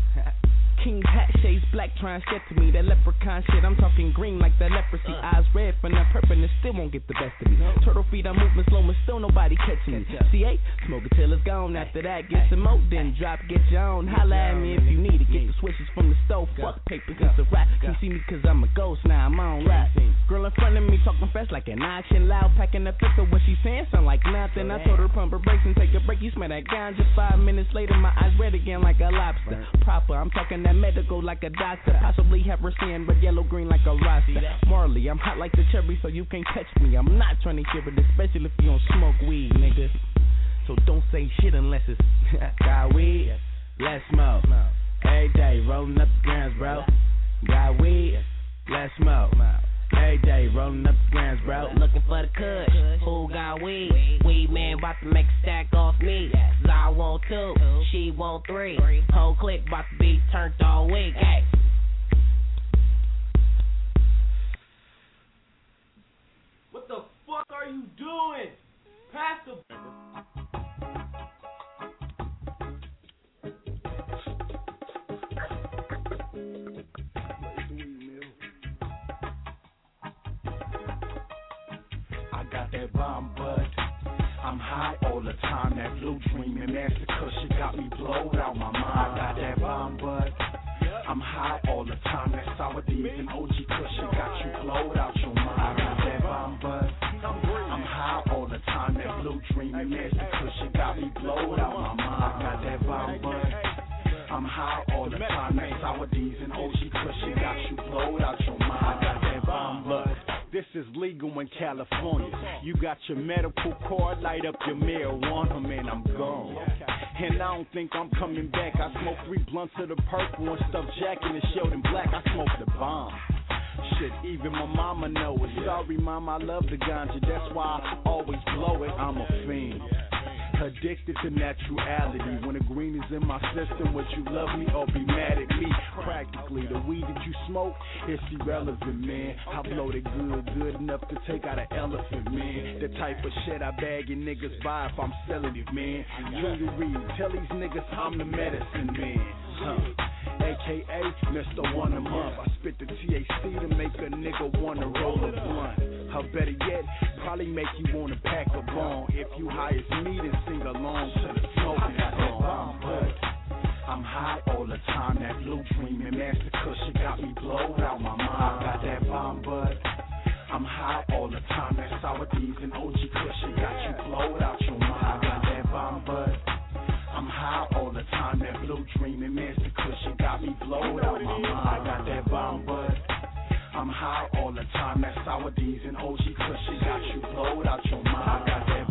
King's hat shades black trying to get to me. That leprechaun shit, I'm talking green like that leprosy. Eyes red from that purple and it still won't get the best of me. Turtle feet, I'm moving slow, but still nobody catching me. C A, smoke it till it's gone. After that, get some more, then drop, get your own. Holla at me if you need it. Get the switches from the stove. Fuck papers, it's a rap. You see me cause I'm a ghost, now I'm on rap. Girl in front of me talking fast like an auction loud. Packing the pistol, what she saying sound like nothing. I told her pump her brakes and take a break. You smell that ganja. Five minutes later, my eyes red again like a lobster. Proper, I'm talking that medical like a doctor. Possibly have her seeing red, yellow, green like a rasta. Marley, I'm hot like the cherry, so you can't touch me. I'm not trying to hear it, especially if you don't smoke weed, nigga. So don't say shit unless it's got weed, let's smoke. A J rolling up the grams, bro. Got weed, let's smoke. A J rolling up the grams, bro. Looking for the kush, who got weed? Weed man about to make a stack off me. Cause I want two, she want three. Whole clique about to be turned all week. Hey. What the fuck are you doing? Pass the... Got that bomb bud. I'm high all the time. That blue dream and master cushion got me blowed out my mind. I got that bomb bud. I'm high all the time. That sour D's and O G cushion got you blowed out your mind. I got that bomb bud. I'm high all the time. That blue dream and master cushion got me blowed out my mind. I got that bomb bud. I'm high all the time. That sour D's and O G cushion got you blowed out your mind. I got that bomb bud. This is legal in California. You got your medical card, light up your marijuana, man, I'm gone. And I don't think I'm coming back. I smoke three blunts of the purple and stuff Jack in the Sheldon Black. I smoke the bomb. Shit, even my mama know it. Sorry, mama, I love the ganja. That's why I always blow it. I'm a fiend. Addicted to naturality. When the green is in my system, would you love me or be mad at me? Practically, the weed that you smoke, it's irrelevant, man. I blow it good, good enough to take out an elephant, man. The type of shit I bag and niggas buy if I'm selling it, man. Junior Reed, tell these niggas I'm the medicine man. Huh. A K A Mister One a Month. I spit the T H C to make a nigga wanna roll a blunt. Or better yet, probably make you wanna pack a bone. If you high as me, then sing along to the smoking song. But I'm high all the time. That blue dream and master cushion got me blowed out my mind. I got that bomb bud. I'm high all the time. That sour D's and O G cushion got you blowed out your mind. I got that bomb bud. I'm high all the time. That blue dream and master cushion got me blowed out my mind. I got that bomb bud. I'm high all the time. That sour D's and O G cushion got you blowed out your mind. I got that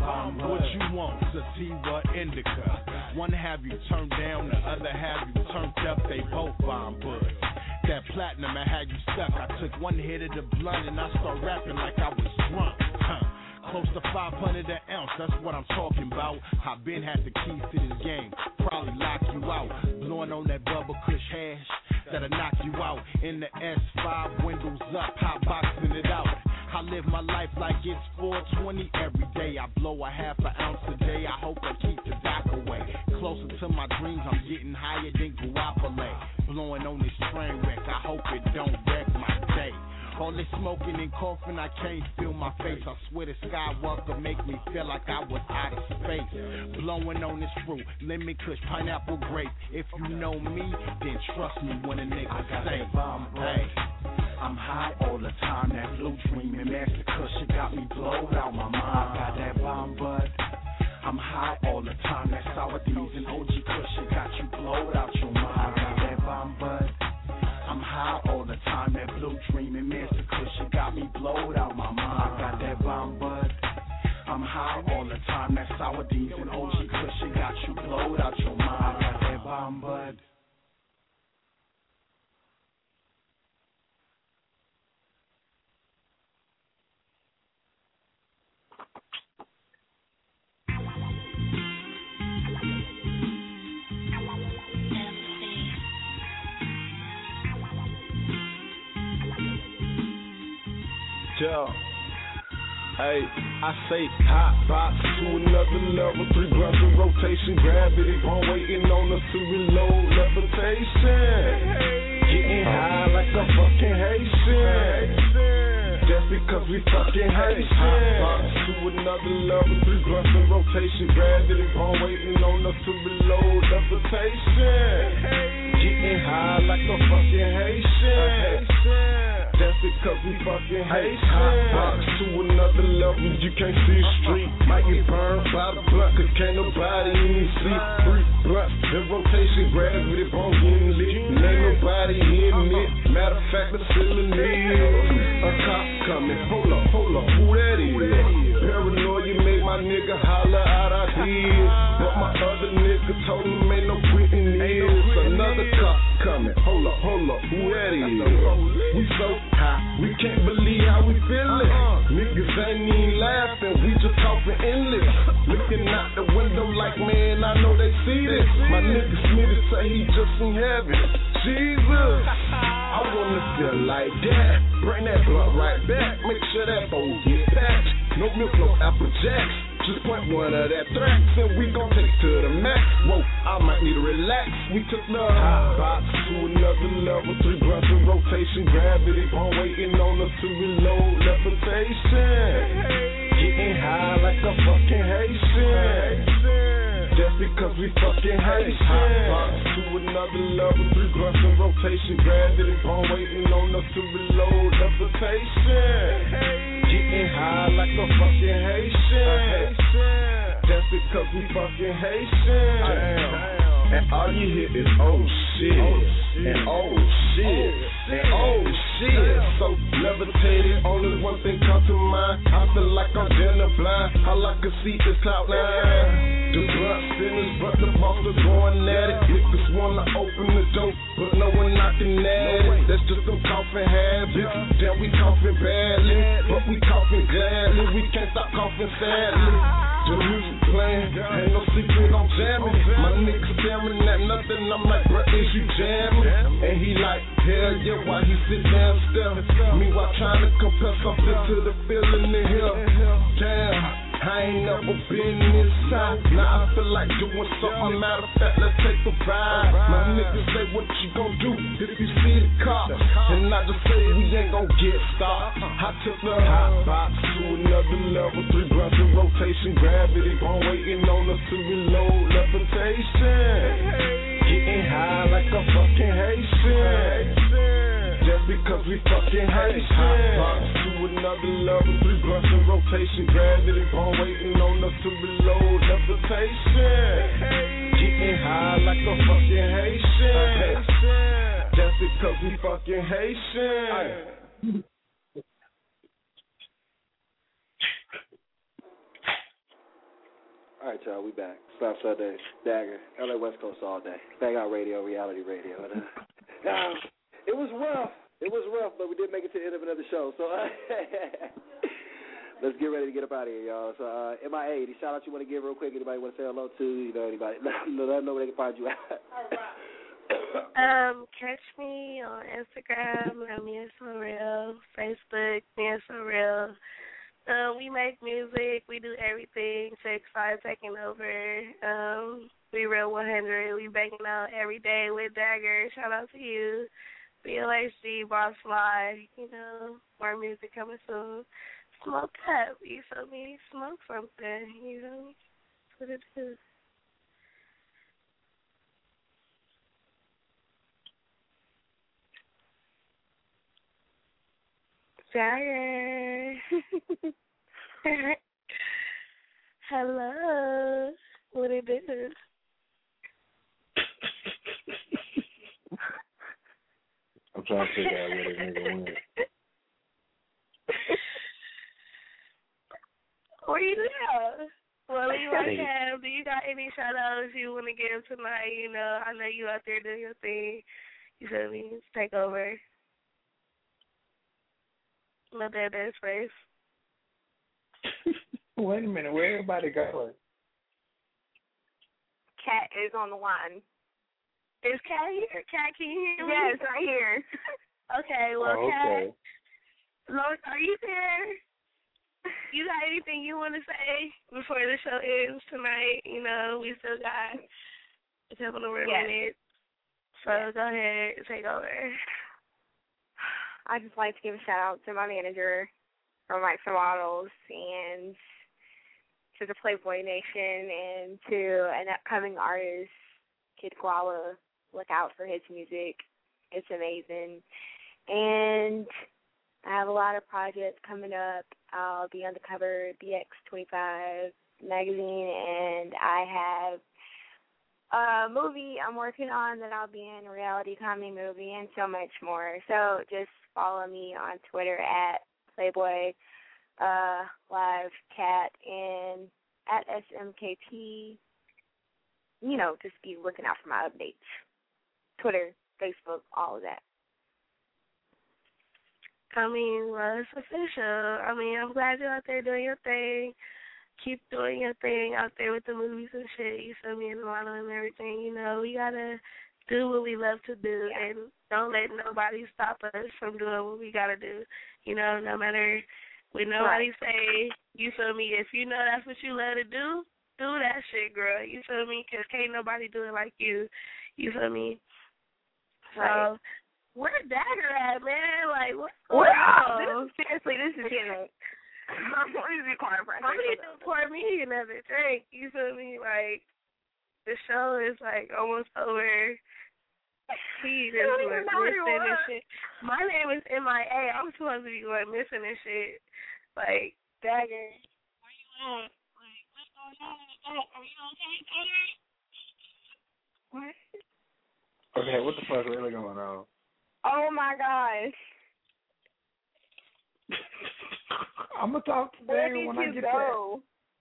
bomb bud. What you want, sativa, indica? One have you turned down, the other have you turned up. They both bomb buds. That platinum, I had you stuck. I took one hit of the blunt and I start rapping like I was drunk. Huh. Close to five hundred an ounce, that's what I'm talking about. I been had the keys to this game, probably lock you out. Blowing on that Bubba Kush hash, that'll knock you out. In the S five, windows up, hot boxing it out. I live my life like it's four twenty every day. I blow a half an ounce a day. I hope I keep the doc away. Closer to my dreams, I'm getting higher than Guapole. Blowing on this train wreck, I hope it don't wreck my day. All this smoking and coughing, I can't feel my face. I swear the Skywalker make me feel like I was out of space. Blowing on this fruit, lemon kush, pineapple grape. If you know me, then trust me when a nigga say, hey. I'm high all the time, that blue dream and master cushion got me blowed out my mind. I got that bomb bud. I'm high all the time, that sour D's and O G cushion got you blowed out your mind. I got that bomb bud. I'm high all the time, that blue dream and master cushion got me blowed out my mind. I got that bomb bud. I'm high all the time, that sour D's and O G cushion got you blowed out your mind. I got that bomb bud. Yeah. Hey, I say hot box to another level. Three blunts in rotation, gravity bone waiting on us to reload. Levitation, getting high like a fucking Haitian. Just because we fucking Haitian. Hot box to another level. Three blunts in rotation, gravity bone waiting on us to reload. Levitation, getting high like a fucking Haitian. That's because we fucking hate hot box to another level. You can't see the street. Might get burned by the blunt, cause can't nobody even see. Three blunts in rotation, gravity bone getting lit. And ain't nobody hitting it. Matter of fact, the ceiling is a cop coming. Hold up, hold up, who that is? Paranoia made my nigga holler out ideas. But my other nigga told him ain't no quitting this. Another cop coming. Hold up, hold up, who that is? We so high, we can't believe how we feelin'. Niggas ain't even laughing, we just talking endless. Looking out the window like, man, I know they see this. My nigga Smitty say he just in heaven. Jesus, I wanna feel like that. Bring that blunt right back, make sure that bowl get packed. No milk, no Apple Jacks. Just point one of that threats and we gon' take it to the max. Whoa, I might need to relax. We took the hot box to another level. Three blunts in rotation, gravity bone waiting on us to reload. Levitation, getting high like a fucking Haitian. Just because we fucking Haitian. Hot box to another level. Three blunts in rotation, gravity bone waiting on us to reload. Levitation, getting high like a fucking Haitian. That's because we fucking Haitian. Damn. And all you hear is oh shit, and oh shit, and oh shit. So levitated, only one thing comes to mind. I feel like I'm dinner blind. All I can see is cloud nine. The blunt spinners, but the boss is going at it. Niggas wanna open the door, but no one knocking at it. That's just them coughing habits. Damn, we coughing badly, but we coughing gladly. We can't stop coughing sadly. The music playing, ain't no secret I'm jamming. My niggas staring at nothing, I'm like, bruh, is you jamming? And he like, hell yeah, why he sit down still? Meanwhile trying to compare something to the feeling in here. Damn, I ain't never been inside. Now I feel like doing something. Matter of fact, let's take a ride. My niggas say, what you gon' do if you see the cops? And I just say we ain't gon' get stopped. I took the hot box to another level. Three blunts in rotation, gravity bone waiting on us to reload. Levitation, getting high like a fucking Haitian. Just because we fucking Haitian. Hot box to another level. Three blunts in rotation, gravity bone waiting on us to reload. Levitation, getting high like a fucking Haitian. Just because we fucking Haitian. All right, y'all, we back. Slap Sunday, Dagger, L A West Coast all day. Bang Out Radio, Reality Radio. And, uh, now, it was rough. It was rough, but we did make it to the end of another show. So uh, let's get ready to get up out of here, y'all. So uh, M I A, any shout out you want to give real quick? Anybody want to say hello to? You know, anybody? Let them know where they can find you at. Um, catch me on Instagram, at Mia So Real, Facebook, Mia So Real. Um, we make music, we do everything, Six Five taking over. Um, we Real one hundred, we banging out every day with Dagger. Shout out to you. B L H D, Boss Fly, you know, more music coming soon. Smoke up, you feel me? Smoke something, you know, that's what it is. Dagger. Hello. What it is? I'm trying to figure out where this nigga went. Where you at? Well, you like have, do you got any shout outs you want to give tonight? You know, I know you out there doing your thing. You feel me? Let's take over. No dead ass face. Wait a minute, where everybody going? Cat is on the line. Is Cat here? Cat, can you hear me? Yes, right here. Okay, well, Oh, okay. Cat, Lord, are you there? You got anything you want to say before the show ends tonight? You know, we still got a couple of more Yes. minutes. So Yes. go ahead, take over. I just like to give a shout out to my manager from Mike for Models and to the Playboy Nation and to an upcoming artist, Kid Koala. Look out for his music. It's amazing. And I have a lot of projects coming up. I'll be on the cover of B X twenty-five magazine, and I have a movie I'm working on that I'll be in, a reality comedy movie, and so much more. So just follow me on Twitter at Playboy uh, Live Cat and at S M K T. You know, just be looking out for my updates. Twitter, Facebook, all of that. I mean, well, it's official. I mean, I'm glad you're out there doing your thing. Keep doing your thing out there with the movies and shit. You feel me? And the model and everything. You know, we gotta do what we love to do, yeah. And don't let nobody stop us from doing what we gotta do. You know, no matter what nobody right. say. You feel me? If you know that's what you love to do, do that shit, girl. You feel me? Because can't nobody do it like you. You feel me? Right. So. Where Dagger at, man? Like, what's going on? on? This, seriously, this is getting. I'm going to be quiet for a second. I need to pour me another drink. You feel me? Like, the show is like almost over. He just went missing and shit. My name is M I A. I'm supposed to be going missing and shit. Like, Dagger, where you at? Like, what's going on? Are you okay, Dagger? What? Okay, what the fuck really going on? Oh my gosh. I'm gonna talk to Dagger when I get go?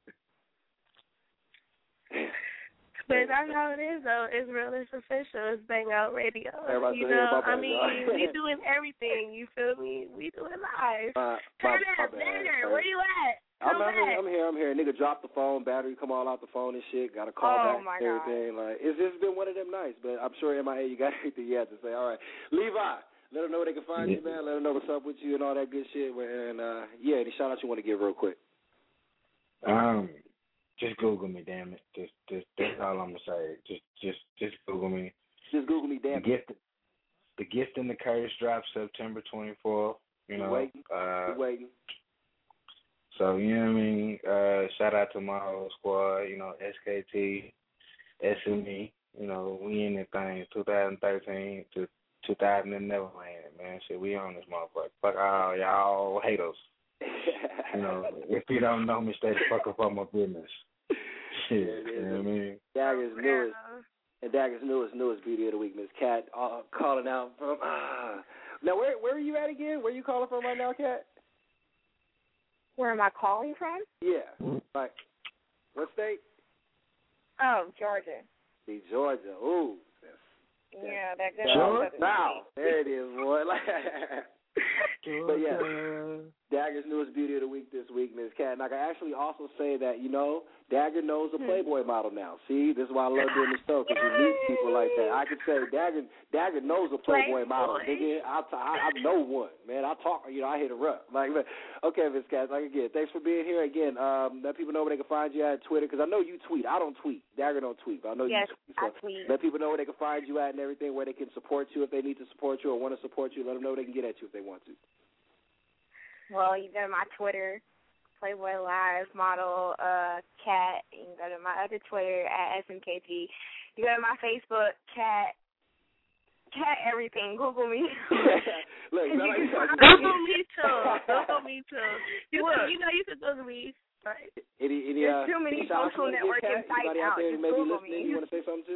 there. But that's how it is, though. It's real. It's official. It's Bang Out Radio. Everybody you know, I mean, we doing everything. You feel me? We doing live. Uh, Turn up, Dagger. Where you at? I'm, Come I'm, here, I'm here. I'm here. Nigga dropped the phone. Battery come all out the phone and shit. Got to call oh back my and everything. God. Like, it's just been one of them nights. But I'm sure M I A, you got everything you have to say. All right, Levi. Let them know where they can find yeah. you, man. Let them know what's up with you and all that good shit. And uh, yeah, any shout outs you want to give real quick? Um, just Google me, damn it. Just, just that's all I'm gonna say. Just, just, just Google me. Just Google me, damn the it. Gift, the Gift and the Curse drops September twenty-fourth. You know, waiting. Uh, waiting. So, you know what I mean? Uh, shout out to my whole squad, you know, S K T, S M E, you know, we in the thing, twenty thirteen to two thousand and Neverland, man. Shit, we on this motherfucker. Fuck all y'all haters. You know, if you don't know me, stay the fuck up on my business. Shit, yeah, you know what I mean? Dagger's newest, and Dagger's newest, newest beauty of the week, Miss Cat, uh, calling out from, ah. Now, where where are you at again? Where are you calling from right now, Cat? Where am I calling from? Yeah. Like, what state? Oh, Georgia. See, Georgia. Ooh. That's, yeah, that good. Georgia. Now, there it is, boy. But yeah, Dagger's newest beauty of the week this week, Miz Cat. And I can actually also say that, you know, Dagger knows a Playboy model now. See, this is why I love doing this show, because you meet people like that. I can say Dagger Dagger knows a Playboy, Playboy. model. Nigga, I, I, I know one. Man, I talk, you know, I hit her up. Like, okay, Miz Cat, like again, thanks for being here. Again, um, let people know where they can find you at Twitter, because I know you tweet. I don't tweet. Dagger don't tweet, but I know yes, you tweet. So I tweet. Let people know where they can find you at and everything, where they can support you if they need to support you or want to support you. Let them know they can get at you if they want to. Well, you go to my Twitter, Playboy Live model, uh, Cat. You can go to my other Twitter at S M K P. You go to my Facebook, Cat. Cat everything. Google me. Look, you like can Google me too. Google me too. You, Look, can, you know you can Google me. Right. Any, any, There's uh, too many any social networking sites out out. there Just maybe Google listening, me. you want to say something to?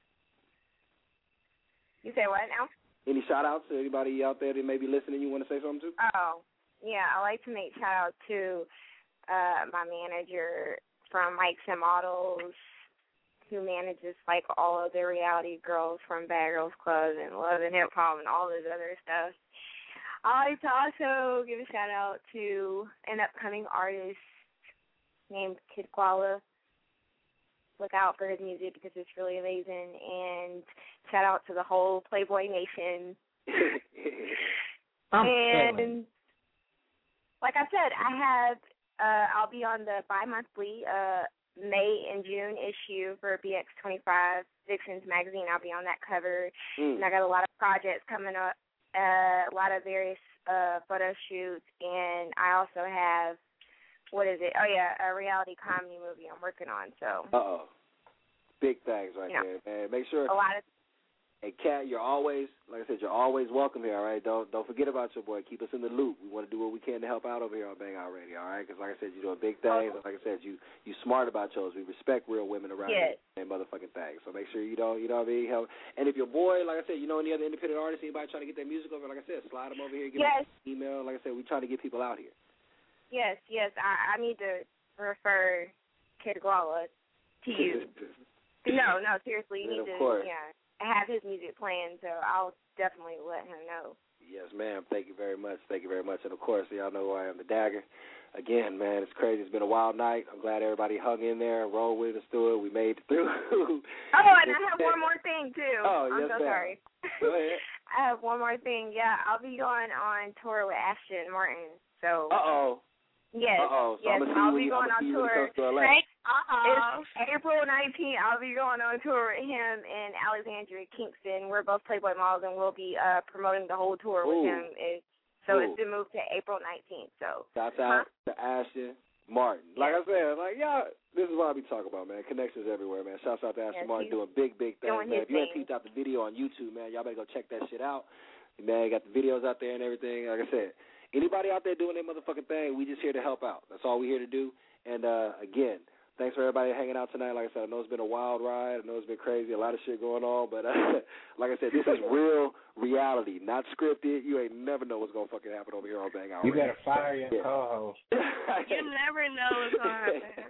You say what now? Any shout-outs to anybody out there that may be listening you want to say something to? Oh, yeah, I like to make shout out to uh, my manager from Mike's and Models, who manages like all of the reality girls from Bad Girls Club and Love and Hip Hop and all this other stuff. I like to also give a shout out to an upcoming artist named Kid Koala. Look out for his music because it's really amazing. And shout out to the whole Playboy Nation. and like I said, I have, uh, I'll be on the bi-monthly uh, May and June issue for B X twenty-five Vixens magazine. I'll be on that cover. Mm. And I got a lot of projects coming up, uh, a lot of various uh, photo shoots. And I also have, what is it? Oh, yeah, a reality comedy movie I'm working on. So. Uh-oh. Big things right yeah. there, man. Make sure. A lot of. Hey, Kat, you're always, like I said, you're always welcome here, all right? Don't don't forget about your boy. Keep us in the loop. We want to do what we can to help out over here on Bang Out Radio, all right? Because, like I said, you're doing big things. And like I said, you you smart about yours. We respect real women around yes. here and motherfucking things. So make sure you don't, you know what I mean? Help. And if your boy, like I said, you know any other independent artists, anybody trying to get their music over, like I said, slide them over here, give yes. them an email. Like I said, we're trying to get people out here. Yes, yes. I, I need to refer Kid Koala to you. No, no, seriously, you and need to, course. yeah, have his music playing, so I'll definitely let him know. Yes, ma'am. Thank you very much. Thank you very much. And, of course, y'all know who I am, the Dagger. Again, man, it's crazy. It's been a wild night. I'm glad everybody hung in there and rolled with us through it. We made it through. Oh, and I have one more thing, too. Oh, I'm yes, so ma'am. sorry. Go ahead. I have one more thing. Yeah, I'll be going on tour with Ashton Martin, so. Uh-oh. Yes, Uh-oh. So yes, I'm I'll be be going on tour. Uh-oh. It's April nineteenth. I'll be going on tour with him and Alexandria Kingston. We're both Playboy models, and we'll be uh, promoting the whole tour Ooh. with him. It's, so Ooh. it's been moved to April nineteenth. So Shouts out huh? to Ashton Martin. Like yes. I said, like, y'all, this is what I be talking about, man. Connections everywhere, man. Shouts out to Ashton yes, Martin doing big, big things, man. If you ain't peeped out the video on YouTube, man, y'all better go check that shit out. Man, got the videos out there and everything. Like I said, anybody out there doing their motherfucking thing, we just here to help out. That's all we're here to do. And, uh, again, thanks for everybody hanging out tonight. Like I said, I know it's been a wild ride. I know it's been crazy, a lot of shit going on. But, uh, like I said, this is real reality, not scripted. You ain't never know what's going to fucking happen over here on Bang Out You Radio. better fire your yeah. co-host. You never know what's going to happen.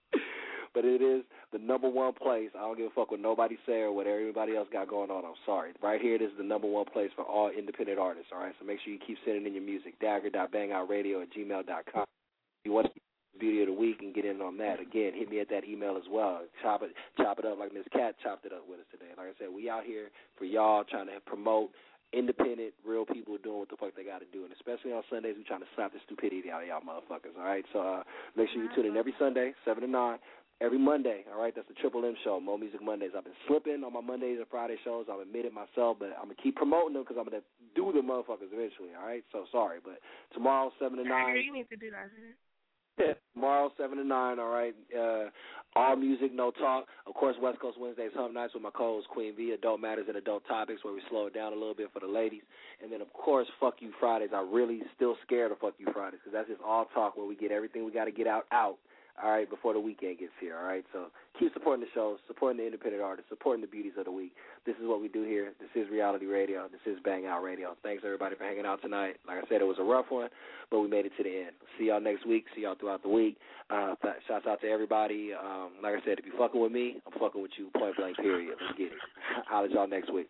But it is the number one place. I don't give a fuck what nobody say or what everybody else got going on. I'm sorry. Right here, it is the number one place for all independent artists, all right? So make sure you keep sending in your music, dagger dot bang out radio at gmail dot com. If you want to Beauty of the Week and get in on that, again, hit me at that email as well. Chop it chop it up like Miss Cat chopped it up with us today. Like I said, we out here for y'all trying to promote independent, real people doing what the fuck they got to do. And especially on Sundays, we trying to slap the stupidity out of y'all motherfuckers, all right? So uh, make sure you tune in every Sunday, seven to nine. Every Monday, all right? That's the Triple M show, Mo Music Mondays. I've been slipping on my Mondays and Friday shows. I've admitted myself, but I'm going to keep promoting them because I'm going to do the motherfuckers eventually, all right? So sorry, but tomorrow, seven to nine. You need to do that. Yeah, tomorrow, seven to nine, all right? Uh, all music, no talk. Of course, West Coast Wednesdays, Hump Nights with my co-host, Queen V, Adult Matters and Adult Topics, where we slow it down a little bit for the ladies. And then, of course, Fuck You Fridays. I'm really still scared of Fuck You Fridays because that's just all talk where we get everything we got to get out, out. all right, before the weekend gets here, all right? So keep supporting the show, supporting the independent artists, supporting the beauties of the week. This is what we do here. This is Reality Radio. This is Bang Out Radio. Thanks, everybody, for hanging out tonight. Like I said, it was a rough one, but we made it to the end. See y'all next week. See y'all throughout the week. Uh, th- shouts out to everybody. Um, like I said, if you're fucking with me, I'm fucking with you, point blank, period. Let's get it. I'll let y'all next week.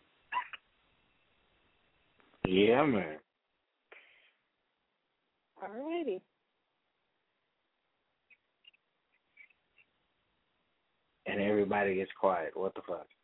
Yeah, man. All righty. And everybody gets quiet. What the fuck?